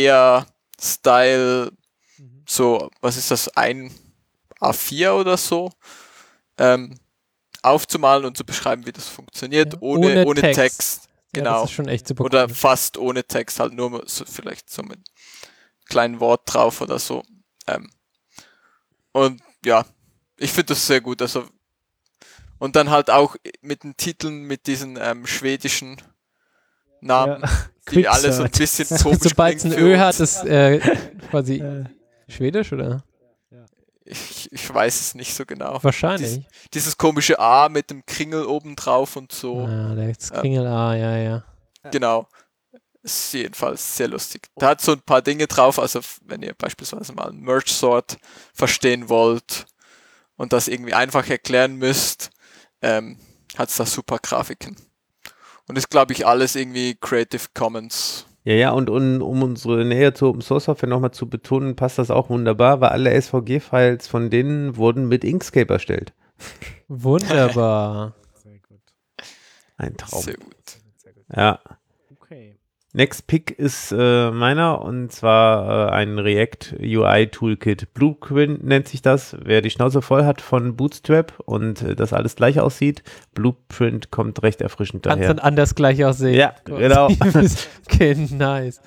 Ikea-Style, so, was ist das, ein A vier oder so, ähm, aufzumalen und zu beschreiben, wie das funktioniert, Ja, ohne, ohne ohne Text. Text. Ja, Genau. das ist schon echt super Oder cool. fast ohne Text, halt nur so, vielleicht so mit kleinen Wort drauf oder so. Ähm, und ja, ich finde das sehr gut. Also, und dann halt auch mit den Titeln, mit diesen ähm, schwedischen Namen, die alle so ein Quicksort. bisschen komisch Sobald es ein klingen für Ö hat, uns. ist äh, quasi Äh, Schwedisch oder? Ich, ich weiß es nicht so genau. Wahrscheinlich. Dieses komische A mit dem Kringel oben drauf und so. Ah, das Kringel, ah, ja, ja. Genau. Ist jedenfalls sehr lustig. Da hat so ein paar Dinge drauf, also f- wenn ihr beispielsweise mal ein Merge-Sort verstehen wollt und das irgendwie einfach erklären müsst, ähm, hat es da super Grafiken. Und ist, glaube ich, alles irgendwie Creative Commons. Ja, ja, und, und um unsere Nähe zur Open Source Software nochmal zu betonen, passt das auch wunderbar, weil alle S V G-Files von denen wurden mit Inkscape erstellt. Wunderbar. sehr gut. Ein Traum. Sehr gut. Sehr gut. Ja. Okay. Next Pick ist äh, meiner und zwar äh, ein React U I Toolkit. Blueprint nennt sich das. Wer die Schnauze voll hat von Bootstrap und äh, das alles gleich aussieht, Blueprint kommt recht erfrischend Kannst daher. dann anders gleich aussehen. Ja, genau. Okay, nice.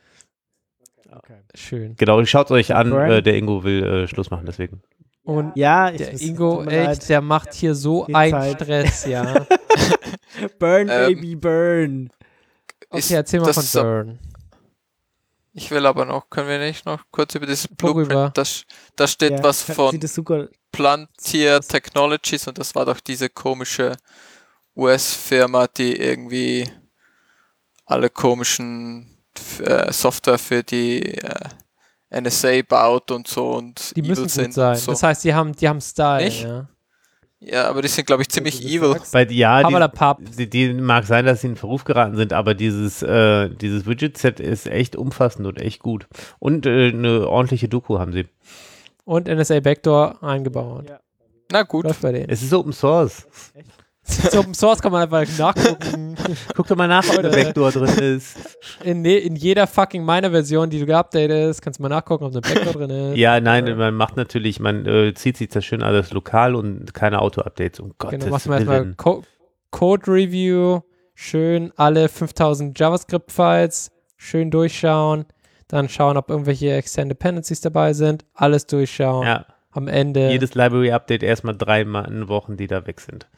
Okay. Schön. Genau, schaut euch an, Brian? äh, der Ingo will äh, Schluss machen, deswegen. Und Ja, ich, der es Ingo, tut mir echt, leid. der macht hier so Viel einen Zeit. Stress, ja. Burn, Ähm, Baby, burn. Okay, Ist erzähl mal das von so- Burn. Ich will aber noch, können wir nicht noch kurz über dieses Worüber? Blueprint, da, sch- da steht Ja, was kann- von Sieht das super. Plantier Technologies und das war doch diese komische U S-Firma, die irgendwie alle komischen f- äh, Software für die äh, N S A baut und so und Die evil müssen sind gut sein. und so. Das heißt, die haben, die haben Style, Nicht? ja. Ja, aber die sind, glaube ich, ziemlich du das evil. sagst. Weil, ja, Aber der die, Pub. die, die mag sein, dass sie in Verruf geraten sind, aber dieses, äh, dieses Widget-Set ist echt umfassend und echt gut. Und äh, eine ordentliche Doku haben sie. Und N S A Backdoor eingebaut. Ja. Na gut. Läuft bei denen. Es ist Open Source. Zu Open Source kann man einfach nachgucken. Guck doch mal nach, ob eine Backdoor drin ist. In, ne, in jeder fucking meiner Version, die du geupdatet hast, kannst du mal nachgucken, ob eine Backdoor drin ist. Ja, nein, man macht natürlich, man äh, zieht sich das schön alles lokal und keine Auto-Updates, um Gottes Genau, machst du mal erstmal Willen. Co Code Review, schön alle fünftausend JavaScript-Files, schön durchschauen, dann schauen, ob irgendwelche Extended Dependencies dabei sind, alles durchschauen. Ja, Am Ende jedes Library-Update erstmal drei Mal in Wochen, die da weg sind.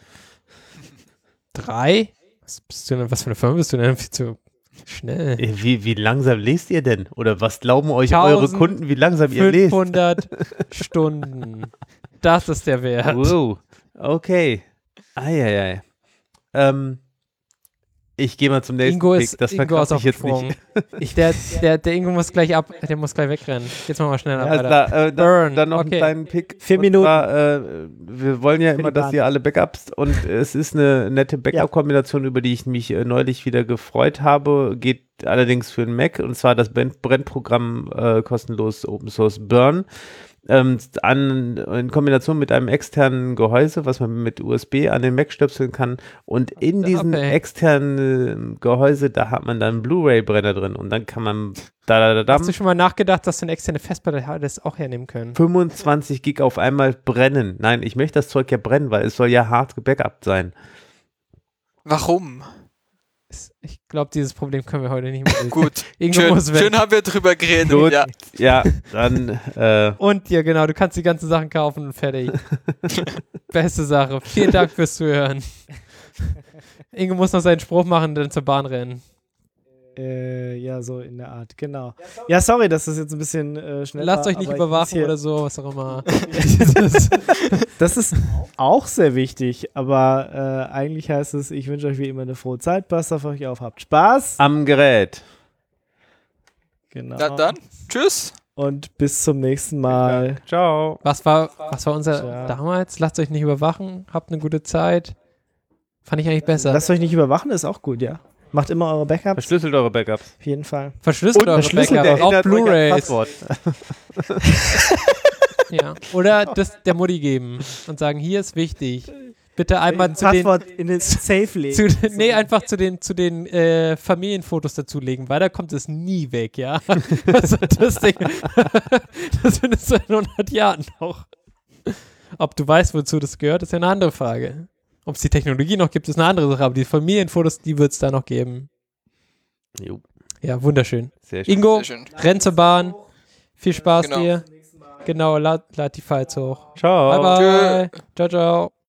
drei. Was bist du denn, was für eine Firma bist du denn? Viel zu schnell. Äh, Wie, wie langsam lest ihr denn? Oder was glauben euch eure Kunden, wie langsam ihr lest? fünfhundert Stunden. Das ist der Wert. Wow, okay. Eieiei. Ähm, Ich gehe mal zum nächsten Ingo Pick. ist, Das Ingo ist verkaufe ich jetzt aufgesprungen. nicht. Der, der, der Ingo muss gleich ab, der muss gleich wegrennen. Jetzt machen wir schneller Ja, weiter. da, äh, dann, Burn, dann noch okay. einen kleinen Pick. Vier Und Minuten. Zwar, äh, wir wollen ja Für immer, die dass Bahn. ihr alle Backups und es ist eine nette Backup-Kombination, über die ich mich äh, neulich wieder gefreut habe. Geht allerdings für den Mac und zwar das Brenn- Brennprogramm äh, kostenlos Open Source Burn. Ähm, an, in Kombination mit einem externen Gehäuse, was man mit U S B an den Mac stöpseln kann. Und in Ja, diesem okay. externen äh, Gehäuse, da hat man dann einen Blu-ray-Brenner drin und dann kann man da, da, da, da Hast du schon mal nachgedacht, dass du eine externe Festplatte hättest auch hernehmen können? fünfundzwanzig Gig auf einmal brennen. Nein, ich möchte das Zeug ja brennen, weil es soll ja hart gebackupt sein. Warum? Ist- Ich glaube, dieses Problem können wir heute nicht mehr lösen. Gut, Ingo schön, muss weg. schön haben wir drüber geredet. Gut. Ja. Ja, dann äh, Und ja, genau, du kannst die ganzen Sachen kaufen und fertig. Beste Sache. Vielen Dank fürs Zuhören. Ingo muss noch seinen Spruch machen und dann zur Bahn rennen. Äh, ja, so in der Art, genau. Ja, sorry, dass das jetzt ein bisschen äh, schnell Lasst war, euch nicht aber ich überwachen muss hier- oder so, was auch immer. Das ist auch sehr wichtig, aber äh, eigentlich heißt es, ich wünsche euch wie immer eine frohe Zeit, passt auf euch auf, habt Spaß. am Gerät. Genau. Na dann, tschüss. Und bis zum nächsten Mal. Ciao. Was war, was war unser Tja. damals? Lasst euch nicht überwachen, habt eine gute Zeit. Fand ich eigentlich besser. Lasst euch nicht überwachen, ist auch gut, ja. Macht immer eure Backups, Verschlüsselt eure Backups. auf jeden Fall. Verschlüsselt eure verschlüsselt Backups, auch Erinnert euch an das Blu-Rays. Passwort. Ja. Oder das der Mutti geben und sagen, hier ist wichtig. Bitte einmal zu den, Passwort in den Safe legen. zu, nee, einfach zu den, zu den äh, Familienfotos dazulegen, weil da kommt es nie weg, ja. Also das Ding, das findest du in hundert Jahren noch. Ob du weißt, wozu das gehört, ist ja eine andere Frage. Ob es die Technologie noch gibt, ist eine andere Sache, aber die Familienfotos, die wird es da noch geben. Jo, Ja, wunderschön. sehr schön. Ingo, Sehr schön. renn zur Bahn. Viel Spaß Genau. dir. Genau, lad, lad die Files hoch. Ciao. Bye, bye. Ciao, ciao.